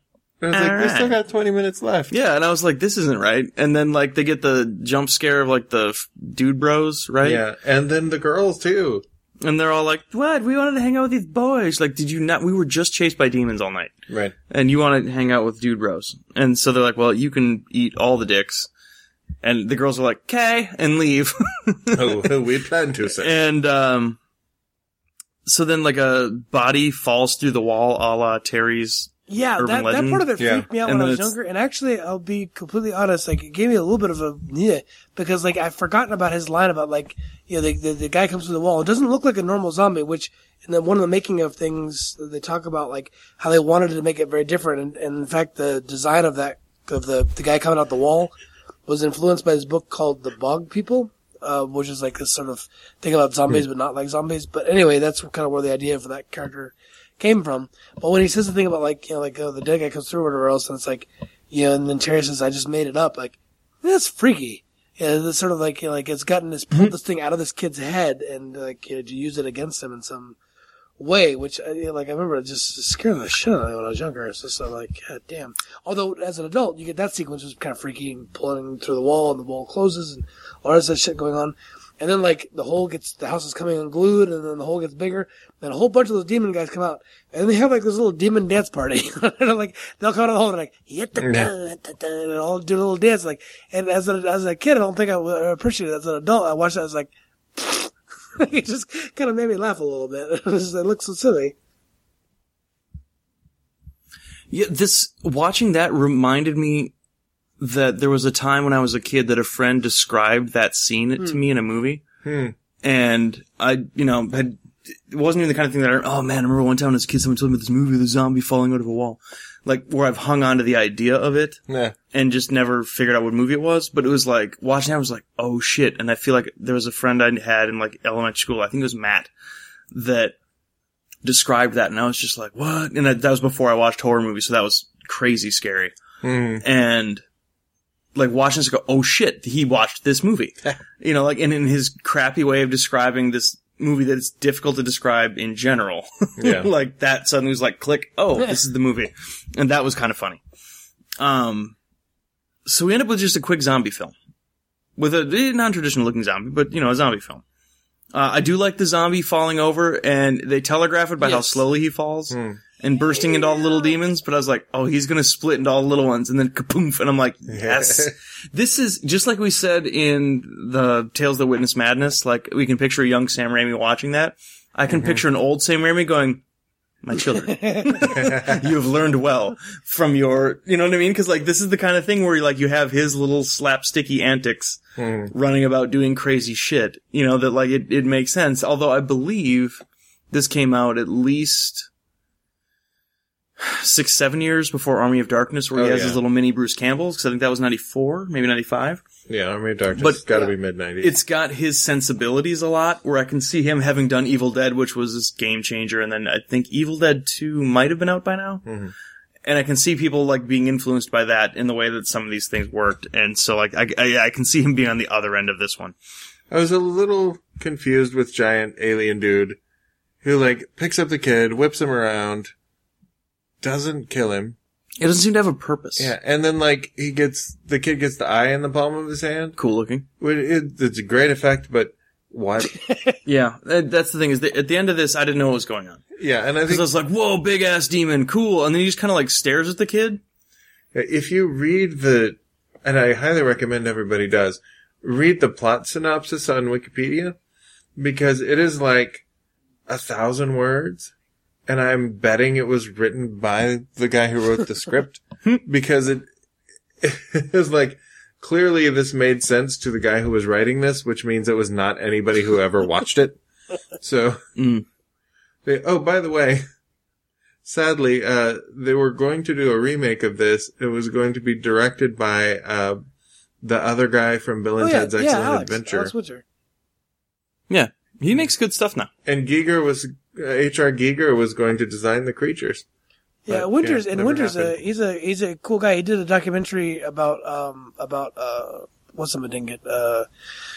And I was like, we still got twenty minutes left. Yeah, and I was like, this isn't right. And then, like, they get the jump scare of, like, the f- dude bros, right? Yeah, and then the girls, too. And they're all like, what? We wanted to hang out with these boys. Like, did you not? We were just chased by demons all night. Right. And you want to hang out with dude bros. And so they're like, well, you can eat all the dicks. And the girls are like, okay, and leave. Oh, we plan to, sir. And, um, so then, like, a body falls through the wall a la Terry's Yeah, Urban that, that Legend. part of it Yeah. freaked me out And when I then was it's- younger. And actually, I'll be completely honest, like, it gave me a little bit of a, yeah, because, like, I've forgotten about his line about, like, you know, the, the, the guy comes through the wall. It doesn't look like a normal zombie, which, in the, one of the making of things, they talk about, like, how they wanted to make it very different. And, and in fact, the design of that, of the, the guy coming out the wall was influenced by this book called The Bog People. Uh, which is like this sort of thing about zombies, but not like zombies. But anyway, that's kind of where the idea for that character came from. But when he says the thing about like, you know, like, oh, the dead guy comes through or whatever else, and it's like, you know, and then Terry says, I just made it up. Like, that's freaky. Yeah, that's sort of like, you know, like it's gotten this, pulled this thing out of this kid's head and like, you know, to use it against him in some way, which, you know, like, I remember it just scared the shit out of me when I was younger. It's just like, God damn. Although, as an adult, you get that sequence was kind of freaky and pulling through the wall and the wall closes and all this shit going on. And then, like, the hole gets, the house is coming unglued, and then the hole gets bigger, and a whole bunch of those demon guys come out, and they have, like, this little demon dance party. Like, they'll come out of the hole, and like, and all do a little dance, like, and as a, as a kid, I don't think I would appreciate it. As an adult, I watched that, I was like, it just kind of made me laugh a little bit. It, was, it looks so silly. Yeah, this, watching that reminded me that there was a time when I was a kid that a friend described that scene Hmm. to me in a movie. Hmm. And I, you know, had, it wasn't even the kind of thing that I, oh man, I remember one time as a kid someone told me about this movie, the zombie falling out of a wall. Like, where I've hung on to the idea of it. Yeah. And just never figured out what movie it was. But it was like, watching that I was like, oh shit. And I feel like there was a friend I had in like elementary school, I think it was Matt, that described that. And I was just like, what? And that, that was before I watched horror movies, so that was crazy scary. Mm. And like watching this go, oh shit, he watched this movie. You know, like, and in his crappy way of describing this movie that it's difficult to describe in general. Yeah. Like that suddenly was like, click, oh, this is the movie. And that was kind of funny. Um, so we end up with just a quick zombie film. With a non-traditional looking zombie, but, you know, a zombie film. Uh, I do like the zombie falling over, and they telegraph it by how Yes. slowly he falls. Mm. And bursting into all the little demons, but I was like, oh, he's gonna split into all the little ones, and then kapoof, and I'm like, yes. This is, just like we said in the Tales That Witness Madness, like, we can picture a young Sam Raimi watching that. I can mm-hmm. picture an old Sam Raimi going, my children, you have learned well from your, you know what I mean? Cause like, this is the kind of thing where like, you have his little slapsticky antics mm. running about doing crazy shit, you know, that like, it, it makes sense. Although I believe this came out at least six, seven years before Army of Darkness, where oh, he has yeah. his little mini Bruce Campbell, because I think that was ninety-four, maybe ninety-five. Yeah, Army of Darkness. But it's got to yeah. be mid nineties. It's got his sensibilities a lot, where I can see him having done Evil Dead, which was this game changer, and then I think Evil Dead two might have been out by now. Mm-hmm. And I can see people like being influenced by that in the way that some of these things worked, and so like I, I, I can see him being on the other end of this one. I was a little confused with giant alien dude who like picks up the kid, whips him around, doesn't kill him. It doesn't seem to have a purpose. Yeah, and then like he gets the kid gets the eye in the palm of his hand. Cool looking. It, it, it's a great effect, but what? Yeah, that, that's the thing is that at the end of this, I didn't know what was going on. Yeah, and I Because think I was like, "Whoa, big ass demon, cool!" And then he just kind of like stares at the kid. if you read the, and I highly recommend everybody does, read the plot synopsis on Wikipedia, because it is like a thousand words. And I'm betting it was written by the guy who wrote the script, because it, it was like, clearly this made sense to the guy who was writing this, which means it was not anybody who ever watched it. So, Mm. they, oh, by the way, sadly, uh, they were going to do a remake of this. It was going to be directed by, uh, the other guy from Bill and Oh, yeah, Ted's yeah, Excellent Alex, Adventure. Alex Winter. Yeah, he makes good stuff now. And Giger was, uh, H R Giger was going to design the creatures. Yeah, But, Winters, yeah, and never Winters, uh, happened. he's a he's a cool guy. He did a documentary about um about uh what's the Madinget? Uh,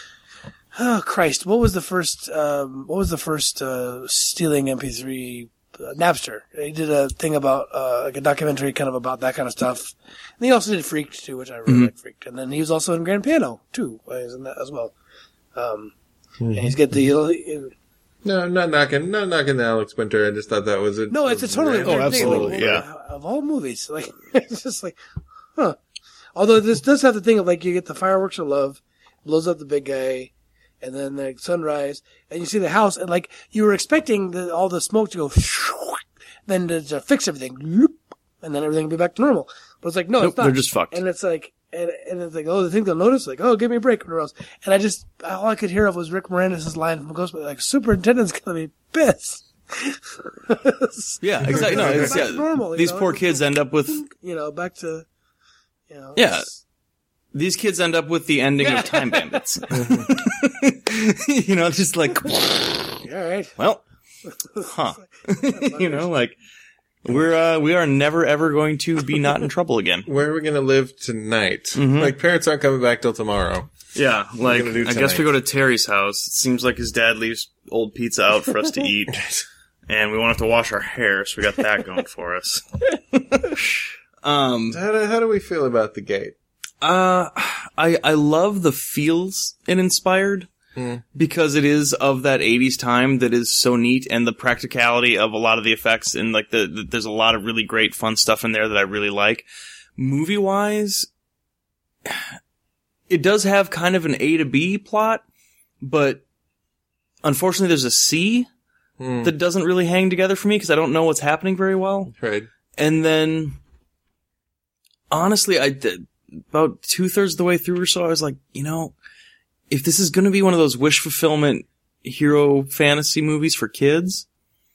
oh Christ, what was the first um what was the first uh stealing M P three Napster. He did a thing about uh, like a documentary kind of about that kind of stuff. And he also did Freaked too, which I really mm-hmm. like Freaked. And then he was also in Grand Piano too. He was in that as well. Um, mm-hmm. And he's got the. Uh, no, not knocking, not knocking the Alex Winter. I just thought that was a. No, it's a totally. Oh, absolutely, like, yeah. Of all movies, like it's just like, huh. Although this does have the thing of like you get the fireworks of love, blows up the big guy. And then the sunrise, and you see the house, and like you were expecting the, all the smoke to go, then to, to fix everything, and then everything will be back to normal. But it's like no, nope, it's not. They're just fucked. And it's like, and, and it's like, oh, they think they'll notice, like, oh, give me a break, or else. And I just all I could hear of was Rick Moranis' line from Ghostbusters, like, superintendent's gonna be pissed. Yeah, exactly. No, it's, yeah, normal, these know? poor kids end up with, you know, back to, you know, yeah. These kids end up with the ending of Time Bandits. You know, just like, all right. Well, huh. You know, like, we're, uh, we are never ever going to be not in trouble again. Where are we going to live tonight? Mm-hmm. Like, parents aren't coming back till tomorrow. Yeah, like, I guess we go to Terry's house. It seems like his dad leaves old pizza out for us to eat. And we won't have to wash our hair, so we got that going for us. um, how do, how do we feel about the gate? Uh, I, I love the feels it inspired mm. because it is of that eighties time that is so neat, and the practicality of a lot of the effects, and like the, the there's a lot of really great fun stuff in there that I really like. Movie wise, it does have kind of an A to B plot, but unfortunately there's a C mm. that doesn't really hang together for me because I don't know what's happening very well. Right. And then, honestly, I did. About two-thirds of the way through or so, I was like, you know, if this is going to be one of those wish fulfillment hero fantasy movies for kids,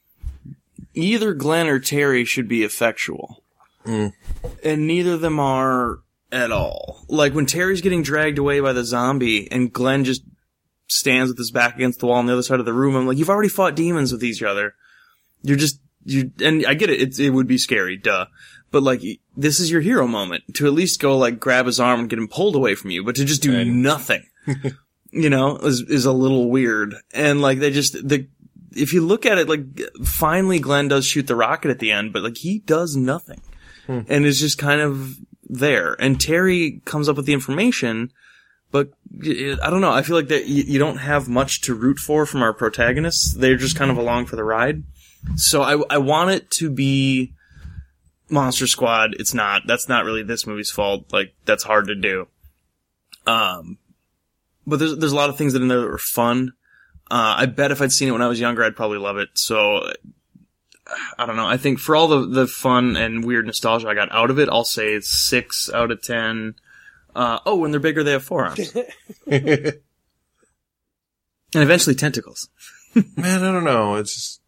either Glenn or Terry should be effectual. Mm. And neither of them are at all. Like, when Terry's getting dragged away by the zombie and Glenn just stands with his back against the wall on the other side of the room, I'm like, you've already fought demons with each other. You're just, you and I get it, it, it would be scary, duh. But, like, this is your hero moment. To at least go, like, grab his arm and get him pulled away from you. But to just do right. nothing, you know, is, is a little weird. And, like, they just, the, if you look at it, like, finally Glenn does shoot the rocket at the end, but, like, he does nothing. Hmm. And is just kind of there. And Terry comes up with the information, but, I don't know, I feel like that you, you don't have much to root for from our protagonists. They're just kind of along for the ride. So I, I want it to be Monster Squad. It's not. That's not really this movie's fault. Like, that's hard to do. Um, but there's there's a lot of things that in there that were fun. Uh, I bet if I'd seen it when I was younger, I'd probably love it. So, I don't know. I think for all the, the fun and weird nostalgia I got out of it, I'll say it's six out of ten. Uh, oh, when they're bigger, they have forearms. And eventually tentacles. Man, I don't know. It's just,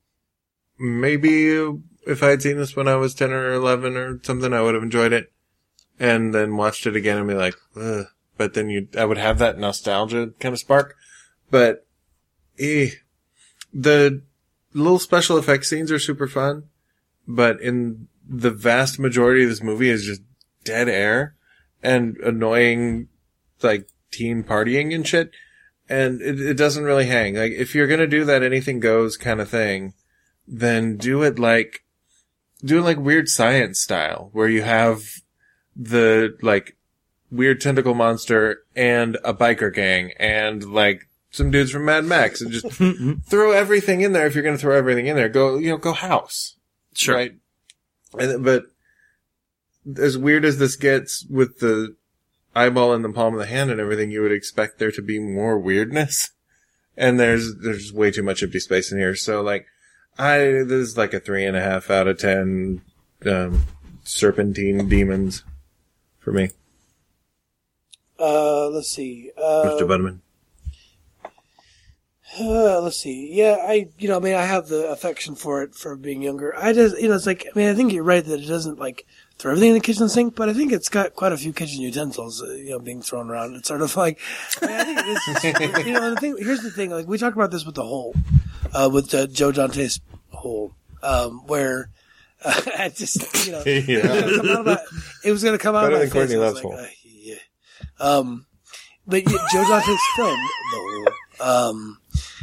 maybe if I had seen this when I was ten or eleven or something, I would have enjoyed it. And then watched it again and be like, ugh. But then you, I would have that nostalgia kind of spark. But, eh, the little special effects scenes are super fun. But in the vast majority of this movie is just dead air and annoying, like, teen partying and shit. And it, it doesn't really hang. Like, if you're gonna do that anything goes kind of thing, then do it like, do it like Weird Science style, where you have the, like, weird tentacle monster and a biker gang and, like, some dudes from Mad Max, and just throw everything in there. If you're gonna throw everything in there, go, you know, go house. Sure. Right? And, but as weird as this gets with the eyeball in the palm of the hand and everything, you would expect there to be more weirdness. And there's, there's way too much empty space in here. So, like, I, this is like a three and a half out of ten, um, serpentine demons for me. Uh, let's see. Uh, Mister Butterman. Uh, let's see. Yeah, I, you know, I mean, I have the affection for it for being younger. I just, you know, it's like, I mean, I think you're right that it doesn't, like, throw everything in the kitchen sink, but I think it's got quite a few kitchen utensils, uh, you know, being thrown around. It's sort of like, I mean, I think it is, you know, and the thing, here's the thing, like, we talked about this with the Hole, uh, with uh, Joe Dante's Hole, um, where, uh, I just, you know, yeah. it was going to come out of my, it was gonna come out of my face. Courtney loves Hole. Like, uh, yeah. Um, but yeah, Joe Dante's film, The Hole, um,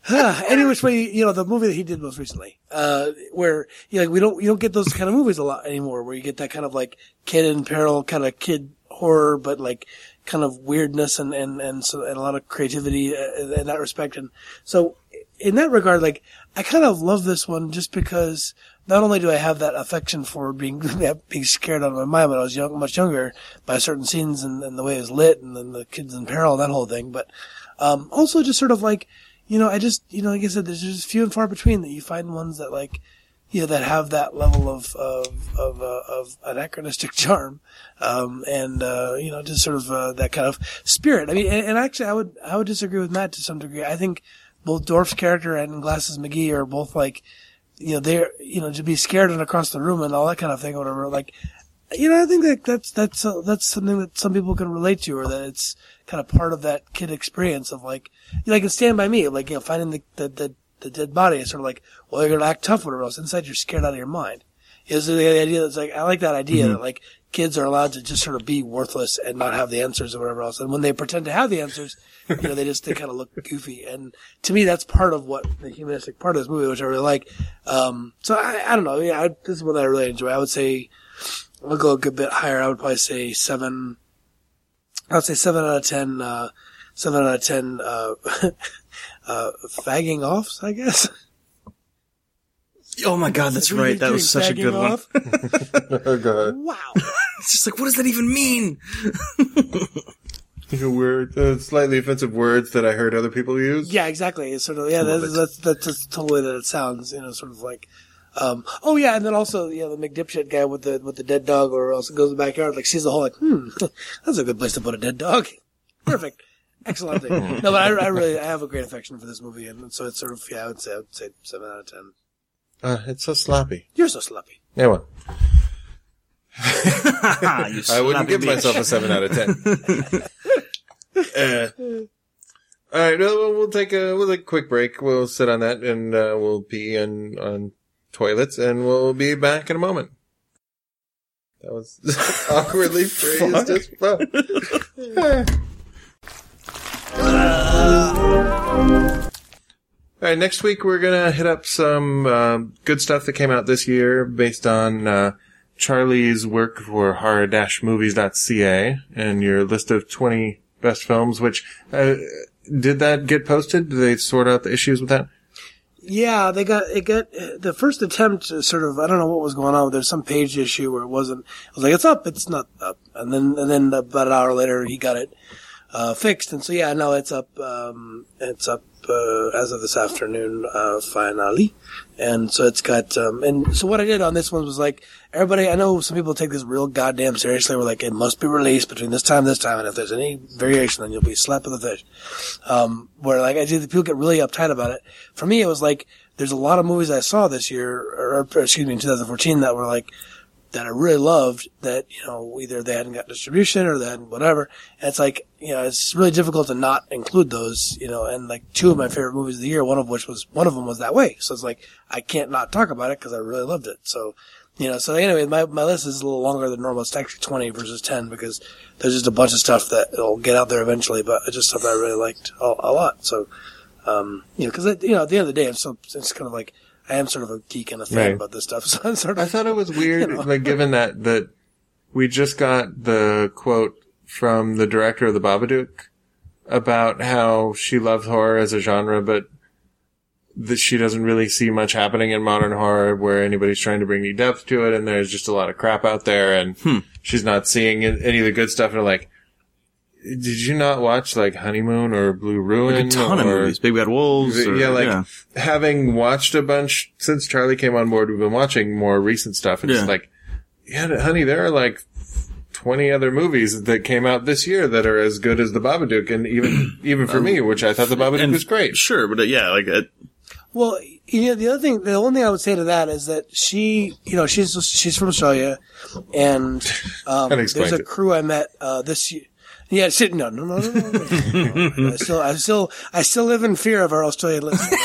Any which way, you know, the movie that he did most recently, uh, where, you know, like, we don't, you don't get those kind of movies a lot anymore, where you get that kind of like kid in peril, kind of kid horror, but like kind of weirdness and, and, and so, and a lot of creativity in that respect. And so in that regard, like, I kind of love this one just because not only do I have that affection for being, being scared out of my mind when I was young, much younger by certain scenes and, and the way it was lit and then the kids in peril and that whole thing, but, um, also just sort of like, you know, I just, you know, like I said, there's just few and far between that you find ones that like, you know, that have that level of, of, of, uh, of anachronistic charm, um, and, uh, you know, just sort of, uh, that kind of spirit. I mean, and, and actually I would, I would disagree with Matt to some degree. I think both Dorf's character and Glasses McGee are both like, you know, they're, you know, to be scared and across the room and all that kind of thing or whatever. Like, you know, I think that that's, that's, uh, that's something that some people can relate to, or that it's kind of part of that kid experience of like, you know, like in Stand By Me, like, you know, finding the, the, the, the dead body is sort of like, well, you're going to act tough or whatever else. Inside you're scared out of your mind. Is the idea that's like, I like that idea mm-hmm. that like kids are allowed to just sort of be worthless and not have the answers or whatever else. And when they pretend to have the answers, you know, they just, they kind of look goofy. And to me, that's part of what the humanistic part of this movie, which I really like. Um, so I, I don't know. Yeah, I, this is one that I really enjoy. I would say, I'll go a good bit higher. I would probably say seven, I would say seven out of ten, uh, seven out of ten, uh, uh, fagging offs, I guess. Oh my god, that's really right. That was such a good off? one. Oh god. Wow. It's just like, what does that even mean? Like a weird, uh, slightly offensive words that I heard other people use. Yeah, exactly. It's sort of, yeah, that's, that's, that's just totally that it sounds, you know, sort of like, um, oh yeah, and then also, you know, the McDipshit guy with the, with the dead dog, or else goes in the backyard, like sees the hole, like, hmm, that's a good place to put a dead dog. Perfect. Excellent thing. No, but I, I really, I have a great affection for this movie, and so it's sort of, yeah, I would say, I would say seven out of ten. Uh, it's so sloppy. You're so sloppy. Yeah, well. I I wouldn't give bitch. myself a seven out of ten. uh, all right, well, we'll take a we'll take a quick break. We'll sit on that and uh, we'll pee on on toilets, and we'll be back in a moment. That was awkwardly phrased as fuck. All right, next week we're gonna hit up some uh, good stuff that came out this year based on uh, Charlie's work for horror dash movies dot c a and your list of twenty best films. Which uh, did that get posted? Did they sort out the issues with that? Yeah, they got it. Got the first attempt to sort of, I don't know what was going on. There's some page issue where it wasn't. I was like, it's up, it's not up, and then and then about an hour later he got it uh fixed, and so yeah, no, it's up. Um, it's up. Uh, as of this afternoon, uh, finally. And so it's got, um, and so what I did on this one was like, everybody, I know some people take this real goddamn seriously. We're like, it must be released between this time and this time, and if there's any variation, then you'll be slapped with a fish. Um, where like, I see people get really uptight about it. For me, it was like, there's a lot of movies I saw this year, or, or excuse me, in twenty fourteen that were like, that I really loved that, you know, either they hadn't got distribution or they hadn't whatever. And it's like, you know, it's really difficult to not include those, you know, and like two of my favorite movies of the year, one of which was, one of them was that way. So it's like, I can't not talk about it because I really loved it. So, you know, so anyway, my, my list is a little longer than normal. It's actually twenty versus ten because there's just a bunch of stuff that will get out there eventually, but it's just stuff that I really liked a, a lot. So, um, you know, cause you know, at the end of the day, it's, so, it's kind of like, I am sort of a geek and a fan right. about this stuff. So I'm sort of, I thought it was weird, you know. like given that, that we just got the quote from the director of The Babadook about how she loves horror as a genre, but that she doesn't really see much happening in modern horror where anybody's trying to bring any depth to it, and there's just a lot of crap out there, and hmm. she's not seeing any of the good stuff. And like, did you not watch like Honeymoon or Blue Ruin? Like a ton or, of movies. Big Bad Wolves. Or, yeah, like yeah. having watched a bunch since Charlie came on board, we've been watching more recent stuff, and yeah. it's like, yeah, honey, there are like twenty other movies that came out this year that are as good as The Babadook, and even even for um, me, which I thought The Babadook and, was great. Sure, but uh, yeah, like it. Well, you know, the other thing, the only thing I would say to that is that she, you know, she's she's from Australia, and um, there's a it. crew I met uh, this year. Yeah, shit, no, no, no, no, no. no. I still, I still, I still live in fear of our Australian listeners.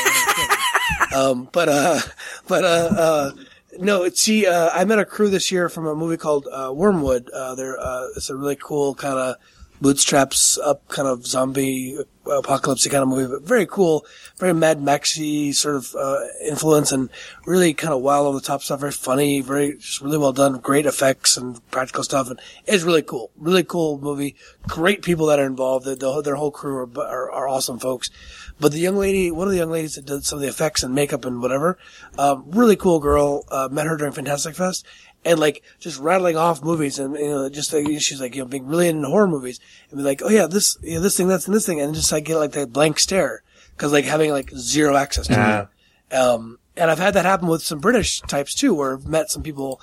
um, but, uh, but, uh, uh, no, it's, she, uh, I met a crew this year from a movie called, uh, Wormwood. Uh, they're, uh, it's a really cool kind of bootstraps up kind of zombie apocalypse kind of movie, but very cool, very Mad Maxy sort of uh, influence, and really kind of wild over the top stuff. Very funny, very just really well done. Great effects and practical stuff, and it's really cool. Really cool movie. Great people that are involved. The, the, their whole crew are, are are awesome folks. But the young lady, one of the young ladies that did some of the effects and makeup and whatever, um, really cool girl. Uh, met her during Fantastic Fest. And like just rattling off movies, and you know, just like she's like, you know, being really into horror movies, and be like, oh yeah, this, you know, this thing, that's and this thing, and just like get like that blank stare, because like having like zero access to Yeah. it. Um, and I've had that happen with some British types too, where I've met some people,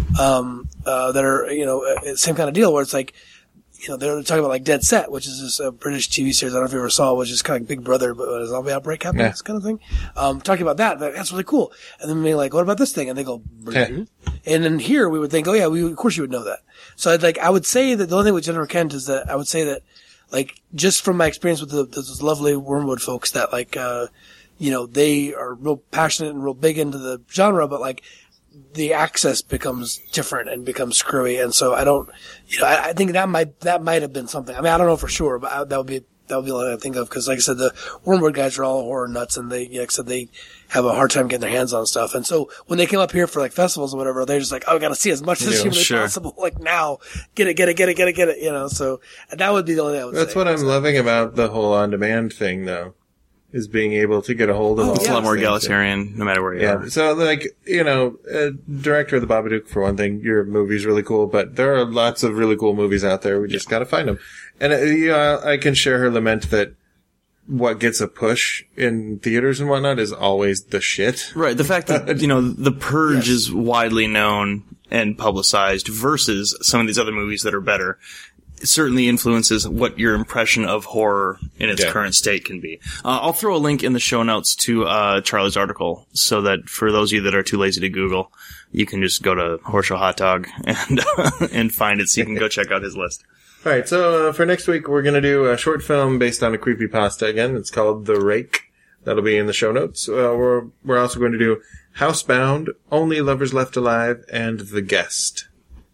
um, uh, that are you know, uh, same kind of deal, where it's like, you know, they're talking about like Dead Set, which is this uh, British T V series. I don't know if you ever saw, which is kind of like Big Brother, but a zombie outbreak happens, Yeah. kind of thing. Um, talking about that, like, that's really cool. And then being like, what about this thing? And they go, Yeah. and then here we would think, oh yeah, we, of course you would know that. So I'd like, I would say that the only thing with Jennifer Kent is that I would say that, like, just from my experience with the, those lovely Wormwood folks, that like, uh, you know, they are real passionate and real big into the genre, but like, the access becomes different and becomes screwy. And so I don't, you know, I, I think that might, that might have been something. I mean, I don't know for sure, but I, that would be, that would be what I think of. Cause like I said, the Wormwood guys are all horror nuts, and they, like I said, they have a hard time getting their hands on stuff. And so when they came up here for like festivals or whatever, they're just like, oh, I gotta see as much as Yeah, humanly sure. possible. Like now, get it, get it, get it, get it, get it, you know, so that would be the only thing I would That's say. what I'm loving about the whole on-demand thing, though, is being able to get a hold of Oh, all It's a yeah. lot more these things. egalitarian, no matter where you Yeah, are. so like, you know, uh, director of the Babadook, for one thing, your movie's really cool, but there are lots of really cool movies out there. We just gotta find them. And, uh, you know, I can share her lament that what gets a push in theaters and whatnot is always the shit. Right. The fact that, you know, The Purge Yes. is widely known and publicized versus some of these other movies that are better, it certainly influences what your impression of horror in its Yeah. current state can be. Uh, I'll throw a link in the show notes to uh, Charlie's article, so that for those of you that are too lazy to Google, you can just go to Horseshoe Hot Dog and and find it, so you can go check out his list. All right, so uh, for next week, we're going to do a short film based on a creepypasta again. It's called The Rake. That'll be in the show notes. Uh, we're we're also going to do Housebound, Only Lovers Left Alive, and The Guest.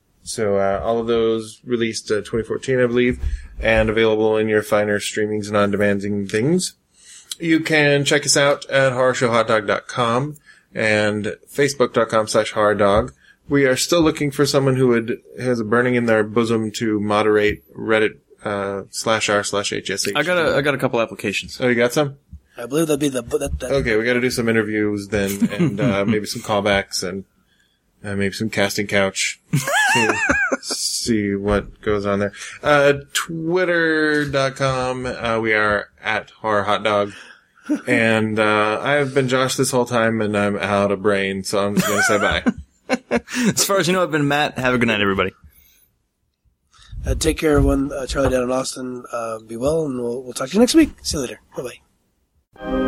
So uh, all of those released uh, twenty fourteen, I believe, and available in your finer streamings and on-demanding things. You can check us out at horror show hot dog dot com and facebook dot com slash horror dog. We are still looking for someone who would has a burning in their bosom to moderate Reddit uh, slash r slash hsh. I got a I got a couple applications. Oh, you got some? I believe that'd be the, that, that, Okay, we got to do some interviews then, and uh, maybe some callbacks, and uh, maybe some casting couch to see what goes on there. Uh, twitter dot com, uh, we are at horror hot dog. And uh, I've been Josh this whole time, and I'm out of brain, so I'm just going to say bye. As far as you know, I've been Matt. Have a good night, everybody. uh, take care, everyone. Uh, Charlie down in Austin. Uh, be well, and we'll, we'll talk to you next week. See you later. Bye bye.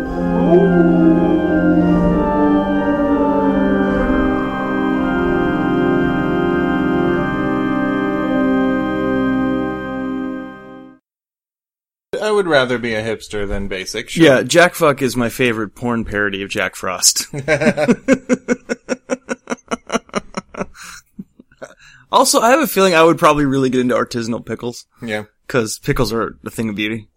I would rather be a hipster than basic. Sure. Yeah, Jack Fuck is my favorite porn parody of Jack Frost. Also, I have a feeling I would probably really get into artisanal pickles, Yeah. because pickles are a thing of beauty.